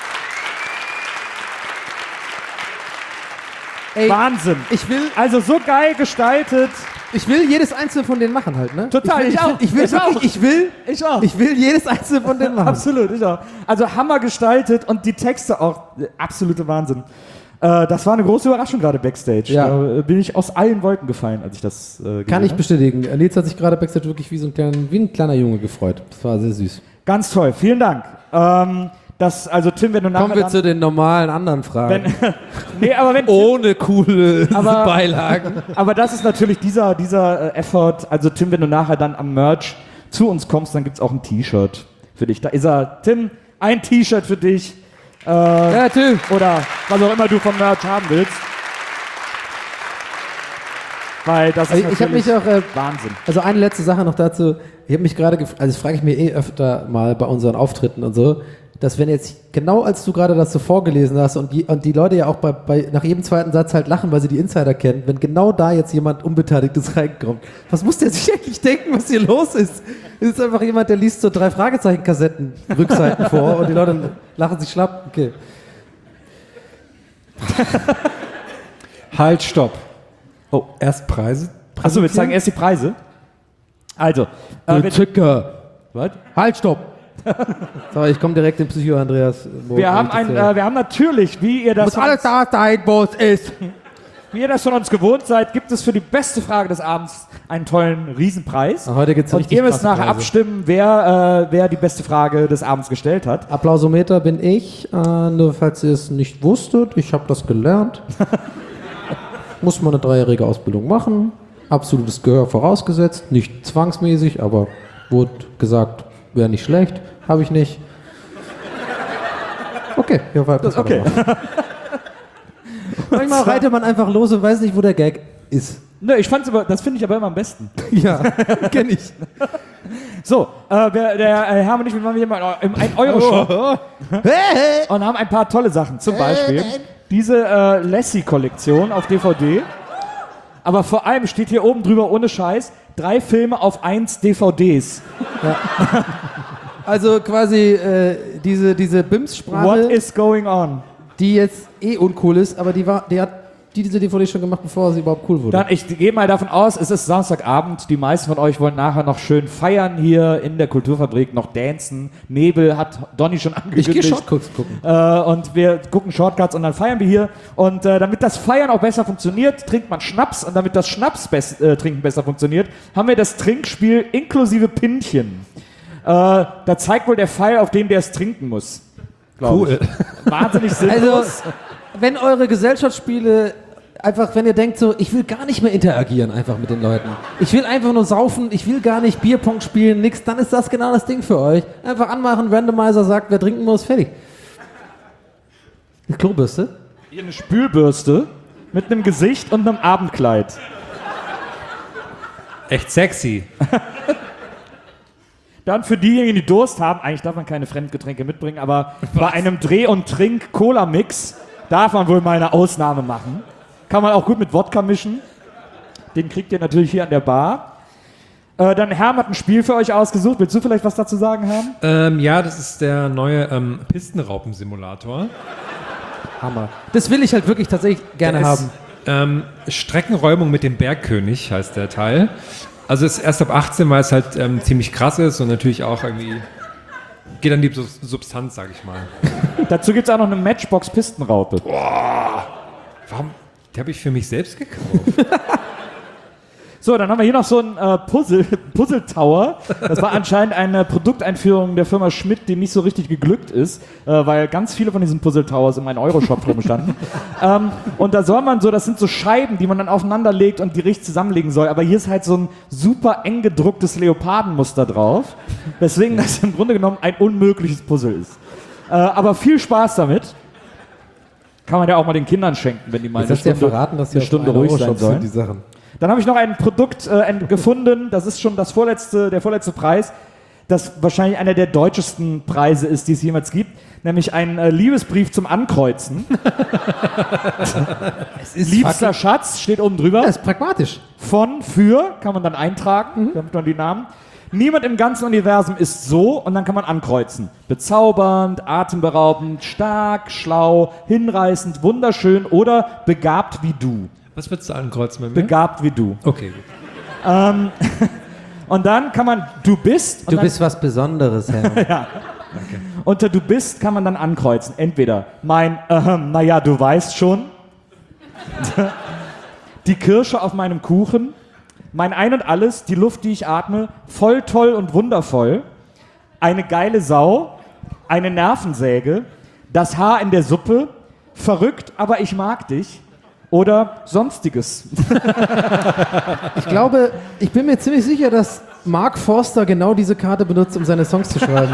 Ey, Wahnsinn. ich will Also so geil gestaltet. jedes einzelne von denen machen halt, ne? Total, ich auch. Ich will Ich auch. Ich will jedes einzelne von denen machen. Absolut, ich auch. Also Hammer gestaltet und die Texte auch absolute Wahnsinn. Das war eine große Überraschung gerade Backstage. Ja. Da bin ich aus allen Wolken gefallen, als ich das gesehen Kann ich habe. bestätigen. Nils hat sich gerade Backstage wirklich wie ein kleiner Junge gefreut. Das war sehr süß. Ganz toll, vielen Dank. Also Tim, wenn du nachher Kommen wir dann- zu den normalen anderen Fragen. Nee, aber wenn Ohne coole Aber- Beilagen. Aber das ist natürlich dieser Effort. Also Tim, wenn du nachher dann am Merch zu uns kommst, dann gibt's auch ein T-Shirt für dich. Da ist er. Tim, ein T-Shirt für dich. Ja, Tim. Oder was auch immer du vom Merch haben willst. Weil das ist Ich habe mich natürlich auch, Wahnsinn. also eine letzte Sache noch dazu. Ich habe mich gerade gefragt, also das frage ich mir öfter mal bei unseren Auftritten und so, dass wenn jetzt, genau als du gerade das so vorgelesen hast und die Leute ja auch nach jedem zweiten Satz halt lachen, weil sie die Insider kennen, wenn genau da jetzt jemand Unbeteiligtes reinkommt, was muss der sich eigentlich denken, was hier los ist? Es ist einfach jemand, der liest so 3 Fragezeichen-Kassetten, Rückseiten vor und die Leute lachen sich schlapp. Okay. Halt, stopp. Oh, erst Preise. Achso, wir zeigen erst die Preise. Also, Ticker. was? Halt, stopp. So, ich komme direkt in Psycho Andreas. Wir haben natürlich, wie ihr das da sein, wo es ist. Wie ihr das von uns gewohnt seid, gibt es für die beste Frage des Abends einen tollen Riesenpreis. Heute gibt's Und richtig ihr müsst krasse nachher Preise. abstimmen, wer die beste Frage des Abends gestellt hat. Applausometer bin ich, nur falls ihr es nicht wusstet, ich habe das gelernt. Muss man eine 3-jährige Ausbildung machen, absolutes Gehör vorausgesetzt, nicht zwangsmäßig, aber wurde gesagt, wäre nicht schlecht, habe ich nicht. Okay, ja, das Okay. Manchmal reitet man einfach los und weiß nicht, wo der Gag ist. Ne, das finde ich aber immer am besten. Ja, kenne ich. So, der Herr und ich, wir waren hier mal im 1-Euro-Shop und haben ein paar tolle Sachen. Zum Beispiel diese Lassie-Kollektion auf DVD. Aber vor allem steht hier oben drüber, ohne Scheiß, 3 Filme auf 1 DVDs. Also quasi diese BIMS-Sprache, What is going on? die jetzt uncool ist, aber die hat diese DVD schon gemacht, bevor sie überhaupt cool wurde. Dann, ich gehe mal davon aus, es ist Samstagabend. Die meisten von euch wollen nachher noch schön feiern hier in der Kulturfabrik, noch dancen. Nebel hat Donny schon ich angekündigt. gehe Shortcuts gucken. Und wir gucken Shortcuts und dann feiern wir hier. Und damit das Feiern auch besser funktioniert, trinkt man Schnaps. Und damit das Schnaps-Trinken besser funktioniert, haben wir das Trinkspiel inklusive Pinchen. Da zeigt wohl der Pfeil, auf den der es trinken muss. Cool. Wahnsinnig sinnlos. Also, wenn eure Gesellschaftsspiele einfach, wenn ihr denkt so, ich will gar nicht mehr interagieren einfach mit den Leuten. Ich will einfach nur saufen, ich will gar nicht Bierpong spielen, nix, dann ist das genau das Ding für euch. Einfach anmachen, Randomizer sagt, wer trinken muss, fertig. Eine Klobürste? Hier eine Spülbürste mit einem Gesicht und einem Abendkleid. Echt sexy. Dann für diejenigen, die Durst haben, eigentlich darf man keine Fremdgetränke mitbringen, aber bei einem Dreh- und Trink-Cola-Mix darf man wohl mal eine Ausnahme machen. Kann man auch gut mit Wodka mischen. Den kriegt ihr natürlich hier an der Bar. Dann Herm hat ein Spiel für euch ausgesucht. Willst du vielleicht was dazu sagen, Herm? Ja, das ist der neue Pistenraupen-Simulator. Hammer. Das will ich halt wirklich tatsächlich gerne Der haben. ist, Streckenräumung mit dem Bergkönig heißt der Teil. Also es ist erst ab 18, weil es halt ziemlich krass ist und natürlich auch irgendwie geht an die Substanz, sag ich mal. Dazu gibt es auch noch eine Matchbox-Pistenraupe. Warum? Die habe ich für mich selbst gekauft. So, dann haben wir hier noch so ein Puzzle-Tower. Das war anscheinend eine Produkteinführung der Firma Schmidt, die nicht so richtig geglückt ist, weil ganz viele von diesen Puzzle-Towers in meinem Euro-Shop rumstanden. Und da soll man so, das sind so Scheiben, die man dann aufeinander legt und die richtig zusammenlegen soll. Aber hier ist halt so ein super eng gedrucktes Leopardenmuster drauf, weswegen das im Grunde genommen ein unmögliches Puzzle ist. Aber viel Spaß damit. Kann man ja auch mal den Kindern schenken, wenn die mal Jetzt hast du ja verraten, dass eine Stunde ruhig sein sollen. die Sachen. Dann habe ich noch ein Produkt gefunden, das ist schon der vorletzte Preis, das wahrscheinlich einer der deutschesten Preise ist, die es jemals gibt, nämlich ein Liebesbrief zum Ankreuzen. Liebster Schatz, steht oben drüber. Das ist pragmatisch. Für, kann man dann eintragen, damit man die Namen. Niemand im ganzen Universum ist so, und dann kann man ankreuzen. Bezaubernd, atemberaubend, stark, schlau, hinreißend, wunderschön oder begabt wie du. Was würdest du ankreuzen bei mir? Begabt wie du. Okay, gut. Und dann kann man, du bist. Und Du dann, bist was Besonderes, Herr. Unter du bist kann man dann ankreuzen. Entweder mein, naja, du weißt schon. Die Kirsche auf meinem Kuchen. Mein Ein und Alles, die Luft, die ich atme. Voll toll und wundervoll. Eine geile Sau. Eine Nervensäge. Das Haar in der Suppe. Verrückt, aber ich mag dich. Oder Sonstiges. Ich glaube, ich bin mir ziemlich sicher, dass Mark Forster genau diese Karte benutzt, um seine Songs zu schreiben.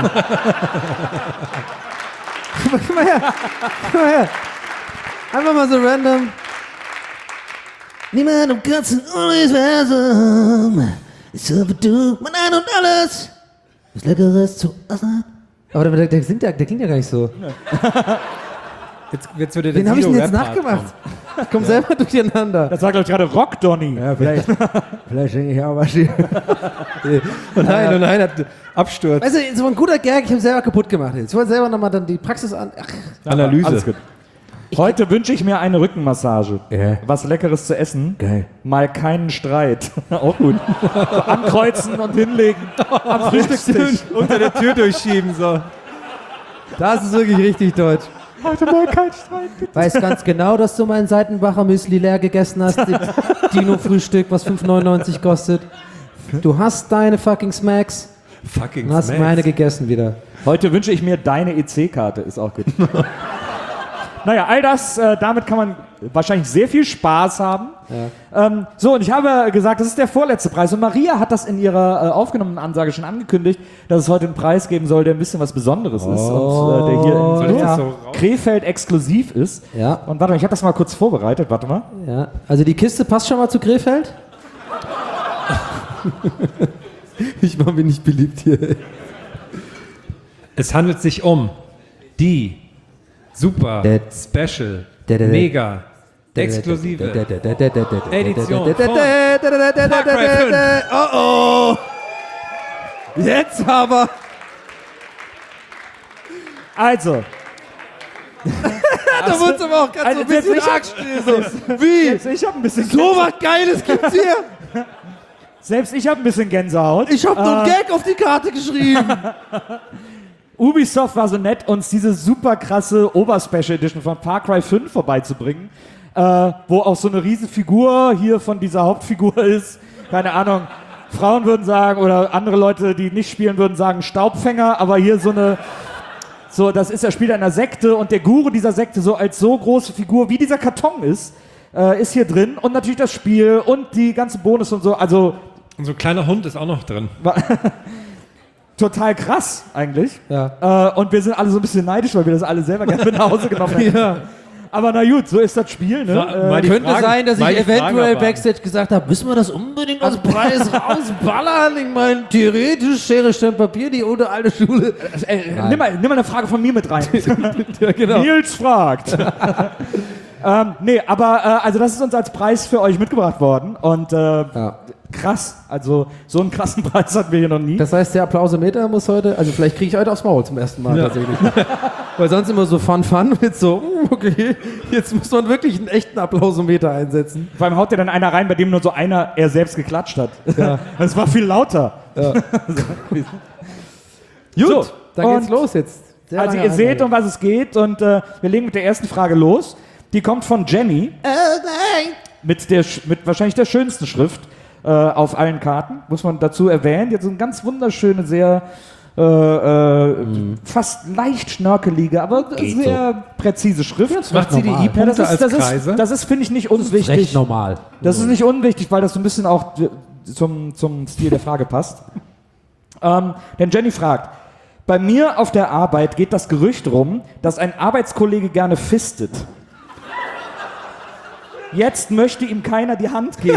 Komm mal her. Einfach mal so random. Niemand im ganzen Universum ist so wie du, mein Ein und Alles. Was Leckeres zu essen. Aber der klingt ja gar nicht so. Jetzt würde Den habe ich denn jetzt nachgemacht. Ich komme selber durcheinander. Das war, glaube ich, gerade Rock, Donny. Ja, vielleicht denke ich auch was hier. Nein, hat Absturz. Weißt du, so ein guter Gag, ich habe selber kaputt gemacht. Jetzt wollen selber nochmal dann die Praxis an. Analyse. Alles gut. Heute wünsche ich mir eine Rückenmassage. Ja. Was Leckeres zu essen. Geil. Mal keinen Streit. Auch gut. So ankreuzen und hinlegen. Am Frühstückstisch. Unter der Tür durchschieben, so. Das ist wirklich richtig deutsch. Heute mal kein Streit, bitte. Weiß ganz genau, dass du mein Seitenbacher Müsli leer gegessen hast. Dino-Frühstück, was 5,99 kostet. Du hast deine fucking Smacks Fucking und hast meine gegessen wieder. Heute wünsche ich mir deine EC-Karte. Ist auch gut. Naja, all das, damit kann man wahrscheinlich sehr viel Spaß haben. Ja. So, und ich habe gesagt, das ist der vorletzte Preis. Und Maria hat das in ihrer aufgenommenen Ansage schon angekündigt, dass es heute einen Preis geben soll, der ein bisschen was Besonderes ist. Und der hier in Krefeld exklusiv ist. Ja. Und warte mal, ich habe das mal kurz vorbereitet. Warte mal. Ja. Also die Kiste passt schon mal zu Krefeld? Ich mache mich nicht beliebt hier. Es handelt sich um die Super Special Mega Exklusive Edition von Far Cry 5. Oh! Jetzt aber! Also. Da wurde es aber auch gerade so ein bisschen arg still. So. Wie? Selbst ich habe ein bisschen So was Geiles gibt's hier! Selbst ich habe ein bisschen Gänsehaut. Ich habe nur einen Gag auf die Karte geschrieben. Ubisoft war so nett, uns diese super krasse Oberspecial Edition von Far Cry 5 vorbeizubringen, wo auch so eine Riesenfigur hier von dieser Hauptfigur ist. Keine Ahnung, Frauen würden sagen, oder andere Leute, die nicht spielen, würden sagen Staubfänger, aber hier das ist, er spielt in einer Sekte und der Guru dieser Sekte so als so große Figur, wie dieser Karton ist hier drin und natürlich das Spiel und die ganzen Bonus und so, also... Und so ein kleiner Hund ist auch noch drin. Total krass, eigentlich. Ja. Und wir sind alle so ein bisschen neidisch, weil wir das alle selber gerne mit nach Hause genommen haben. Ja. Aber na gut, so ist das Spiel. Ne? Könnte sein, dass ich eventuell Backstage gesagt habe, müssen wir das unbedingt als Preis rausballern? Ich meine, theoretisch Schere, Stein, Papier, die ohne alte Schule. Nimm mal eine Frage von mir mit rein. Ja, genau. Nils fragt. Nee, aber also das ist uns als Preis für euch mitgebracht worden. Und krass, also so einen krassen Preis hatten wir hier noch nie. Das heißt, der Applausometer muss heute, also vielleicht kriege ich heute aufs Maul zum ersten Mal tatsächlich. Weil sonst immer so Fun mit so, okay, jetzt muss man wirklich einen echten Applausometer einsetzen. Vor allem haut dir dann einer rein, bei dem nur so er selbst geklatscht hat. Ja. Das war viel lauter. Ja. Gut, so, dann geht's los jetzt. Sehr also lange ihr seht, Ansage. um was es geht und wir legen mit der ersten Frage los. Die kommt von Jenny. Mit wahrscheinlich der schönsten Schrift auf allen Karten, muss man dazu erwähnen. Die hat so eine ganz wunderschöne, sehr fast leicht schnörkelige, aber sehr präzise Schrift. Macht sie die I-Punkte als Kreise? Das ist, finde ich, nicht unwichtig. Recht normal. Das ist nicht unwichtig, weil das so ein bisschen auch zum Stil der Frage passt. Denn Jenny fragt, bei mir auf der Arbeit geht das Gerücht rum, dass ein Arbeitskollege gerne fistet. Jetzt möchte ihm keiner die Hand geben.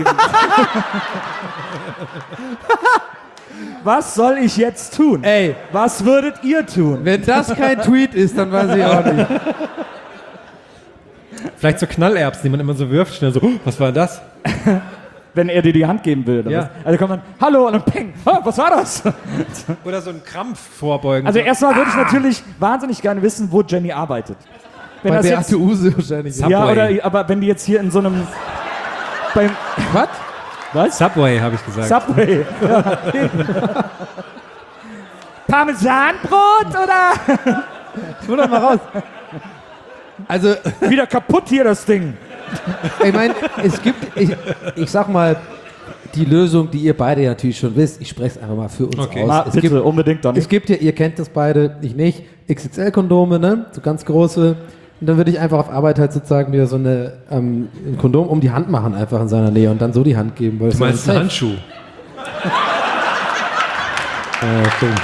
Was soll ich jetzt tun? Ey, was würdet ihr tun? Wenn das kein Tweet ist, dann weiß ich auch nicht. Vielleicht so Knallerbsen, die man immer so wirft, schnell so, was war das? Wenn er dir die Hand geben will. Oder Ja. was? Also kommt man, hallo, und dann peng, was war das? Oder so ein Krampf vorbeugen. Also erstmal würde ich natürlich wahnsinnig gerne wissen, wo Jenny arbeitet. Wenn Bei das jetzt, Beate Use wahrscheinlich. ja, oder, aber wenn die jetzt hier in so einem... Beim, Was? was? Subway, habe ich gesagt. Subway. Ja. Parmesanbrot oder? Ich will doch mal raus. Also, Wieder kaputt hier das Ding. ich meine, es gibt, ich sag mal, die Lösung, die ihr beide ja natürlich schon wisst, ich spreche es einfach mal für uns aus. Es bitte, gibt, unbedingt dann. es gibt ja, ihr kennt das beide, ich nicht, XXL-Kondome, ne? So ganz große. Und dann würde ich einfach auf Arbeit halt sozusagen wieder so ein Kondom um die Hand machen, einfach in seiner Nähe und dann so die Hand geben. Weil Du meinst einen Handschuh? Ja, stimmt.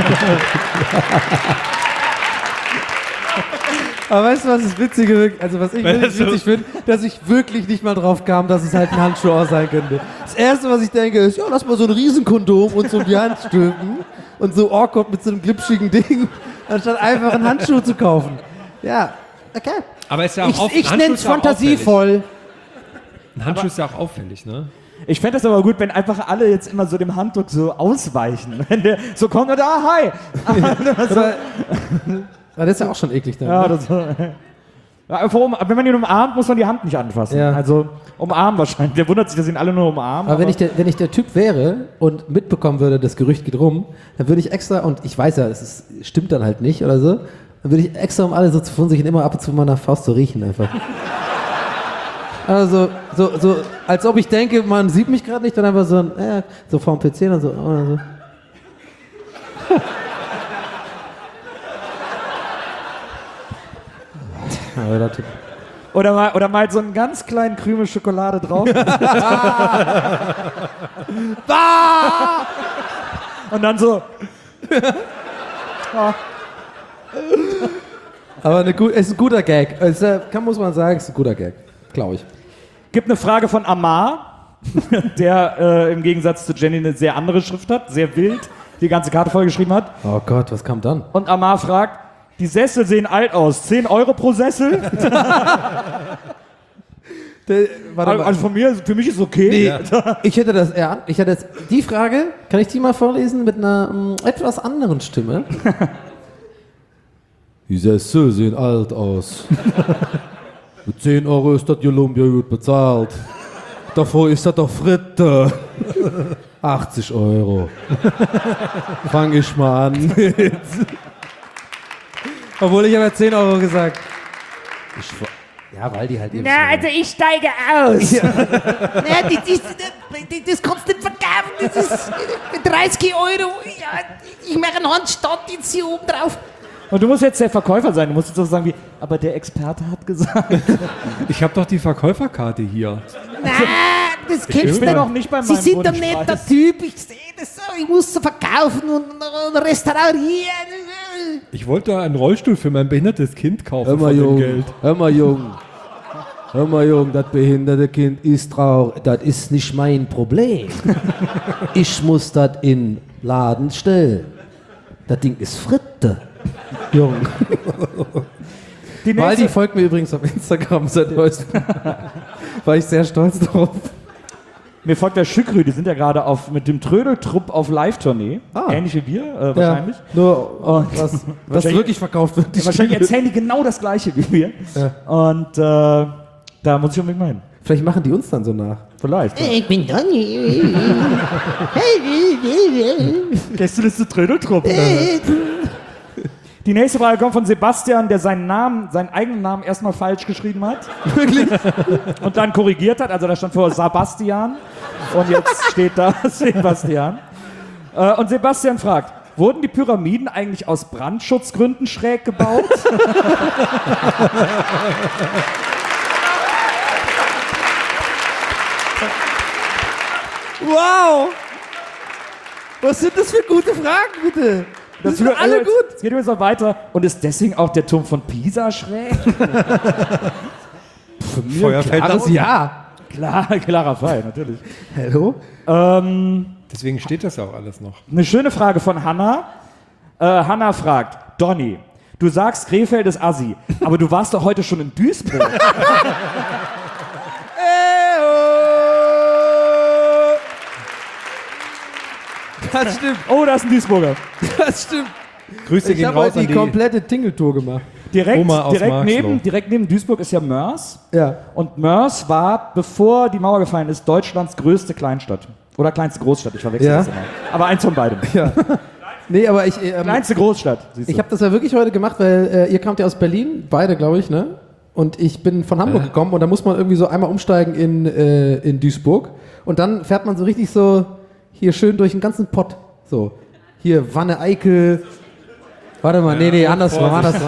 Aber weißt du, was das Witzige, also was ich wirklich witzig finde, dass ich wirklich nicht mal drauf kam, dass es halt ein Handschuh auch sein könnte. Das Erste, was ich denke, ist, ja, lass mal so ein Riesenkondom und so um die Hand stülpen und so awkward mit so einem glitschigen Ding, anstatt einfach einen Handschuh zu kaufen. Ja, okay. Aber ist ja auch Ich nenne es fantasievoll. Ein Handschuh ist ja auch auffällig, ne? Ich fände das aber gut, wenn einfach alle jetzt immer so dem Handdruck so ausweichen. Wenn der so kommt und hi. Das ist ja auch schon eklig dann. Ja, Ne? das, ja, wenn man ihn umarmt, muss man die Hand nicht anfassen. Ja. Also umarmen wahrscheinlich. Der wundert sich, dass ihn alle nur umarmen. Aber wenn ich der Typ wäre und mitbekommen würde, das Gerücht geht rum, dann würde ich extra, und ich weiß ja, stimmt dann halt nicht oder so, dann würde ich extra, um alle so zu verunsichern, immer ab und zu meiner Faust so riechen einfach. Also so, als ob ich denke, man sieht mich gerade nicht, dann einfach so vorm PC und so. Oder so. Oder mal so einen ganz kleinen Krümel Schokolade drauf. Und dann so. Aber es ist ein guter Gag. Muss man sagen, es ist ein guter Gag. Glaube ich. Gibt eine Frage von Amar, der im Gegensatz zu Jenny eine sehr andere Schrift hat, sehr wild, die ganze Karte vollgeschrieben hat. Oh Gott, was kam dann? Und Amar fragt, die Sessel sehen alt aus, 10 Euro pro Sessel? Also für mich ist es okay. Nee, ich hätte die Frage, kann ich die mal vorlesen mit einer etwas anderen Stimme? Die Sessel sehen alt aus. Mit 10 Euro ist das Columbia gut bezahlt. Davor ist das doch Fritte. 80 Euro. Fang ich mal an. Obwohl ich aber 10 Euro gesagt. Ja, weil die halt eben. Na, also ich steige aus. Ja. Na, das kannst du nicht verkaufen. Das ist 30 Euro. Ja, ich mache einen Handstand jetzt hier oben drauf. Und du musst jetzt der Verkäufer sein. Du musst jetzt so sagen wie, aber der Experte hat gesagt. Ich habe doch die Verkäuferkarte hier. Na, das kennst du doch nicht bei Sie meinem sind ein Wunschpreis. netter Typ. Ich sehe das so. Ich muss so verkaufen und restaurieren. Ich wollte einen Rollstuhl für mein behindertes Kind kaufen. Hör mal, von dem Jung. Geld. Hör mal, Jung, das behinderte Kind ist traurig. Das ist nicht mein Problem. Ich muss das in Laden stellen. Das Ding ist Fritte. Jung. Waldi folgt mir übrigens auf Instagram seit neuestem. War ich sehr stolz drauf. Mir folgt der Schükrü, die sind ja gerade mit dem Trödeltrupp auf Live-Tournee. Ähnlich wie wir, wahrscheinlich. Nur was wirklich verkauft wird. Wahrscheinlich erzählen die genau das Gleiche wie wir. Ja. Und da muss ich unbedingt mal hin. Vielleicht machen die uns dann so nach. Vielleicht. Ja. Ich bin Donny. Kennst du das zu Trödeltrupp? Die nächste Frage kommt von Sebastian, der seinen eigenen Namen erstmal falsch geschrieben hat. Wirklich? Und dann korrigiert hat. Also da stand vor Sebastian und jetzt steht da Sebastian. Und Sebastian fragt, wurden die Pyramiden eigentlich aus Brandschutzgründen schräg gebaut? Wow! Was sind das für gute Fragen, bitte? Das sind alle gut. Es geht übrigens noch weiter. Und ist deswegen auch der Turm von Pisa schräg? Für mich klares Ja. Klarer Fall, natürlich. Hallo? Deswegen steht das ja auch alles noch. Eine schöne Frage von Hanna. Hanna fragt, Donny, du sagst, Krefeld ist Assi, aber du warst doch heute schon in Duisburg. Das stimmt. Oh, da ist ein Duisburger. Das stimmt. Grüße Ich gehen habe raus heute an die die komplette Tingeltour gemacht. Direkt Marxloh. neben Duisburg ist ja Mörs. Ja. Und Mörs war, bevor die Mauer gefallen ist, Deutschlands größte Kleinstadt. Oder kleinste Großstadt, ich verwechsel Ja. das immer. Aber eins von beidem. Ja. Nee, aber ich... Kleinste Großstadt. siehst du. Ich habe das ja wirklich heute gemacht, weil ihr kamt ja aus Berlin, beide, glaube ich, ne? Und ich bin von Hamburg gekommen und da muss man irgendwie so einmal umsteigen in Duisburg und dann fährt man so richtig so hier schön durch den ganzen Pott. So, hier Wanne-Eickel. Warte mal, nee, andersrum.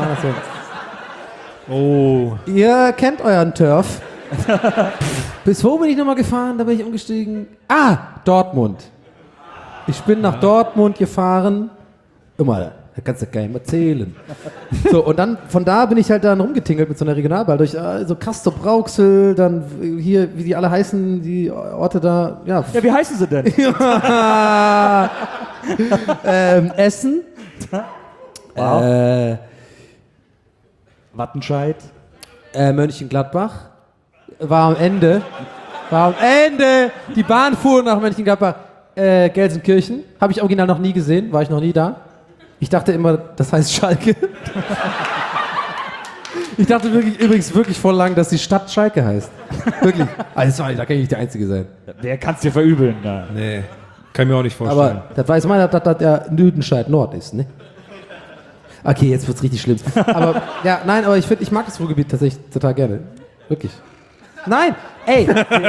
Oh. Ihr kennt euren Turf. Bis wo bin ich nochmal gefahren? Da bin ich umgestiegen. Dortmund. Ich bin nach Dortmund gefahren. Immer, da kannst du gar nicht mehr zählen. So, und dann, von da bin ich halt dann rumgetingelt mit so einer Regionalbahn durch so Castrop-Rauxel, dann hier, wie die alle heißen, die Orte da, ja. Ja, wie heißen sie denn? Essen. Wow. Wattenscheid. Mönchengladbach. War am Ende. Die Bahn fuhr nach Mönchengladbach. Gelsenkirchen. Habe ich original noch nie gesehen. War ich noch nie da. Ich dachte immer, das heißt Schalke. Ich dachte übrigens wirklich voll lang, dass die Stadt Schalke heißt. Wirklich. Also, da kann ich nicht der Einzige sein. Wer kann's dir verübeln? Ja. Nee, kann ich mir auch nicht vorstellen. Aber das weiß man, dass das der Lüdenscheid Nord ist, ne? Okay, jetzt wird's richtig schlimm. Aber, ja, nein, aber ich mag das Ruhrgebiet tatsächlich total gerne. Wirklich. Nein, ey.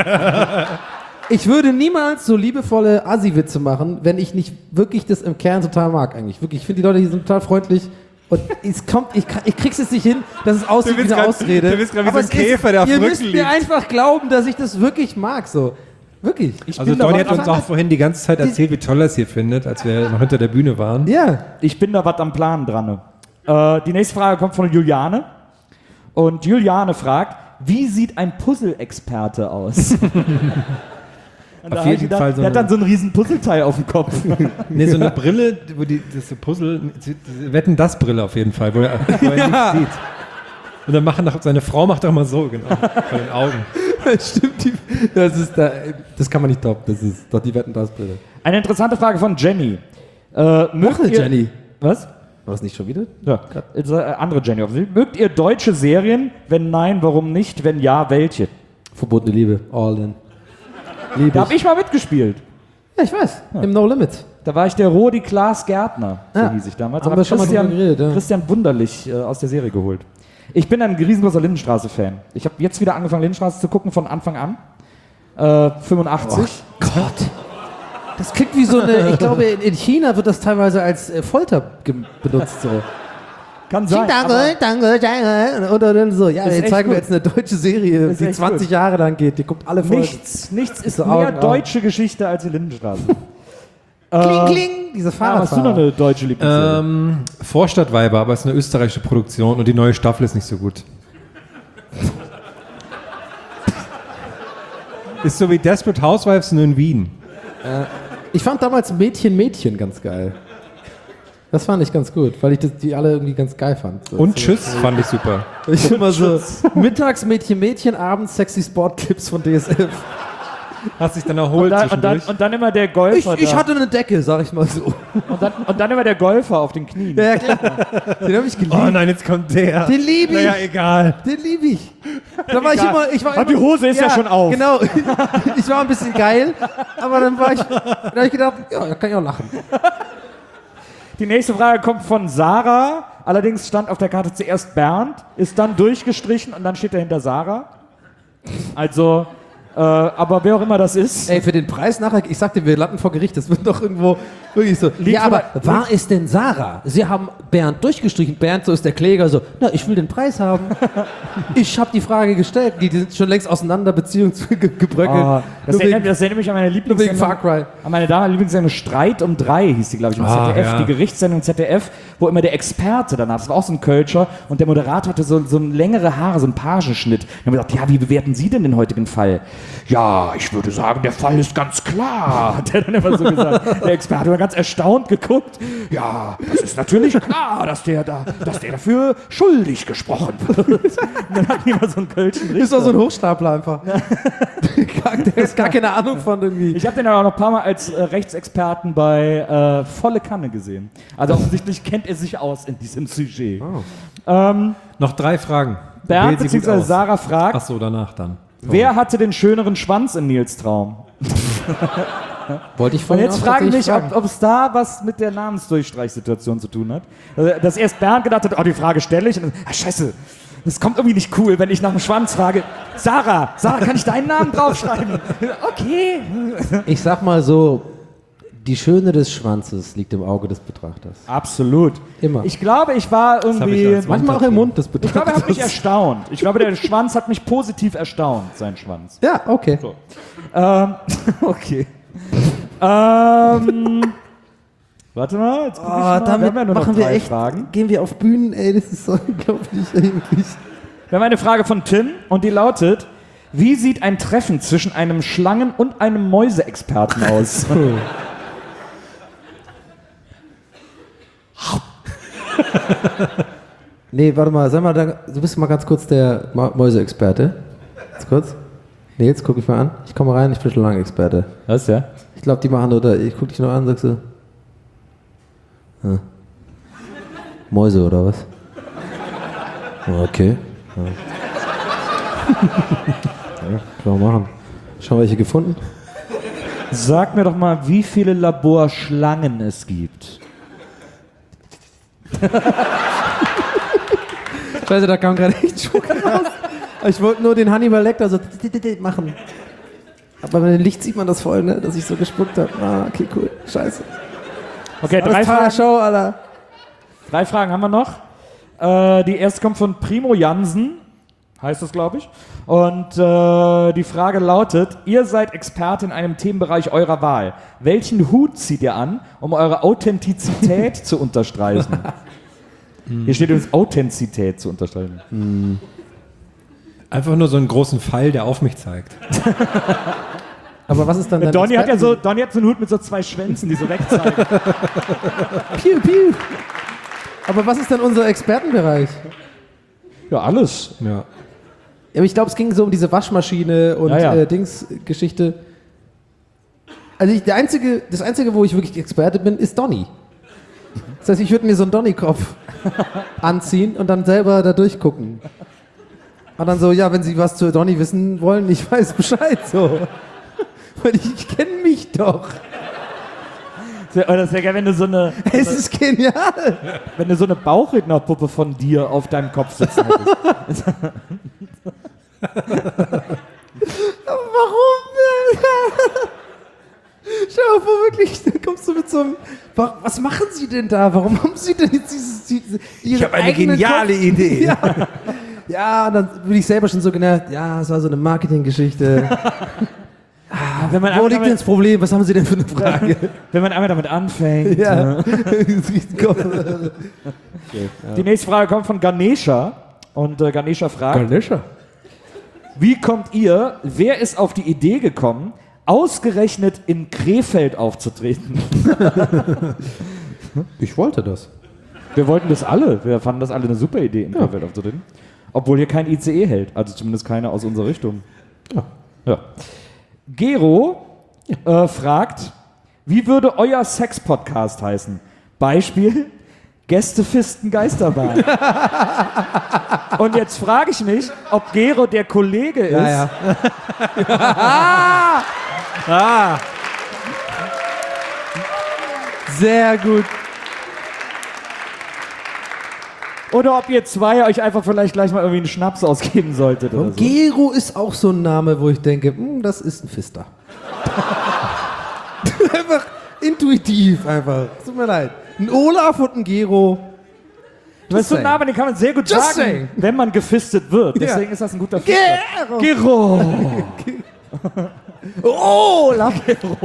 Ich würde niemals so liebevolle Assi-Witze machen, wenn ich nicht wirklich das im Kern total mag eigentlich. Wirklich, ich finde die Leute hier sind total freundlich. Und es kommt, ich krieg's jetzt nicht hin, dass es aussieht wie eine Ausrede. Du bist gerade wie Aber so ein Käfer, der auf ihr dem müsst Rücken mir liegt. einfach glauben, dass ich das wirklich mag, so. Wirklich. Also Donny hat uns auch vorhin die ganze Zeit erzählt, wie toll er es hier findet, als wir noch hinter der Bühne waren. Ja. Ich bin da was am Plan dran. Die nächste Frage kommt von Juliane. Und Juliane fragt, wie sieht ein Puzzle-Experte aus? Auf jeden Fall so der hat dann so ein riesen Puzzleteil auf dem Kopf. Nee, so eine Brille, wo das so Puzzle, Wetten, das Brille auf jeden Fall, wo er nichts sieht. Und dann seine Frau macht doch mal so, genau, von den Augen. Stimmt, das kann man nicht toppen, das ist doch die Wetten, das Brille. Eine interessante Frage von Jenny. Jenny. Was? War das nicht schon wieder? Ja, andere Jenny. Mögt ihr deutsche Serien? Wenn nein, warum nicht? Wenn ja, welche? Verbotene Liebe, all in. Da habe ich mal mitgespielt. Ja, ich weiß, im No Limit. Da war ich der Rodi Klaas Gärtner, so hieß ich damals. Haben wir schon mal drüber geredet, ja. Christian Wunderlich aus der Serie geholt. Ich bin ein riesengroßer Lindenstraße-Fan. Ich habe jetzt wieder angefangen, Lindenstraße zu gucken, von Anfang an. 85. Oh Gott. Das klingt wie so eine, ich glaube, in China wird das teilweise als Folter benutzt. So. Kann sein. Danke. Oder dann so, ja, Ist jetzt echt zeigen wir gut. jetzt eine deutsche Serie, Ist die echt 20 gut. Jahre lang geht. Die guckt alle Folgen. Nichts ist So mehr Augen auf. deutsche Geschichte als die Lindenstraße. Kling, kling, diese Hast du Fahrradfahrer. noch eine deutsche Lieblingsserie? Vorstadtweiber, aber es ist eine österreichische Produktion und die neue Staffel ist nicht so gut. Ist so wie Desperate Housewives nur in Wien. Ich fand damals Mädchen ganz geil. Das fand ich ganz gut, weil ich die alle irgendwie ganz geil fand. So, Und Tschüss fand ich super. Ich immer so mittags Mädchen, abends sexy Sportclips von DSF. Hast dich dann erholt zwischendurch. Und dann immer der Golfer. Ich da. hatte eine Decke, sag ich mal so. Und dann immer der Golfer auf den Knien. Ja, klar. Den hab ich geliebt. Oh nein, jetzt kommt der. Den lieb ich. Naja, egal. Den liebe ich. Da war ich war Aber die Hose ist ja schon auf. Genau. Ich war ein bisschen geil, aber dann habe ich gedacht, ja, da kann ich auch lachen. Die nächste Frage kommt von Sarah. Allerdings stand auf der Karte zuerst Bernd, ist dann durchgestrichen und dann steht dahinter Sarah. Also, aber wer auch immer das ist. Ey, für den Preis nachher, ich sagte, wir landen vor Gericht, das wird doch irgendwo wirklich so. Ja, aber war es denn Sarah? Sie haben Bernd durchgestrichen. Bernd, so ist der Kläger, so, na, ich will den Preis haben. Ich habe die Frage gestellt, die sind schon längst auseinander, beziehungsgebröckelt. Oh, das erinnert mich an meine nur wegen Far Cry. An meine damals Lieblingssendung Streit um 3 hieß die, glaube ich, im ZDF. ja. Die Gerichtssendung ZDF, wo immer der Experte danach, das war auch so ein Kölscher, und der Moderator hatte so längere Haare, so einen Pagenschnitt. Und dann haben wir gesagt, ja, wie bewerten Sie denn den heutigen Fall? Ja, ich würde sagen, der Fall ist ganz klar, hat er dann immer so gesagt. Der Experte war ganz erstaunt geguckt. Ja, das ist natürlich klar, dass der dafür schuldig gesprochen wird. Und dann hatten die immer so einen Kölschen Richter. Ist doch so ein Hochstapler einfach. Der ist gar keine Ahnung von irgendwie. Ich habe den aber auch noch ein paar Mal als Rechtsexperten bei Volle Kanne gesehen. Also offensichtlich kennt er sich aus in diesem Sujet. Noch 3 Fragen. Bernd Wähl sie gut bzw. aus. Sarah fragt, Ach so, danach dann. wer hatte den schöneren Schwanz in Nils Traum? Wollte ich Und vorhin jetzt auch frage ich mich, tatsächlich ob es da was mit der Namensdurchstreichsituation zu tun hat. Dass erst Bernd gedacht hat, oh, die Frage stelle ich. Und dann, scheiße, das kommt irgendwie nicht cool, wenn ich nach dem Schwanz frage. Sarah, kann ich deinen Namen draufschreiben? Okay. Ich sag mal so, die Schöne des Schwanzes liegt im Auge des Betrachters. Absolut. Immer. Ich glaube, ich war hab ich irgendwie... als Manchmal auch im Mund des Ich glaube, Betrachters. er hat mich erstaunt. Ich glaube, der Schwanz hat mich positiv erstaunt, sein Schwanz. Ja, okay. So. Okay. Warte mal, jetzt guck ich mal. Damit Wir haben ja nur noch machen wir 3 echt, Fragen. gehen wir auf Bühnen, ey, das ist so unglaublich, ey, wirklich. Wir haben eine Frage von Tim und die lautet: Wie sieht ein Treffen zwischen einem Schlangen- und einem Mäuseexperten aus? Nee, warte mal, sag mal, du bist mal ganz kurz der Mäuseexperte. Ganz kurz. Nee, jetzt guck ich mal an. Ich komme rein, ich bin schon lange Experte. Was, ja? Ich glaube, die machen oder ich guck dich nur an, sagst du. Mäuse oder was? Okay. Ja, können wir machen. Schauen, welche gefunden. Sag mir doch mal, wie viele Laborschlangen es gibt. Scheiße, da kam gerade echt Spucke raus. Ich wollte nur den Hannibal Lecter so machen. Aber mit dem Licht sieht man das voll, ne? Dass ich so gespuckt habe. Ah, okay, cool. Scheiße. Okay, Alles 3 toller Fragen. Show, Alter. 3 Fragen haben wir noch. Die erste kommt von Primo Jansen, heißt das, glaube ich. Und die Frage lautet: Ihr seid Experte in einem Themenbereich eurer Wahl. Welchen Hut zieht ihr an, um eure Authentizität zu unterstreichen? Hier steht übrigens Authentizität zu unterstreichen. Einfach nur so einen großen Pfeil, der auf mich zeigt. Aber was ist dann dein Donny hat ja Experten- Donny hat so einen Hut mit so 2 Schwänzen, die so wegzeigen. Piu, piu. Aber was ist denn unser Expertenbereich? Ja, alles. Ja. Ja, aber ich glaube, es ging so um diese Waschmaschine und Ja, ja. Dings-Geschichte. Also das Einzige, wo ich wirklich Experte bin, ist Donny. Das heißt, ich würde mir so einen Donny-Kopf anziehen und dann selber da durchgucken. Und dann so, ja, wenn Sie was zu Donny wissen wollen, ich weiß Bescheid, so. Weil ich kenne mich doch. Oder das wäre geil, wenn du so eine, Es ist genial. wenn du so eine Bauchrednerpuppe von dir auf deinem Kopf sitzen hättest. Warum? Schau mal vor, wirklich, da kommst du mit so einem... Was machen Sie denn da? Warum haben Sie denn jetzt Ich habe eine geniale Idee. Ja. Ja, und dann bin ich selber schon so genervt. Ja, es war so eine Marketinggeschichte. Wenn man Wo einmal liegt denn damit, das Problem? Was haben Sie denn für eine Frage? wenn man einmal damit anfängt. Ja. Die nächste Frage kommt von Ganesha. Und Ganesha fragt: Wie kommt ihr, wer ist auf die Idee gekommen, ausgerechnet in Krefeld aufzutreten? Ich wollte das. Wir wollten das alle. Wir fanden das alle eine super Idee, in Krefeld aufzutreten. Obwohl hier kein ICE hält. Also zumindest keiner aus unserer Richtung. Ja. Gero fragt: Wie würde euer Sex-Podcast heißen? Beispiel: Gästefisten Geisterbahn. Und jetzt frage ich mich, ob Gero der Kollege ist. Sehr gut. Oder ob ihr 2 euch einfach vielleicht gleich mal irgendwie einen Schnaps ausgeben solltet. Oder so. Gero ist auch so ein Name, wo ich denke, das ist ein Fister. Einfach intuitiv einfach. Tut mir leid. Ein Olaf und ein Gero. Das ist so ein Name, den kann man sehr gut Just sagen, saying. wenn man gefistet wird. Ja. Deswegen ist das ein guter Fister. Gero. Olaf.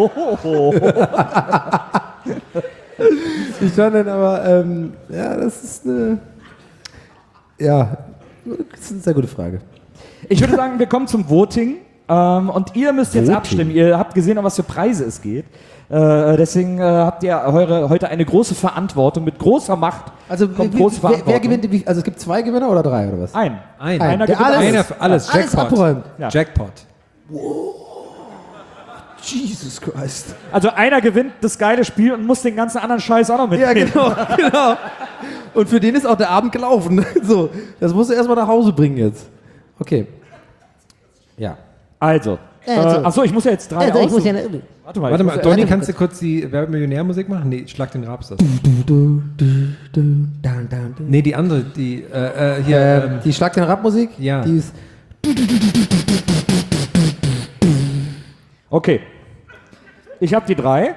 Ich fand dann aber, ja, das ist eine sehr gute Frage. Ich würde sagen, wir kommen zum Voting. Und ihr müsst jetzt abstimmen. Ihr habt gesehen, um was für Preise es geht. Deswegen habt ihr heute eine große Verantwortung. Mit großer Macht Also kommt große wer Verantwortung. gewinnt, also es gibt 2 Gewinner oder 3 oder was? Einer Der gewinnt alles- Einer für alles. alles Jackpot. abräumt. Ja. Jackpot. Jesus Christ. Also einer gewinnt das geile Spiel und muss den ganzen anderen Scheiß auch noch Ja, mitnehmen. genau. Und für den ist auch der Abend gelaufen. So, das musst du erstmal nach Hause bringen jetzt. Okay. Ja. Also, Achso, ich muss ja jetzt 3 Also, ich muss ja aussuchen. Warte mal. Warte ich mal, muss- Donny, kannst du kurz die Werbemillionär-Musik machen? Nee, Schlag den Raps aus. Nee, die andere, die, hier, Die Schlag den Rap-Musik? Ja. Die ist. Okay. Ich habe die 3.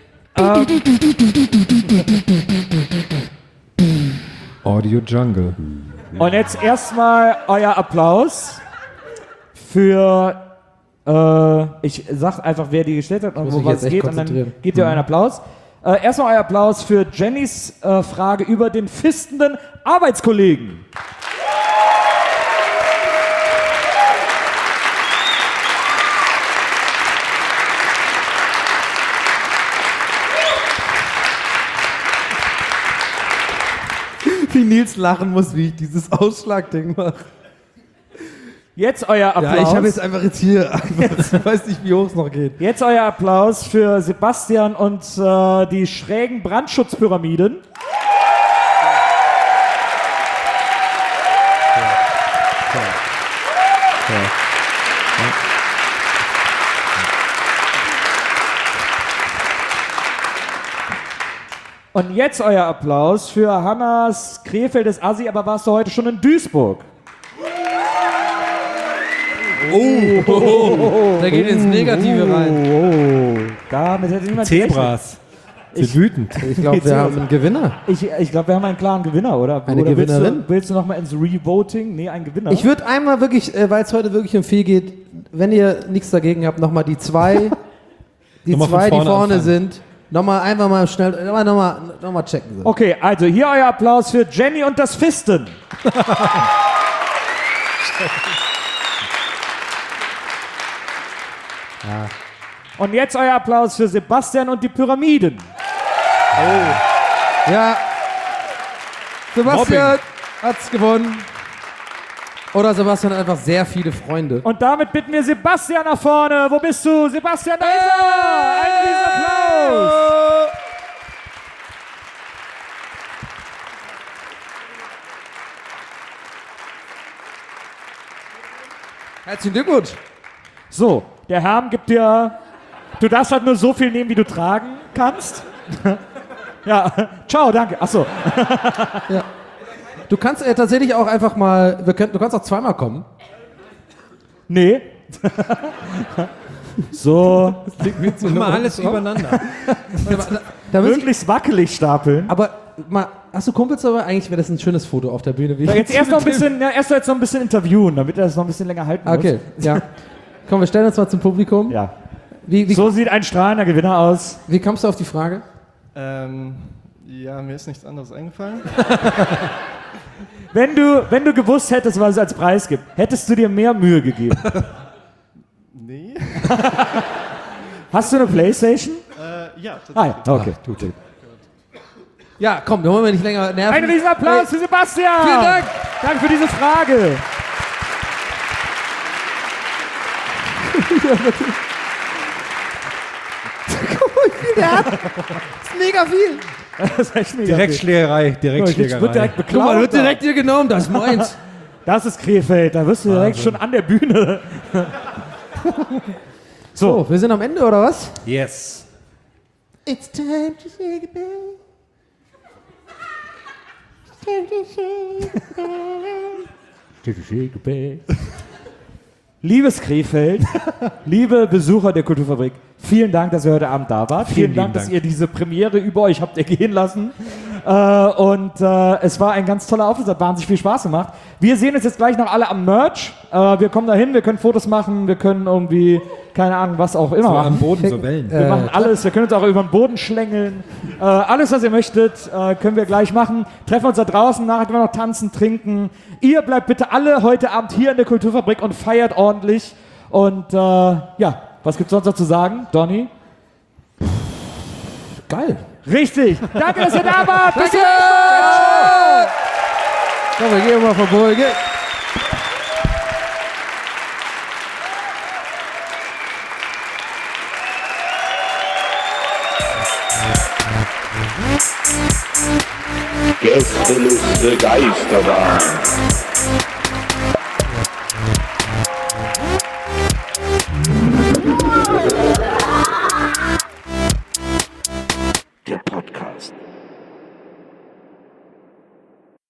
Audio Jungle. Und jetzt erstmal euer Applaus für, ich sag einfach, wer die gestellt hat und muss um mich was jetzt es echt geht und dann konzentrieren. gebt ihr euren Applaus. Erstmal euer Applaus für Jennys Frage über den fistenden Arbeitskollegen. Wie Nils lachen muss, wie ich dieses Ausschlagding mache. Jetzt euer Applaus. Ja, ich habe jetzt einfach hier. Ich weiß nicht, wie hoch es noch geht. Jetzt euer Applaus für Sebastian und die schrägen Brandschutzpyramiden. Und jetzt euer Applaus für Hannas Krefeldes Assi, aber warst du heute schon in Duisburg? Der geht ins Negative rein. Damit hätte niemand Zebras. Sind wütend. Ich glaube, wir haben einen Gewinner. Ich glaube, wir haben einen klaren Gewinner, oder? Eine oder Gewinnerin? Willst du nochmal ins Revoting? Nee, ein Gewinner. Ich würde einmal wirklich, weil es heute wirklich um viel geht, wenn ihr nichts dagegen habt, nochmal die zwei, die Nochmal von zwei, die vorne vorne anfangen. sind, nochmal einfach mal schnell, nochmal checken. So. Okay, also hier euer Applaus für Jenny und das Fisten. Und jetzt euer Applaus für Sebastian und die Pyramiden. Ja, Sebastian hat's gewonnen. Oder Sebastian hat einfach sehr viele Freunde. Und damit bitten wir Sebastian nach vorne. Wo bist du? Sebastian, da ist er! Ein Riesenapplaus! Herzlichen Glückwunsch. So, der Herr gibt dir... Du darfst halt nur so viel nehmen, wie du tragen kannst. Ja, ciao, danke. Achso. Du kannst tatsächlich auch einfach mal, du kannst auch zweimal kommen. Nee. So. Mach mal alles übereinander. Da muss ich, Möglichst wackelig stapeln. aber mal, hast du Kumpels dabei? Eigentlich wäre das ein schönes Foto auf der Bühne. Wie Ja, jetzt erst noch ein bisschen, ja, erst jetzt noch ein bisschen interviewen, damit er das noch ein bisschen länger halten muss. Okay, ja. Komm, wir stellen uns mal zum Publikum. Ja. Wie So sieht ein strahlender Gewinner aus. wie kommst du auf die Frage? Ja, mir ist nichts anderes eingefallen. Wenn du gewusst hättest, was es als Preis gibt, hättest du dir mehr Mühe gegeben. Nee. Hast du eine Playstation? Ja, Ah ja, okay. Gut. Ja, komm, da wollen wir nicht länger nerven. Ein Riesenapplaus für Sebastian! Vielen Dank! Danke für diese Frage. Das ist mega viel. Das ist echt mega Direktschlägerei, viel. Direktschlägerei. Wird direkt Guck mal, beklaut. wird direkt hier genommen, das ist meins. Das ist Krefeld, da wirst du direkt schon an der Bühne. So, wir sind am Ende, oder was? Yes. It's time to say goodbye. It's time to say goodbye. Liebes Krefeld, liebe Besucher der Kulturfabrik, vielen Dank, dass ihr heute Abend da wart. Vielen Dank, dass ihr diese Premiere über euch habt ergehen lassen. Es war ein ganz toller Auftritt, hat wahnsinnig viel Spaß gemacht. Wir sehen uns jetzt gleich noch alle am Merch. Wir kommen dahin, wir können Fotos machen, wir können irgendwie, keine Ahnung, was auch immer So machen. am Boden so Wellen. Wir machen alles, wir können uns auch über den Boden schlängeln. Alles, was ihr möchtet, können wir gleich machen. Treffen uns da draußen, nachher können wir noch tanzen, trinken. Ihr bleibt bitte alle heute Abend hier in der Kulturfabrik und feiert ordentlich. Und ja, was gibt's sonst noch zu sagen, Donny? Geil. Richtig. Danke, dass ihr da wart. Bis Danke! Komm, wir gehen mal vorbei. Gästeliste Geisterbahn.